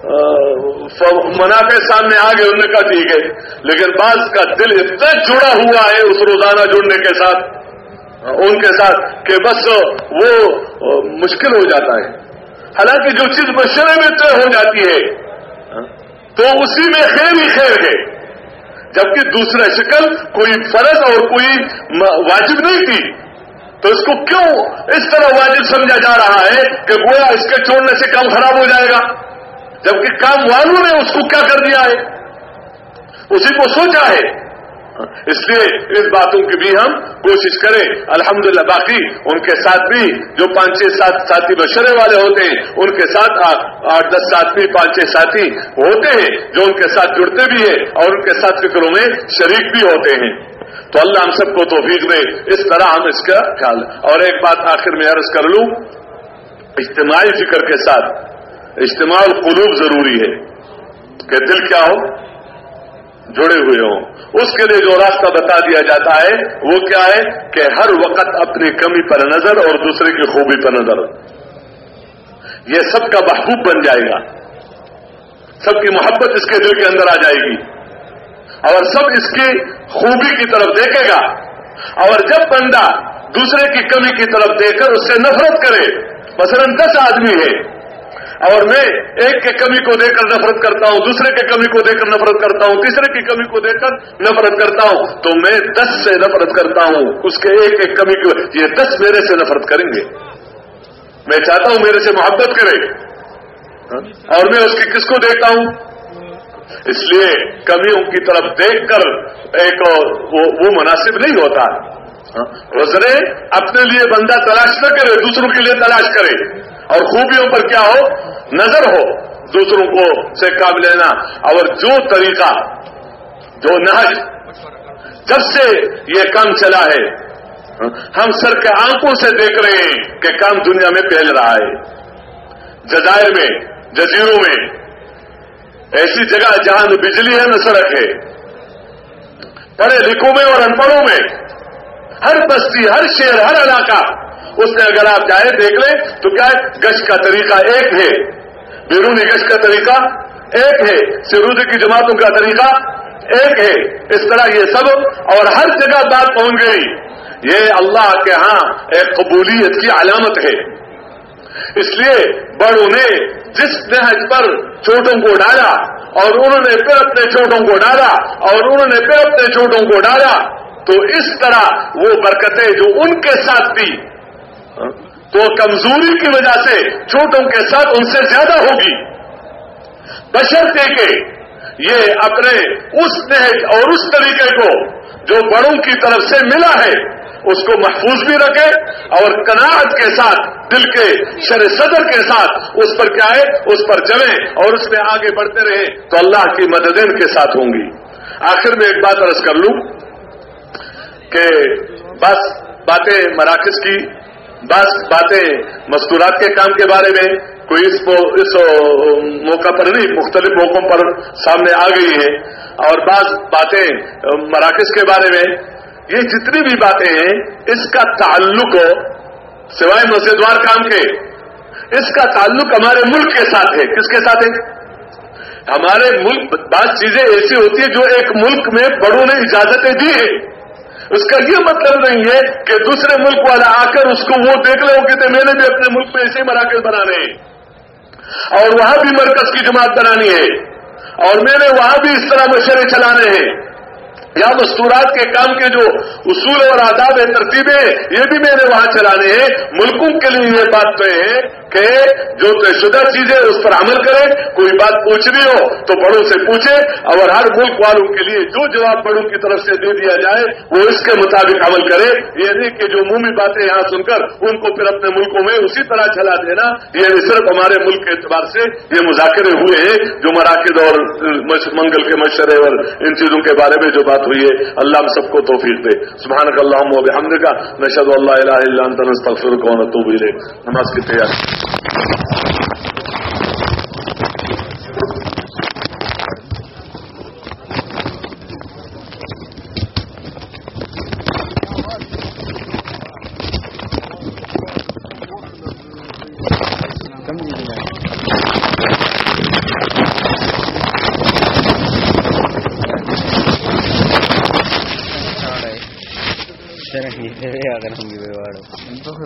منافع سامنے آ گئے، انہوں نے کہا ٹھیک ہے، لیکن بعض کا دل اتنا جڑا ہوا ہے اس روزانہ جڑنے کے ساتھ ان کے ساتھ کہ بس وہ مشکل ہو جاتا ہے. حالانکہ جو چیز مشورے میں طے ہو جاتی ہے تو اسی میں خیر ہی خیر ہے، جبکہ دوسرا شکل کوئی فرض اور کوئی واجب نہیں تھی تو اس کو کیوں اس طرح واجب سمجھا جا رہا ہے کہ گویا اس کے چھوڑنے سے کام خراب ہو جائے گا. جبکہ کام والوں نے اس کو کیا کر دیا ہے، اسی کو سوچا ہے. اس لیے اس باتوں کی بھی ہم کوشش کریں. الحمدللہ باقی ان کے ساتھ بھی جو 5-6 ساتھی مشورے والے ہوتے ہیں، ان کے ساتھ 8-10 ساتھی 5-6 ساتھی ہوتے ہیں جو ان کے ساتھ جڑتے بھی ہیں اور ان کے ساتھ فکروں میں شریک بھی ہوتے ہیں. تو اللہ ہم سب کو توفیق دے. اس طرح ہم اس کا خیال. اور ایک بات آخر میں عرض کر لوں، اجتماعی فکر کے ساتھ اجتماع القلوب ضروری ہے کہ دل کیا ہو، جڑے ہوئے ہوں. اس کے لیے جو راستہ بتا دیا جاتا ہے وہ کیا ہے کہ ہر وقت اپنی کمی پر نظر اور دوسرے کی خوبی پر نظر. یہ سب کا محبوب بن جائے گا، سب کی محبت اس کے دل کے اندر آ جائے گی اور سب اس کی خوبی کی طرف دیکھے گا. اور جب بندہ دوسرے کی کمی کی طرف دیکھ کر اس سے نفرت کرے، مثلا 10 آدمی ہے اور میں ایک کے کمی کو دیکھ کر نفرت کرتا ہوں، دوسرے کے کمی کو دیکھ کر نفرت کرتا ہوں، تیسرے کی کمی کو دیکھ کر نفرت کرتا ہوں، تو میں 10 سے نفرت کرتا ہوں. اس کے ایک کمی کو یہ 10 میرے سے نفرت کریں گے. میں چاہتا ہوں میرے سے محبت کرے اور میں اس کی کس کو دیکھتا ہوں. اس لیے کمیوں کی طرف دیکھ کر ایک وہ مناسب نہیں ہوتا. عذرے اپنے لیے بندہ تلاش نہ کرے، دوسروں کے لیے تلاش کرے اور خوبیوں پر کیا ہو، نظر ہو، دوسروں کو سے کام لینا. اور جو طریقہ، جو نہج جب سے یہ کام چلا ہے، ہم سر کے آنکھوں سے دیکھ رہے ہیں کہ کام دنیا میں پھیل رہا ہے. جزائر میں، جزیروں میں، ایسی جگہ جہاں نہ بجلی ہے نہ سڑک ہے، پڑھے لکھوں میں اور ان پڑھوں میں، ہر بستی، ہر شہر، ہر علاقہ، اس میں اگر آپ جائیں دیکھ لیں تو کیا ہے، گشت کا طریقہ ایک ہے، بیرونی گشت کا طریقہ ایک ہے، سرودی کی جماعتوں کا طریقہ ایک ہے. اس طرح یہ سب اور ہر جگہ بات پہنچ گئی. یہ اللہ کے ہاں ایک قبولیت کی علامت ہے. اس لیے بڑوں نے جس نہج پر چھوٹوں کو ڈالا اور انہوں نے پھر اپنے چھوٹوں کو ڈالا اور انہوں نے پھر اپنے چھوٹوں کو ڈالا، تو اس طرح وہ برکتیں جو ان کے ساتھ تھی تو کمزوری کی وجہ سے چھوٹوں کے ساتھ ان سے زیادہ ہوگی، بشرطے کہ یہ اپنے اس نہج اور اس طریقے کو جو بڑوں کی طرف سے ملا ہے اس کو محفوظ بھی رکھے اور قناعت کے ساتھ، دل کے شرح صدر کے ساتھ اس پر کیا ہے، اس پر چلیں اور اس میں آگے بڑھتے رہیں تو اللہ کی مددیں ان کے ساتھ ہوں گی. آخر میں ایک بات عرض کر لوں کہ بس باتیں مراکز کی، بس باتیں مستورات کے کام کے بارے میں کوئی اس موقع پر نہیں، مختلف موقعوں پر سامنے آ گئی ہیں، اور بعض باتیں مراکز کے بارے میں. یہ جتنی بھی باتیں ہیں اس کا تعلق سوائے مسجدوار کام کے، اس کا تعلق ہمارے ملک کے ساتھ ہے. کس کے ساتھ ہے؟ ہمارے ملک. بعض چیزیں ایسی ہوتی ہیں جو ایک ملک میں بڑوں نے اجازتیں دی ہیں، اس کا یہ مطلب نہیں ہے کہ دوسرے ملک والا آ کر اس کو وہ دیکھ لے کہ میں نے بھی اپنے ملک میں ایسے مراکز بنانے ہیں اور وہاں بھی مرکز کی جماعت بنانی ہے اور میں نے وہاں بھی اس طرح مشورے چلانے ہیں، یا مستورات کے کام کے جو اصول اور آداب ہیں، ترتیبیں، یہ بھی میں نے وہاں چلانے ہیں. ملکوں کے لیے یہ بات تو ہے کہ جو طے شدہ چیزیں اس پر عمل کریں. کوئی بات پوچھنی ہو تو بڑوں سے پوچھے اور ہر ملک والوں کے لیے جو جواب بڑوں کی طرف سے دے دیا جائے وہ اس کے مطابق عمل کرے. یہ نہیں کہ جو عمومی باتیں یہاں سن کر ان کو پھر اپنے ملکوں میں اسی طرح چلا دینا. یہ صرف ہمارے ملک کے اعتبار سے یہ مذاکرے ہوئے ہیں جو مراکز اور منگل کے مشورے اور ان چیزوں کے بارے میں جو بات ہوئی ہے. اللہ ہم سب کو توفیق دے. سبحانک اللہم و بحمدک، نشہد ان لا الہ الا انت، نستغفرک و نتوب الیک. نماز کی تیاری. اگر ہم